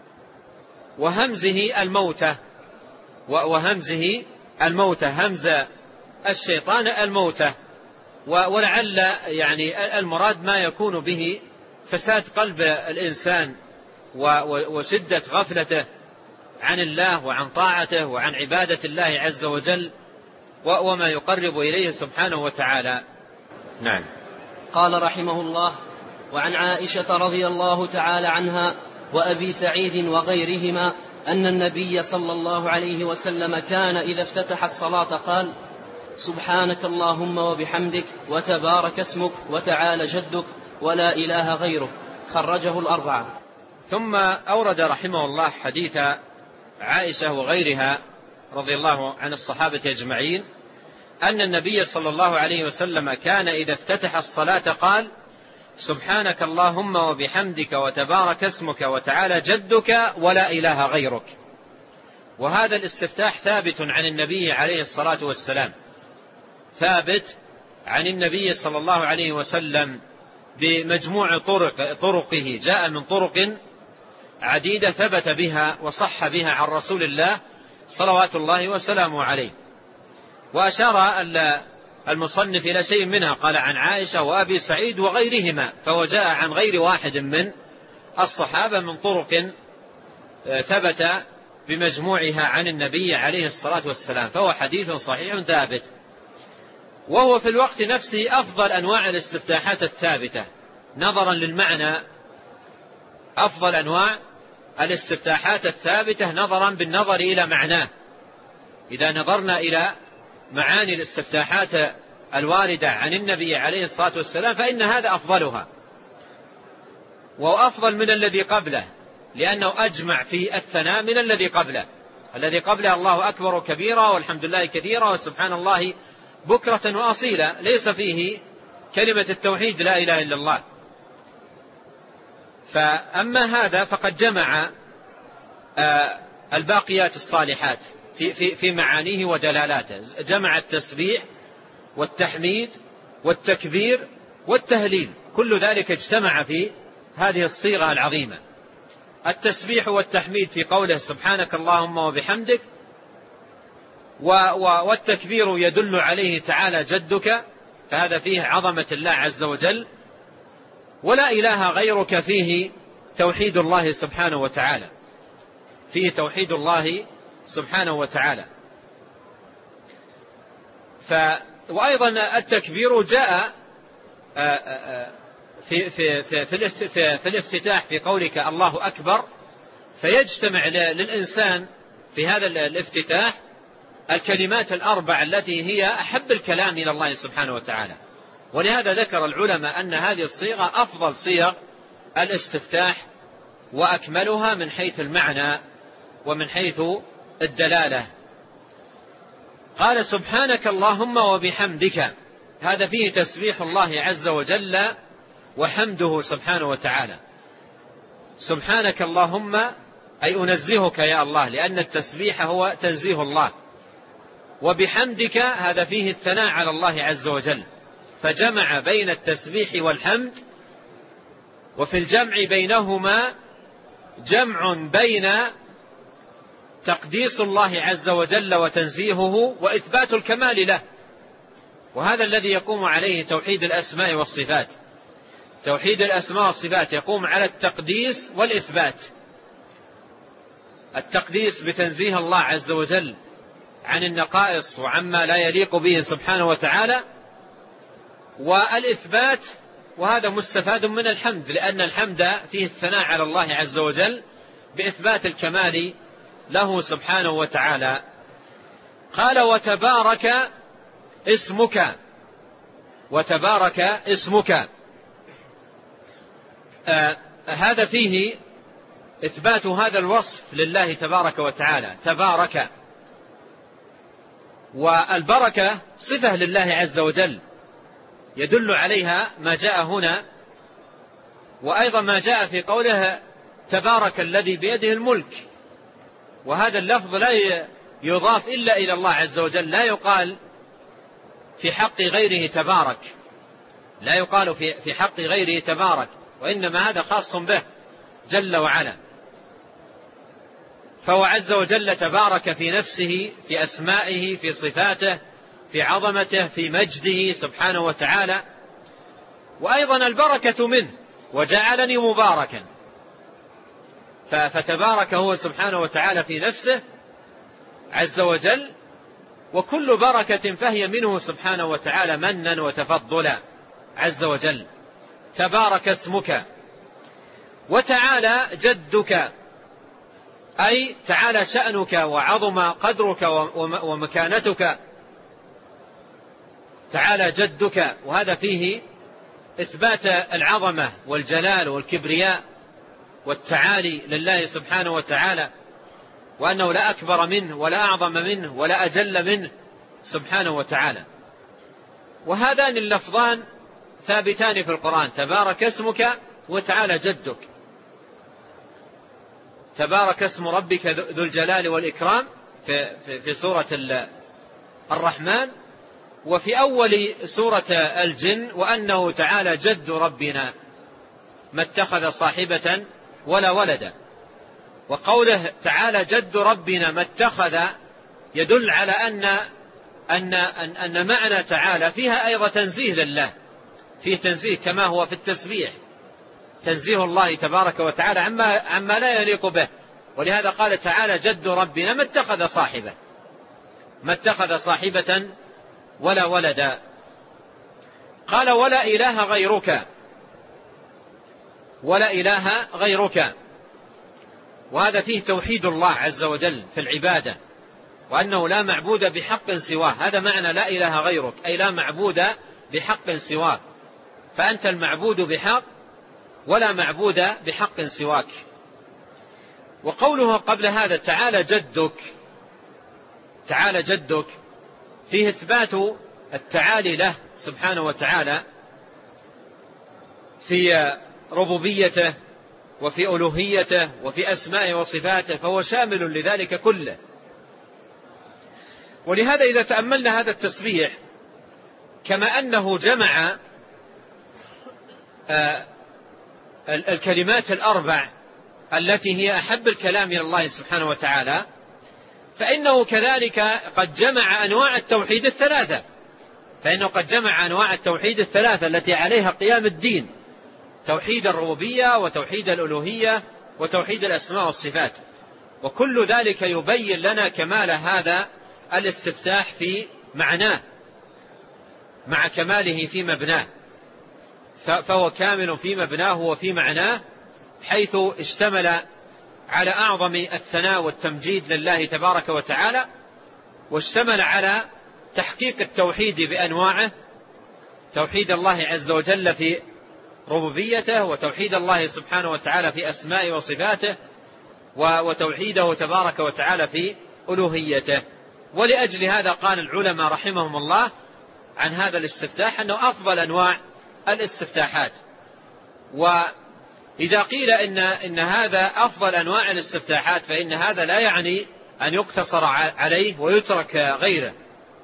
وهمزه الموتة، وهمزه الموتة همز الشيطان الموتة، ولعل يعني المراد ما يكون به فساد قلب الإنسان وشدة غفلته عن الله وعن طاعته وعن عبادة الله عز وجل وما يقرب إليه سبحانه وتعالى. نعم. قال رحمه الله: وعن عائشة رضي الله تعالى عنها وأبي سعيد وغيرهما أن النبي صلى الله عليه وسلم كان إذا افتتح الصلاة قال: سبحانك اللهم وبحمدك وتبارك اسمك وتعالى جدك ولا إله غيرك. خرجه الأربعة. ثم أورد رحمه الله حديث عائشة وغيرها رضي الله عن الصحابة أجمعين أن النبي صلى الله عليه وسلم كان إذا افتتح الصلاة قال: سبحانك اللهم وبحمدك وتبارك اسمك وتعالى جدك ولا إله غيرك. وهذا الاستفتاح ثابت عن النبي عليه الصلاة والسلام، ثابت عن النبي صلى الله عليه وسلم بمجموع طرق طرقه، جاء من طرق عديدة ثبت بها وصح بها عن رسول الله صلوات الله وسلامه عليه. وأشار المصنف إلى شيء منها، قال عن عائشة وأبي سعيد وغيرهما، فهو جاء عن غير واحد من الصحابة من طرق ثبت بمجموعها عن النبي عليه الصلاة والسلام، فهو حديث صحيح ثابت. وهو في الوقت نفسه أفضل أنواع الاستفتاحات الثابتة نظرا للمعنى، أفضل أنواع الاستفتاحات الثابتة نظرا بالنظر إلى معناه. إذا نظرنا إلى معاني الاستفتاحات الواردة عن النبي عليه الصلاة والسلام فإن هذا أفضلها، وأفضل من الذي قبله، لأنه أجمع في الثناء من الذي قبله. الذي قبله الله أكبر كبيرا والحمد لله كثيرا وسبحان الله بكرة وأصيلا، ليس فيه كلمة التوحيد لا إله إلا الله. فأما هذا فقد جمع الباقيات الصالحات في, في, في معانيه ودلالاته، جمع التسبيح والتحميد والتكبير والتهليل، كل ذلك اجتمع في هذه الصيغة العظيمة. التسبيح والتحميد في قوله سبحانك اللهم وبحمدك، والتكبير يدل عليه تعالى جدك، فهذا فيه عظمة الله عز وجل، ولا إله غيرك فيه توحيد الله سبحانه وتعالى، فيه توحيد الله سبحانه وتعالى. ف وأيضا التكبير جاء في, في, في, في, في الافتتاح في قولك الله أكبر، فيجتمع للإنسان في هذا الافتتاح الكلمات الأربع التي هي أحب الكلام إلى الله سبحانه وتعالى. ولهذا ذكر العلماء أن هذه الصيغة أفضل صيغ الاستفتاح وأكملها من حيث المعنى ومن حيث الدلالة. قال سبحانك اللهم وبحمدك، هذا فيه تسبيح الله عز وجل وحمده سبحانه وتعالى. سبحانك اللهم أي أنزهك يا الله، لأن التسبيح هو تنزيه الله، وبحمدك هذا فيه الثناء على الله عز وجل، فجمع بين التسبيح والحمد، وفي الجمع بينهما جمع بين تقديس الله عز وجل وتنزيهه وإثبات الكمال له. وهذا الذي يقوم عليه توحيد الأسماء والصفات. توحيد الأسماء والصفات يقوم على التقديس والإثبات. التقديس بتنزيه الله عز وجل عن النقائص وعما لا يليق به سبحانه وتعالى، والإثبات وهذا مستفاد من الحمد، لأن الحمد فيه الثناء على الله عز وجل بإثبات الكمال له سبحانه وتعالى. قال وتبارك اسمك، وتبارك اسمك، آه هذا فيه إثبات هذا الوصف لله تبارك وتعالى، تبارك. والبركة صفة لله عز وجل يدل عليها ما جاء هنا، وأيضا ما جاء في قوله تبارك الذي بيده الملك. وهذا اللفظ لا يضاف إلا إلى الله عز وجل، لا يقال في حق غيره تبارك، لا يقال في حق غيره تبارك، وإنما هذا خاص به جل وعلا. فهو عز وجل تبارك في نفسه، في أسمائه، في صفاته، في عظمته، في مجده سبحانه وتعالى. وأيضا البركة منه، وجعلني مباركا، فتبارك هو سبحانه وتعالى في نفسه عز وجل، وكل بركة فهي منه سبحانه وتعالى منا وتفضلا عز وجل. تبارك اسمك. وتعالى جدك، أي تعالى شأنك وعظم قدرك ومكانتك، تعالى جدك. وهذا فيه إثبات العظمة والجلال والكبرياء والتعالي لله سبحانه وتعالى، وأنه لا أكبر منه ولا أعظم منه ولا أجل منه سبحانه وتعالى. وهذان اللفظان ثابتان في القرآن، تبارك اسمك وتعالى جدك. تبارك اسم ربك ذو الجلال والإكرام في, في, في سورة الرحمن، وفي أول سورة الجن وأنه تعالى جد ربنا ما اتخذ صاحبة ولا ولدا. وقوله تعالى جد ربنا ما اتخذ يدل على أن, أن, أن, أن معنى تعالى فيها أيضا تنزيه لله، فيه تنزيه كما هو في التسبيح، تنزيه الله تبارك وتعالى عما, عما لا يليق به. ولهذا قال تعالى جد ربنا ما اتخذ صاحبة، ما اتخذ صاحبة ولا ولدا. قال ولا إله غيرك، ولا إله غيرك. وهذا فيه توحيد الله عز وجل في العبادة، وأنه لا معبود بحق سواه. هذا معنى لا إله غيرك، أي لا معبود بحق سواك، فأنت المعبود بحق ولا معبود بحق سواك. وقوله قبل هذا تعالى جدك، تعالى جدك، فيه إثبات التعالي له سبحانه وتعالى في ربوبيته وفي ألوهيته وفي أسمائه وصفاته، فهو شامل لذلك كله. ولهذا إذا تأملنا هذا التسبيح كما أنه جمع الكلمات الأربع التي هي أحب الكلام إلى الله سبحانه وتعالى، فإنه كذلك قد جمع أنواع التوحيد الثلاثة، فإنه قد جمع أنواع التوحيد الثلاثة التي عليها قيام الدين، توحيد الربوبية وتوحيد الألوهية وتوحيد الأسماء والصفات. وكل ذلك يبين لنا كمال هذا الاستفتاح في معناه مع كماله في مبناه، فهو كامل في مبناه وفي معناه، حيث اشتمل على أعظم الثناء والتمجيد لله تبارك وتعالى، واشتمل على تحقيق التوحيد بأنواعه، توحيد الله عز وجل في ربوبيته، وتوحيد الله سبحانه وتعالى في أسمائه وصفاته، وتوحيده تبارك وتعالى في ألوهيته. ولأجل هذا قال العلماء رحمهم الله عن هذا الاستفتاح أنه أفضل أنواع الاستفتاحات. وإذا قيل إن, إن هذا أفضل أنواع الاستفتاحات، فإن هذا لا يعني أن يقتصر عليه ويترك غيره،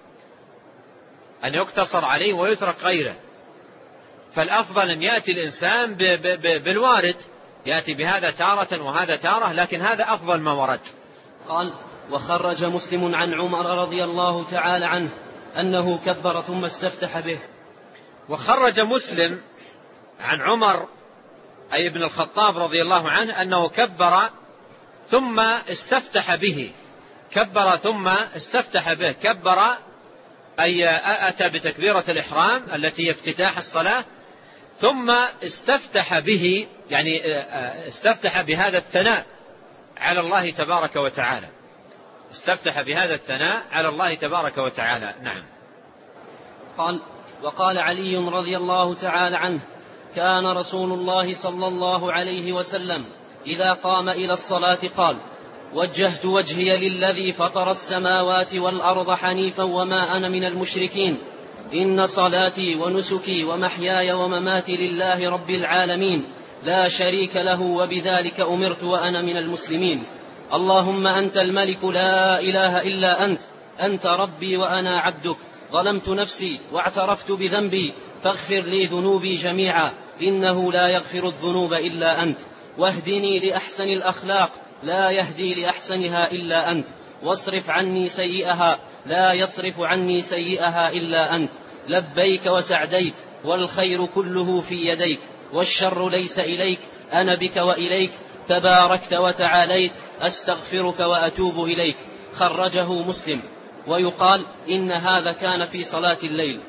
أن يقتصر عليه ويترك غيره. فالأفضل أن يأتي الإنسان بالوارد، يأتي بهذا تارة وهذا تارة، لكن هذا أفضل ما ورد. قال وخرج مسلم عن عمر رضي الله تعالى عنه أنه كبر ثم استفتح به. وخرج مسلم عن عمر أي ابن الخطاب رضي الله عنه أنه كبر ثم استفتح به، كبر ثم استفتح به. كبر أي أتى بتكبيرة الإحرام التي افتتاح الصلاة، ثم استفتح به، يعني استفتح بهذا الثناء على الله تبارك وتعالى، استفتح بهذا الثناء على الله تبارك وتعالى. نعم. قال وقال علي رضي الله تعالى عنه كان رسول الله صلى الله عليه وسلم إذا قام إلى الصلاة قال: وجهت وجهي للذي فطر السماوات والأرض حنيفا وما أنا من المشركين، إن صلاتي ونسكي ومحياي ومماتي لله رب العالمين لا شريك له وبذلك أمرت وأنا من المسلمين. اللهم أنت الملك لا إله إلا أنت، أنت ربي وأنا عبدك، ظلمت نفسي واعترفت بذنبي فاغفر لي ذنوبي جميعا، إنه لا يغفر الذنوب إلا أنت، واهدني لأحسن الأخلاق لا يهدي لأحسنها إلا أنت، واصرف عني سيئها لا يصرف عني سيئها إلا أنت، لبيك وسعديك والخير كله في يديك، والشر ليس إليك، أنا بك وإليك، تباركت وتعاليت، أستغفرك وأتوب إليك. خرجه مسلم. ويقال إن هذا كان في صلاة الليل.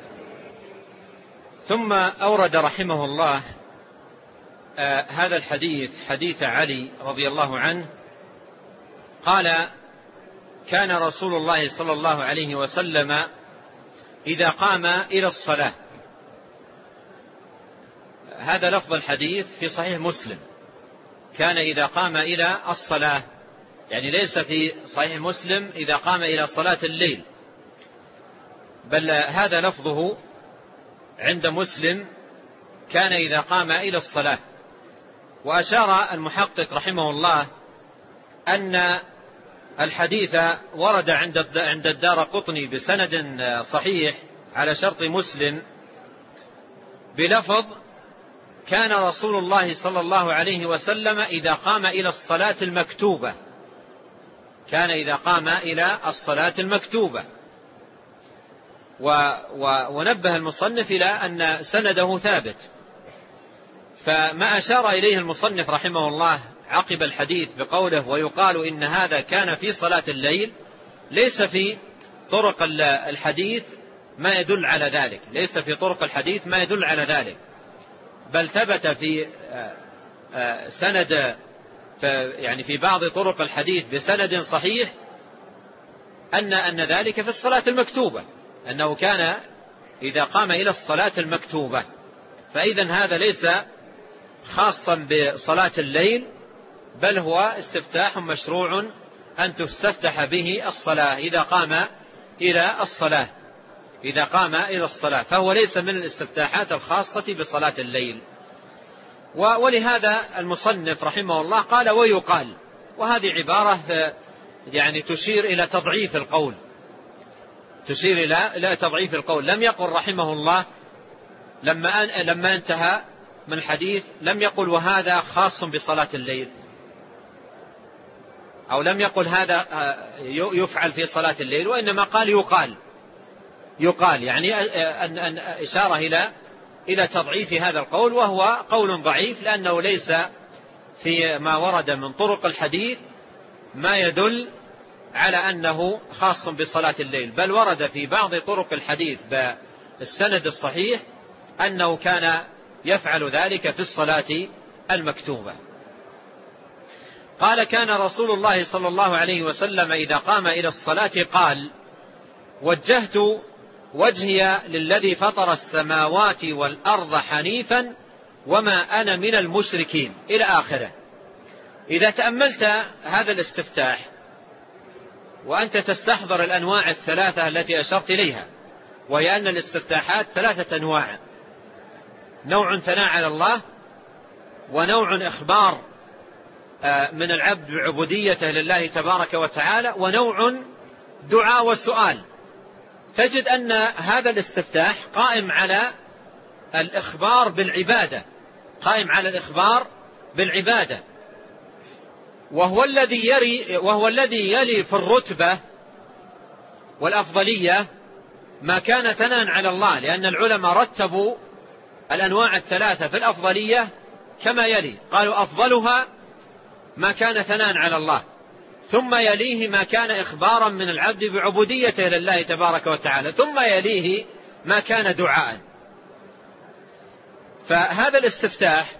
ثم أورد رحمه الله آه هذا الحديث، حديث علي رضي الله عنه قال: كان رسول الله صلى الله عليه وسلم إذا قام إلى الصلاة. هذا لفظ الحديث في صحيح مسلم، كان إذا قام إلى الصلاة، يعني ليس في صحيح مسلم إذا قام إلى صلاة الليل، بل هذا لفظه عند مسلم كان إذا قام إلى الصلاة. وأشار المحقق رحمه الله أن الحديث ورد عند الدارقطني بسند صحيح على شرط مسلم بلفظ: كان رسول الله صلى الله عليه وسلم إذا قام إلى الصلاة المكتوبة، كان إذا قام إلى الصلاة المكتوبة. ونبه المصنف إلى أن سنده ثابت، فما أشار إليه المصنف رحمه الله عقب الحديث بقوله: ويقال إن هذا كان في صلاة الليل، ليس في طرق الحديث ما يدل على ذلك، ليس في طرق الحديث ما يدل على ذلك، بل ثبت في سند يعني في بعض طرق الحديث بسند صحيح أن أن ذلك في الصلاة المكتوبة، أنه كان إذا قام إلى الصلاة المكتوبة. فإذن هذا ليس خاصا بصلاة الليل، بل هو استفتاح مشروع أن تستفتح به الصلاة إذا قام إلى الصلاة، إذا قام إلى الصلاة، فهو ليس من الاستفتاحات الخاصة بصلاة الليل. ولهذا المصنف رحمه الله قال: ويقال، وهذه عبارة يعني تشير إلى تضعيف القول، تشير إلى إلى تضعيف القول. لم يقل رحمه الله لما لما انتهى من الحديث، لم يقل وهذا خاص بصلاة الليل، أو لم يقل هذا يفعل في صلاة الليل، وإنما قال يقال، يقال يعني أن أن إشارة إلى إلى تضعيف هذا القول، وهو قول ضعيف، لأنه ليس في ما ورد من طرق الحديث ما يدل على أنه خاص بصلاة الليل، بل ورد في بعض طرق الحديث بالسند الصحيح أنه كان يفعل ذلك في الصلاة المكتوبة. قال: كان رسول الله صلى الله عليه وسلم إذا قام إلى الصلاة قال: وجهت وجهي للذي فطر السماوات والأرض حنيفا وما أنا من المشركين، إلى آخره. إذا تأملت هذا الاستفتاح وأنت تستحضر الأنواع الثلاثة التي أشرت إليها، وهي أن الاستفتاحات ثلاثة أنواع: نوع ثناء على الله، ونوع إخبار من العبد بعبوديته لله تبارك وتعالى، ونوع دعاء وسؤال. تجد أن هذا الاستفتاح قائم على الإخبار بالعبادة، قائم على الإخبار بالعبادة، وهو الذي يري وهو الذي يلي في الرتبة والأفضلية ما كان ثناء على الله، لأن العلماء رتبوا الأنواع الثلاثة في الأفضلية كما يلي، قالوا: أفضلها ما كان ثناء على الله، ثم يليه ما كان إخبارا من العبد بعبوديته لله تبارك وتعالى، ثم يليه ما كان دعاء. فهذا الاستفتاح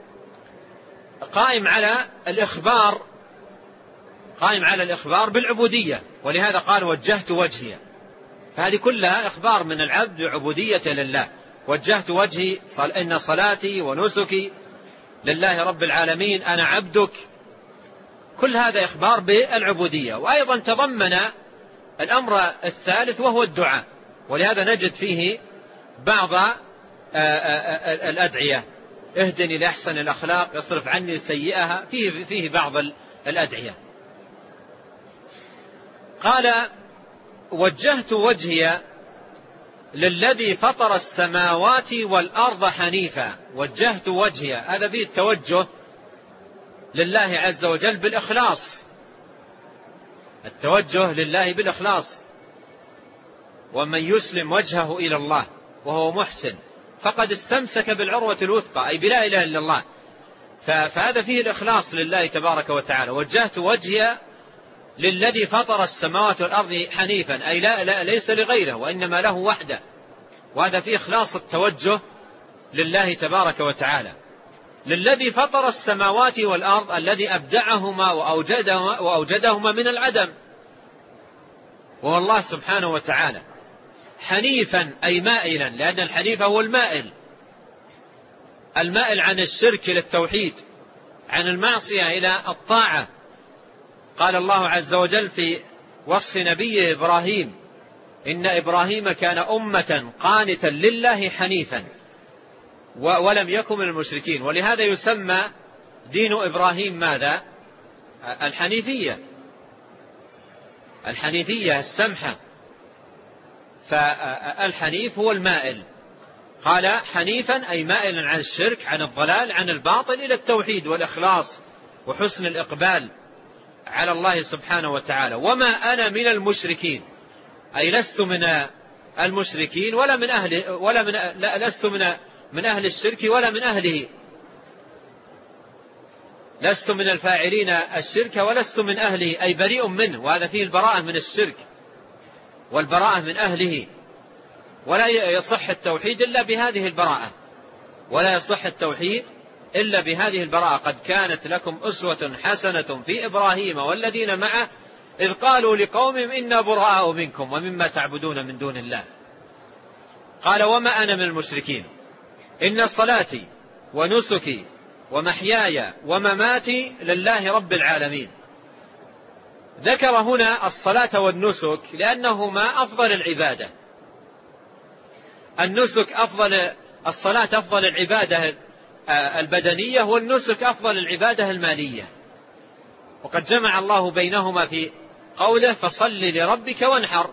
قائم على الإخبار قائم على الإخبار بالعبودية، ولهذا قال: وجهت وجهي، فهذه كلها إخبار من العبد بعبوديته لله، وجهت وجهي إن صلاتي ونسكي لله رب العالمين أنا عبدك. كل هذا إخبار بالعبودية. وأيضا تضمن الأمر الثالث وهو الدعاء، ولهذا نجد فيه بعض الأدعية: اهدني لأحسن الأخلاق، اصرف عني سيئها، فيه, فيه بعض الأدعية. قال: وجهت وجهي للذي فطر السماوات والأرض حنيفا. وجهت وجهي، هذا فيه التوجه لله عز وجل بالإخلاص، التوجه لله بالإخلاص. ومن يسلم وجهه إلى الله وهو محسن فقد استمسك بالعروة الوثقى، أي بلا إله إلا الله. فهذا فيه الإخلاص لله تبارك وتعالى. وجهت وجهي للذي فطر السماوات والأرض حنيفا، أي لا, لا ليس لغيره وإنما له وحده، وهذا فيه إخلاص التوجه لله تبارك وتعالى. للذي فطر السماوات والأرض، الذي أبدعهما وأوجدهما, وأوجدهما من العدم، وهو الله سبحانه وتعالى. حنيفا أي مائلا، لأن الحنيف هو المائل، المائل عن الشرك إلى التوحيد، عن المعصية إلى الطاعة. قال الله عز وجل في وصف نبيه إبراهيم: إن إبراهيم كان أمة قانتا لله حنيفا ولم يكن من المشركين. ولهذا يسمى دين إبراهيم ماذا؟ الحنيفية، الحنيفية السمحة. فالحنيف هو المائل. قال حنيفا أي مائلا عن الشرك، عن الضلال، عن الباطل، إلى التوحيد والإخلاص وحسن الإقبال على الله سبحانه وتعالى. وما أنا من المشركين، أي لست من المشركين ولا من أهل ولا من لا لست من من أهل الشرك ولا من أهله، لست من الفاعلين الشرك ولست من أهله، أي بريء منه. وهذا فيه البراءة من الشرك والبراءة من أهله. ولا يصح التوحيد إلا بهذه البراءة، ولا يصح التوحيد إلا بهذه البراءة. قد كانت لكم أسوة حسنة في إبراهيم والذين معه إذ قالوا لقومهم إنا براء منكم ومما تعبدون من دون الله. قال وما أنا من المشركين، إن صلاتي ونسكي ومحياي ومماتي لله رب العالمين. ذكر هنا الصلاة والنسك لأنهما أفضل العبادة. النسك أفضل، الصلاة أفضل العبادة البدنية، والنسك أفضل العبادة المالية. وقد جمع الله بينهما في قوله فصل لربك وانحر،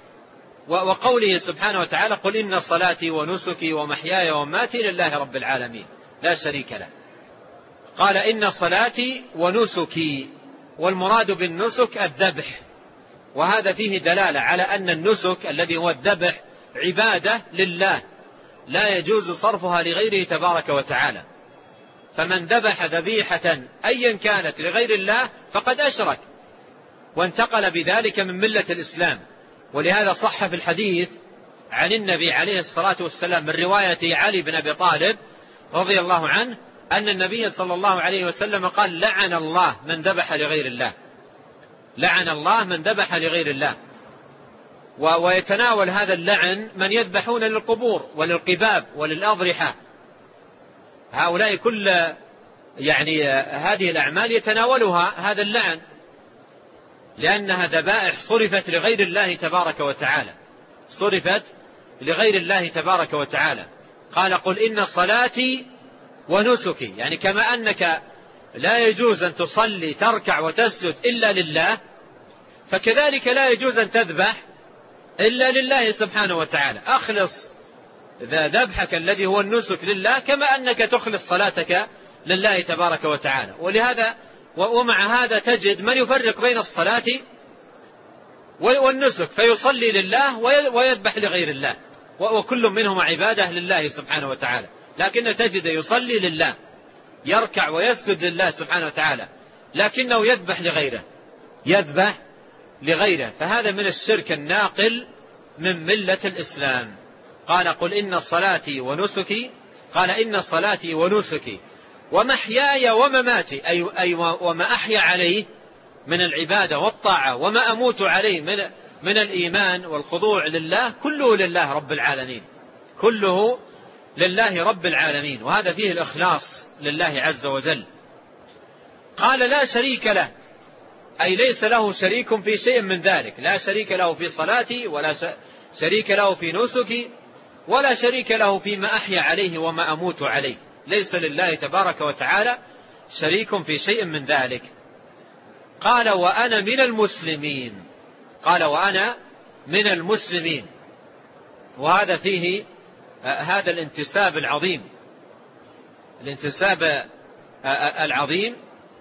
وقوله سبحانه وتعالى قل إن صلاتي ونسكي ومحياي ومماتي لله رب العالمين لا شريك له. قال إن صلاتي ونسكي، والمراد بالنسك الذبح، وهذا فيه دلالة على أن النسك الذي هو الذبح عبادة لله لا يجوز صرفها لغيره تبارك وتعالى. فمن ذبح ذبيحة أيا كانت لغير الله فقد أشرك وانتقل بذلك من ملة الإسلام. ولهذا صح في الحديث عن النبي عليه الصلاة والسلام من رواية علي بن أبي طالب رضي الله عنه أن النبي صلى الله عليه وسلم قال لعن الله من ذبح لغير الله، لعن الله من ذبح لغير الله. ويتناول هذا اللعن من يذبحون للقبور وللقباب وللأضرحة، هؤلاء كل يعني هذه الأعمال يتناولها هذا اللعن، لأنها ذبائح صرفت لغير الله تبارك وتعالى، صرفت لغير الله تبارك وتعالى. قال قل إن صلاتي ونسكي، يعني كما أنك لا يجوز أن تصلي تركع وتسجد إلا لله، فكذلك لا يجوز أن تذبح إلا لله سبحانه وتعالى. أخلص ذبحك الذي هو النسك لله كما أنك تخلص صلاتك لله تبارك وتعالى. ولهذا ومع هذا تجد من يفرق بين الصلاة والنسك فيصلي لله ويذبح لغير الله، وكل منهما عبادة لله سبحانه وتعالى، لكن تجد يصلي لله يركع ويسجد لله سبحانه وتعالى لكنه يذبح لغيره، يذبح لغيره، فهذا من الشرك الناقل من ملة الإسلام. قال قل إن صلاتي ونسكي، قال إن صلاتي ونسكي ومحياي ومماتي، أي, أي وما أحيا عليه من العبادة والطاعة وما أموت عليه من, من الإيمان والخضوع لله كله لله رب العالمين، كله لله رب العالمين، وهذا فيه الإخلاص لله عز وجل. قال لا شريك له، أي ليس له شريك في شيء من ذلك، لا شريك له في صلاتي، ولا شريك له في نسكي، ولا شريك له فيما أحيا عليه وما أموت عليه، ليس لله تبارك وتعالى شريك في شيء من ذلك. قال وأنا من المسلمين، قال وأنا من المسلمين، وهذا فيه هذا الانتساب العظيم، الانتساب العظيم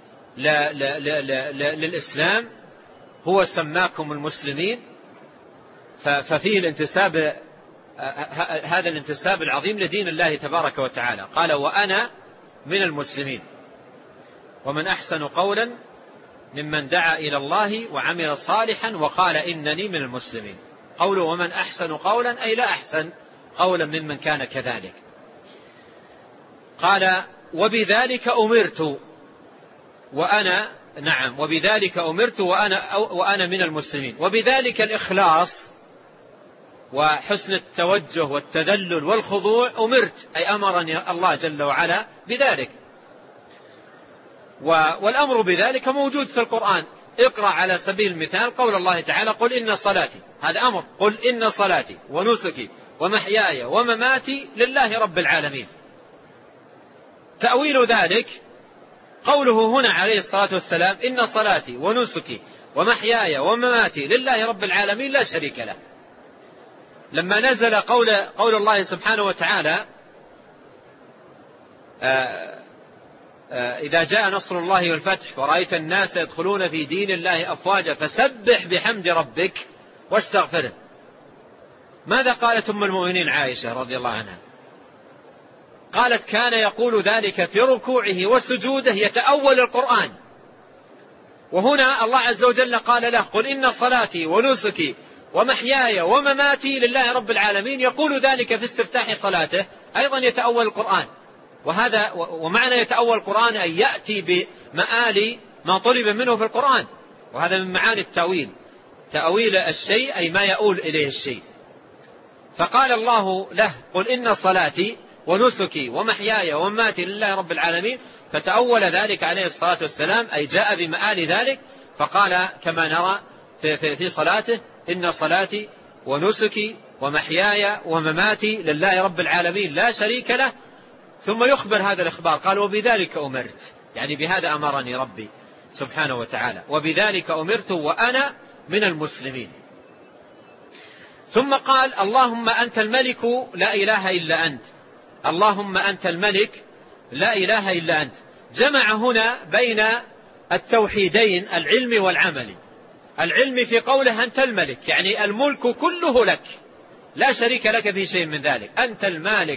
للإسلام، هو سماكم المسلمين، ففيه الانتساب، هذا الانتساب العظيم لدين الله تبارك وتعالى. قال وأنا من المسلمين، ومن أحسن قولا ممن دعا إلى الله وعمل صالحا وقال إنني من المسلمين. قوله ومن أحسن قولا أي لا أحسن قولا ممن كان كذلك. قال وبذلك أمرت وأنا نعم وبذلك أمرت وأنا, وأنا من المسلمين. وبذلك الإخلاص وحسن التوجه والتذلل والخضوع أمرت، أي أمرني الله جل وعلا بذلك. والأمر بذلك موجود في القرآن. اقرأ على سبيل المثال قول الله تعالى قل إن صلاتي، هذا أمر، قل إن صلاتي ونسكي ومحياي ومماتي لله رب العالمين. تأويل ذلك قوله هنا عليه الصلاة والسلام إن صلاتي ونسكي ومحياي ومماتي لله رب العالمين لا شريك له. لما نزل قول, قول الله سبحانه وتعالى آآ آآ إذا جاء نصر الله والفتح ورأيت الناس يدخلون في دين الله أفواجا فسبح بحمد ربك واستغفره، ماذا قالت أم المؤمنين عائشة رضي الله عنها؟ قالت كان يقول ذلك في ركوعه وسجوده يتأول القرآن، وهنا الله عز وجل قال له قل إن صلاتي ونسكي ومحياي ومماتي لله رب العالمين، يقول ذلك في استفتاح صلاته أيضا يتأول القرآن. وهذا ومعنى يتأول القرآن أن يأتي بمآل ما طلب منه في القرآن، وهذا من معاني التأويل، تأويل الشيء أي ما يؤول إليه الشيء. فقال الله له قل إن صلاتي ونسكي ومحياي ومماتي لله رب العالمين، فتأول ذلك عليه الصلاة والسلام أي جاء بمآل ذلك، فقال كما نرى في, في, في صلاته إن صلاتي ونسكي ومحياي ومماتي لله رب العالمين لا شريك له، ثم يخبر هذا الإخبار قال وبذلك أمرت، يعني بهذا أمرني ربي سبحانه وتعالى، وبذلك أمرت وأنا من المسلمين. ثم قال اللهم أنت الملك لا إله إلا أنت، اللهم أنت الملك لا إله إلا أنت. جمع هنا بين التوحيدين العلمي والعملي. العلم في قوله أنت الملك، يعني الملك كله لك لا شريك لك في شيء من ذلك، أنت المالك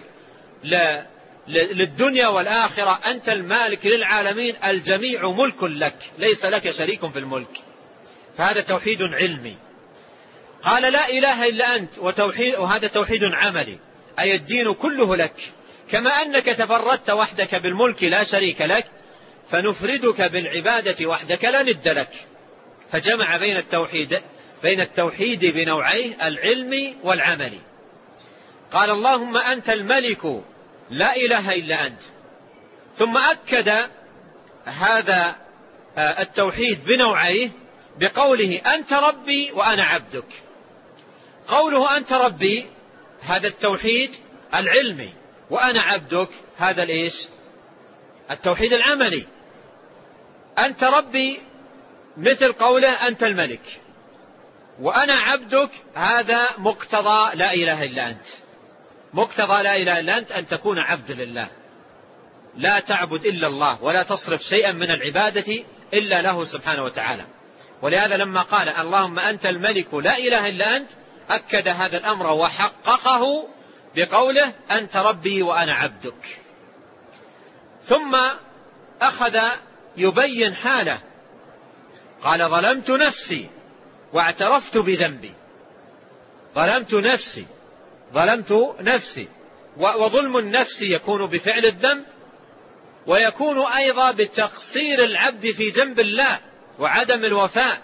للدنيا والآخرة، أنت المالك للعالمين، الجميع ملك لك ليس لك شريك في الملك، فهذا توحيد علمي. قال لا إله إلا أنت وتوحيد، وهذا توحيد عملي، أي الدين كله لك، كما أنك تفردت وحدك بالملك لا شريك لك، فنفردك بالعبادة وحدك لا ند لك. فجمع بين التوحيد بين التوحيد بنوعيه العلمي والعملي. قال اللهم أنت الملك لا إله إلا أنت، ثم أكد هذا التوحيد بنوعيه بقوله أنت ربي وأنا عبدك. قوله أنت ربي هذا التوحيد العلمي، وأنا عبدك هذا الإيش؟ التوحيد العملي. أنت ربي مثل قوله أنت الملك، وأنا عبدك هذا مقتضى لا إله إلا أنت. مقتضى لا إله إلا أنت أن تكون عبد لله، لا تعبد إلا الله ولا تصرف شيئا من العبادة إلا له سبحانه وتعالى. ولهذا لما قال اللهم أنت الملك لا إله إلا أنت أكد هذا الأمر وحققه بقوله أنت ربي وأنا عبدك. ثم أخذ يبين حاله، قال ظلمت نفسي واعترفت بذنبي. ظلمت نفسي ظلمت نفسي وظلم النفس يكون بفعل الذنب، ويكون أيضا بتقصير العبد في جنب الله وعدم الوفاء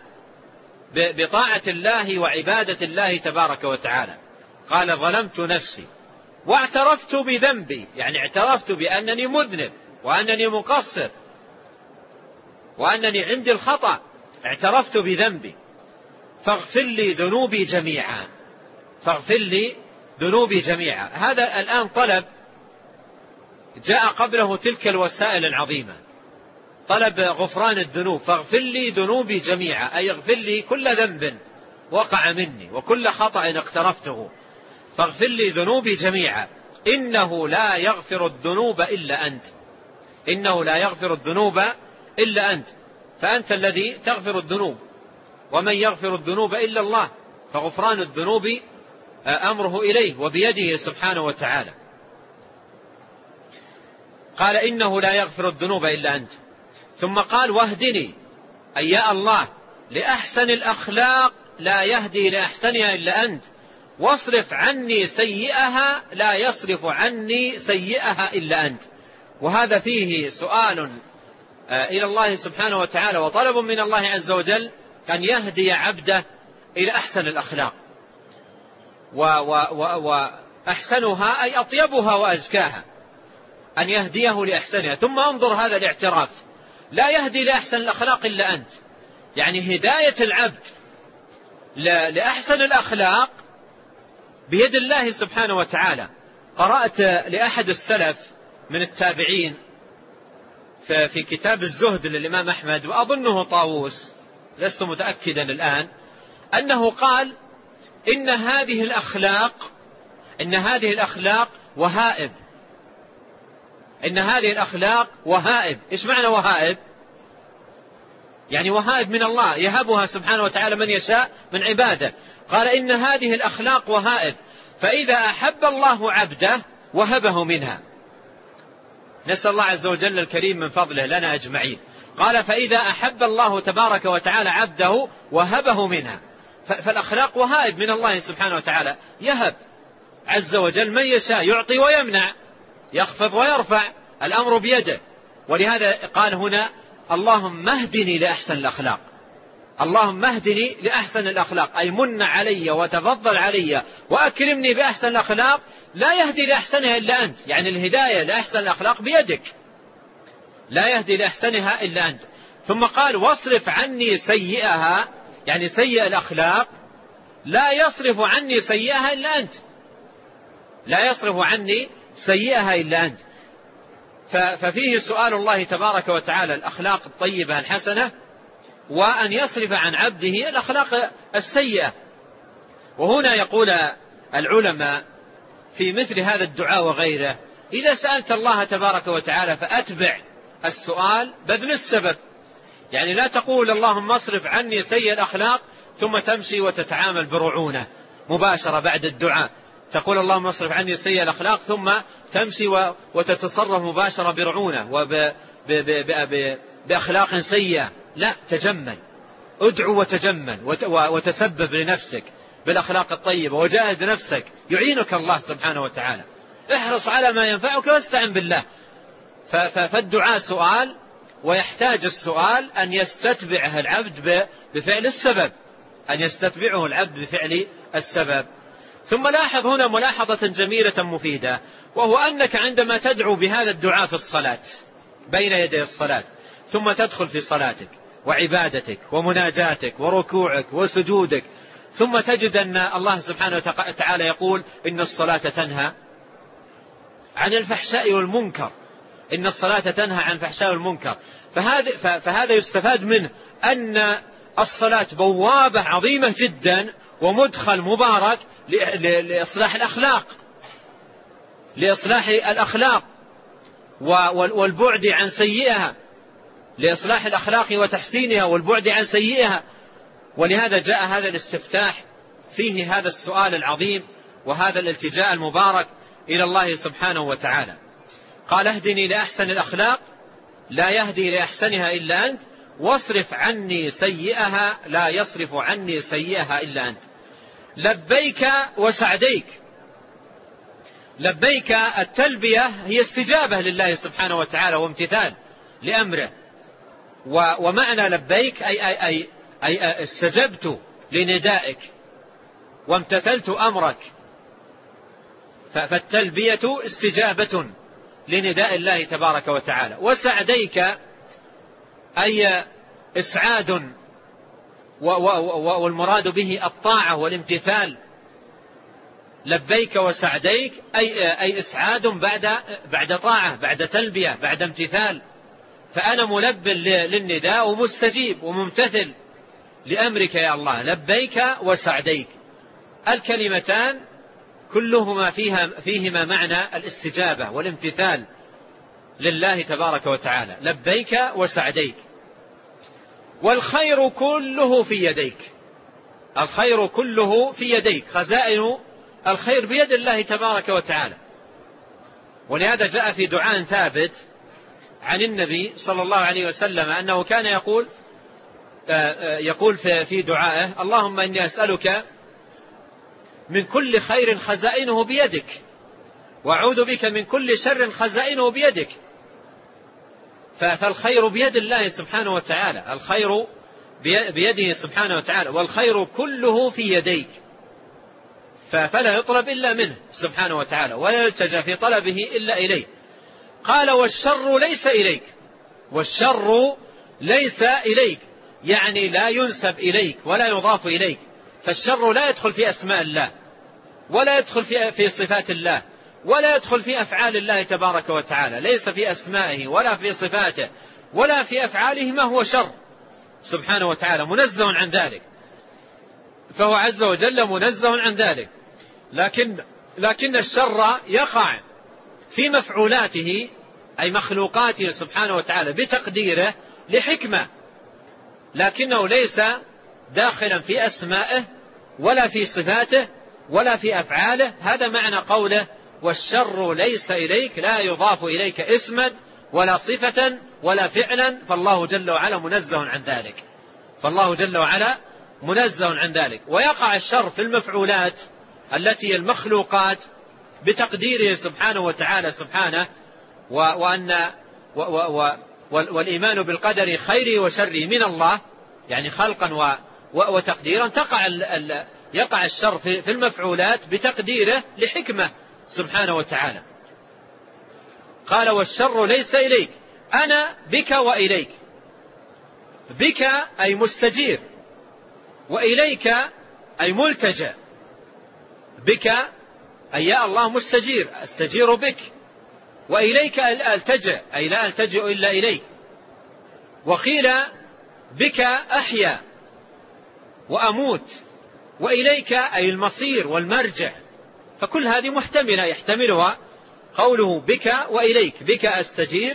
بطاعة الله وعبادة الله تبارك وتعالى. قال ظلمت نفسي واعترفت بذنبي، يعني اعترفت بأنني مذنب وأنني مقصر وأنني عندي الخطأ، اعترفت بذنبي، فاغفر لي ذنوبي جميعا، فاغفر لي ذنوبي جميعا. هذا الآن طلب جاء قبله تلك الوسائل العظيمة، طلب غفران الذنوب، فاغفر لي ذنوبي جميعا، أي اغفر لي كل ذنب وقع مني وكل خطأ اقترفته، فاغفر لي ذنوبي جميعا، إنه لا يغفر الذنوب إلا أنت، إنه لا يغفر الذنوب إلا أنت، فأنت الذي تغفر الذنوب، ومن يغفر الذنوب إلا الله، فغفران الذنوب أمره إليه وبيده سبحانه وتعالى. قال إنه لا يغفر الذنوب إلا أنت، ثم قال واهدني، أي يا الله لأحسن الأخلاق لا يهدي لأحسنها إلا أنت، واصرف عني سيئها لا يصرف عني سيئها إلا أنت. وهذا فيه سؤال إلى الله سبحانه وتعالى وطلب من الله عز وجل أن يهدي عبده إلى أحسن الأخلاق، وأحسنها أي أطيبها وأزكاها، أن يهديه لأحسنها. ثم انظر هذا الاعتراف، لا يهدي لأحسن الأخلاق إلا أنت، يعني هداية العبد لأحسن الأخلاق بيد الله سبحانه وتعالى. قرأت لأحد السلف من التابعين في كتاب الزهد للإمام أحمد، وأظنه طاووس، لست متأكدا الآن، أنه قال إن هذه الأخلاق إن هذه الأخلاق وهائب، إن هذه الأخلاق وهائب. إيش معنى وهائب؟ يعني وهائب من الله يهبها سبحانه وتعالى من يشاء من عباده. قال إن هذه الأخلاق وهائب، فإذا أحب الله عبده وهبه منها. نسأل الله عز وجل الكريم من فضله لنا أجمعين. قال فإذا أحب الله تبارك وتعالى عبده وهبه منها، فالأخلاق وهائب من الله سبحانه وتعالى، يهب عز وجل من يشاء، يعطي ويمنع، يخفض ويرفع، الأمر بيده. ولهذا قال هنا اللهم اهدني لأحسن الأخلاق، اللهم اهدني لأحسن الأخلاق، أي من علي وتفضل علي وأكرمني بأحسن الأخلاق، لا يهدي لأحسنها إلا أنت، يعني الهداية لأحسن الأخلاق بيدك، لا يهدي لأحسنها إلا أنت. ثم قال واصرف عني سيئها، يعني سيئ الأخلاق لا يصرف عني سيئها إلا أنت، لا يصرف عني سيئها إلا أنت. ففيه سؤال الله تبارك وتعالى الأخلاق الطيبة الحسنة، وأن يصرف عن عبده الأخلاق السيئة. وهنا يقول العلماء في مثل هذا الدعاء وغيره، إذا سألت الله تبارك وتعالى فأتبع السؤال بذل السبب، يعني لا تقول اللهم اصرف عني سيئ الأخلاق ثم تمشي وتتعامل برعونة مباشرة بعد الدعاء، تقول اللهم اصرف عني سيئ الأخلاق ثم تمشي وتتصرف مباشرة برعونة وبأخلاق سيئة. لا، تجمل، ادعو وتجمل وتسبب لنفسك بالأخلاق الطيبة، وجاهد نفسك، يعينك الله سبحانه وتعالى. احرص على ما ينفعك واستعن بالله. فالدعاء سؤال، ويحتاج السؤال أن يستتبعه العبد بفعل السبب، أن يستتبعه العبد بفعل السبب. ثم لاحظ هنا ملاحظة جميلة مفيدة، وهو أنك عندما تدعو بهذا الدعاء في الصلاة بين يدي الصلاة، ثم تدخل في صلاتك وعبادتك ومناجاتك وركوعك وسجودك، ثم تجد أن الله سبحانه وتعالى يقول إن الصلاة تنهى عن الفحشاء والمنكر، إن الصلاة تنهى عن الفحشاء والمنكر. فهذا, فهذا يستفاد منه أن الصلاة بوابة عظيمة جدا ومدخل مبارك لإصلاح الأخلاق، لإصلاح الأخلاق والبعد عن سيئها، لإصلاح الأخلاق وتحسينها والبعد عن سيئها. ولهذا جاء هذا الاستفتاح فيه هذا السؤال العظيم وهذا الالتجاء المبارك إلى الله سبحانه وتعالى. قال اهدني لأحسن الأخلاق لا يهدي لأحسنها إلا أنت، واصرف عني سيئها لا يصرف عني سيئها إلا أنت. لبيك وسعديك. لبيك التلبية هي استجابة لله سبحانه وتعالى وامتثال لأمره، ومعنى لبيك أي, أي, أي, أي استجبت لندائك وامتثلت أمرك. فالتلبية استجابة لنداء الله تبارك وتعالى. وسعديك أي إسعاد، والمراد به الطاعة والامتثال. لبيك وسعديك أي, أي إسعاد بعد, بعد طاعة، بعد تلبية، بعد امتثال. فأنا ملب للنداء ومستجيب وممتثل لأمرك يا الله. لبيك وسعديك الكلمتان كلهما فيها فيهما معنى الاستجابة والامتثال لله تبارك وتعالى. لبيك وسعديك. والخير كله في يديك. الخير كله في يديك. خزائن الخير بيد الله تبارك وتعالى. ولهذا جاء في دعاء ثابت عن النبي صلى الله عليه وسلم أنه كان يقول يقول في دعائه: اللهم إني أسألك من كل خير خزائنه بيدك، وأعوذ بك من كل شر خزائنه بيدك. فالخير بيد الله سبحانه وتعالى. الخير بيده سبحانه وتعالى، والخير كله في يديك، فلا يطلب إلا منه سبحانه وتعالى، ولا يلتجأ في طلبه إلا إليه. قال: والشر ليس إليك. والشر ليس إليك يعني لا ينسب إليك ولا يضاف إليك. فالشر لا يدخل في أسماء الله، ولا يدخل في, في صفات الله، ولا يدخل في أفعال الله تبارك وتعالى. ليس في أسمائه ولا في صفاته ولا في أفعاله ما هو شر سبحانه وتعالى، منزه عن ذلك. فهو عز وجل منزه عن ذلك. لكن, لكن الشر يقع في مفعولاته أي مخلوقاته سبحانه وتعالى بتقديره لحكمة، لكنه ليس داخلا في أسمائه ولا في صفاته ولا في أفعاله. هذا معنى قوله: والشر ليس إليك. لا يضاف إليك اسما ولا صفة ولا فعلا، فالله جل وعلا منزه عن ذلك. فالله جل وعلا منزه عن ذلك. ويقع الشر في المفعولات التي المخلوقات بتقديره سبحانه وتعالى سبحانه، وأن والإيمان بالقدر خيره وشره من الله، يعني خلقا وتقديرا. تقع يقع الشر في المفعولات بتقديره لحكمة سبحانه وتعالى. قال: والشر ليس إليك، أنا بك وإليك. بك أي مستجير، وإليك أي ملتجأ. بك أي يا الله مستجير، أستجير بك. وإليك ألتجأ أي لا ألتجئ إلا إليك. وقيل: بك أحيا وأموت، وإليك أي المصير والمرجع. فكل هذه محتملة يحتملها قوله بك وإليك. بك أستجير،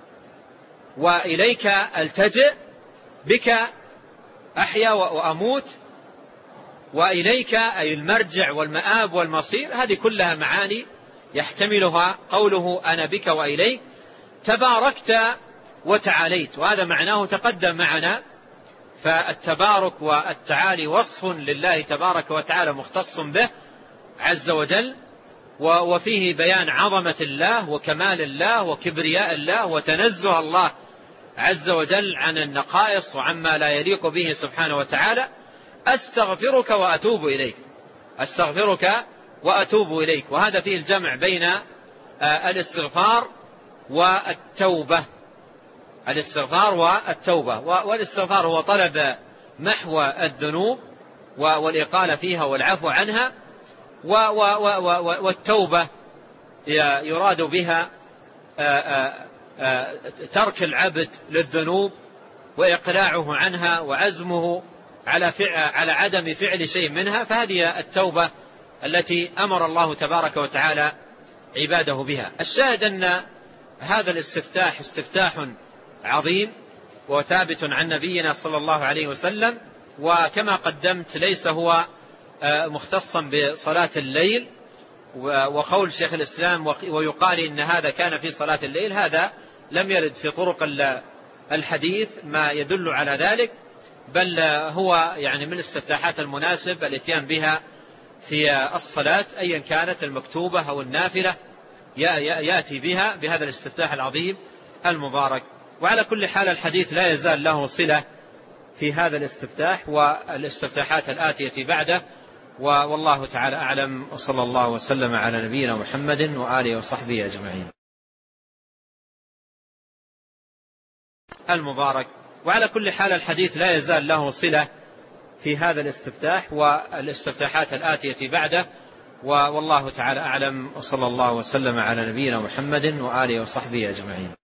وإليك ألتجئ، بك أحيا وأموت، وإليك أي المرجع والمآب والمصير. هذه كلها معاني يحتملها قوله أنا بك وإليك. تباركت وتعاليت، وهذا معناه تقدم معنا. فالتبارك والتعالي وصف لله تبارك وتعالى مختص به عز وجل، وفيه بيان عظمة الله وكمال الله وكبرياء الله وتنزه الله عز وجل عن النقائص وعما لا يليق به سبحانه وتعالى. أستغفرك وأتوب إليك. أستغفرك وأتوب إليك. وهذا فيه الجمع بين الاستغفار والتوبة. الاستغفار والتوبة. والاستغفار هو طلب محو الذنوب والإقالة فيها والعفو عنها، والتوبة يراد بها ترك العبد للذنوب وإقلاعه عنها وعزمه على على عدم فعل شيء منها. فهذه التوبة التي أمر الله تبارك وتعالى عباده بها. الشاهد أن هذا الاستفتاح استفتاح عظيم وثابت عن نبينا صلى الله عليه وسلم. وكما قدمت ليس هو مختصا بصلاة الليل. وقول شيخ الإسلام ويقال إن هذا كان في صلاة الليل، هذا لم يرد في طرق الحديث ما يدل على ذلك، بل هو يعني من الاستفتاحات المناسب الاتيان بها في الصلاة أيا كانت المكتوبة أو النافلة، يأتي بها بهذا الاستفتاح العظيم المبارك. وعلى كل حال الحديث لا يزال له صلة في هذا الاستفتاح والاستفتاحات الآتية بعده، والله تعالى أعلم، وصلى الله وسلم على نبينا محمد وآله وصحبه أجمعين. المبارك. وعلى كل حال الحديث لا يزال له صلة في هذا الاستفتاح والاستفتاحات الآتية بعده، والله تعالى أعلم، وصلى الله وسلم على نبينا محمد وآله وصحبه أجمعين.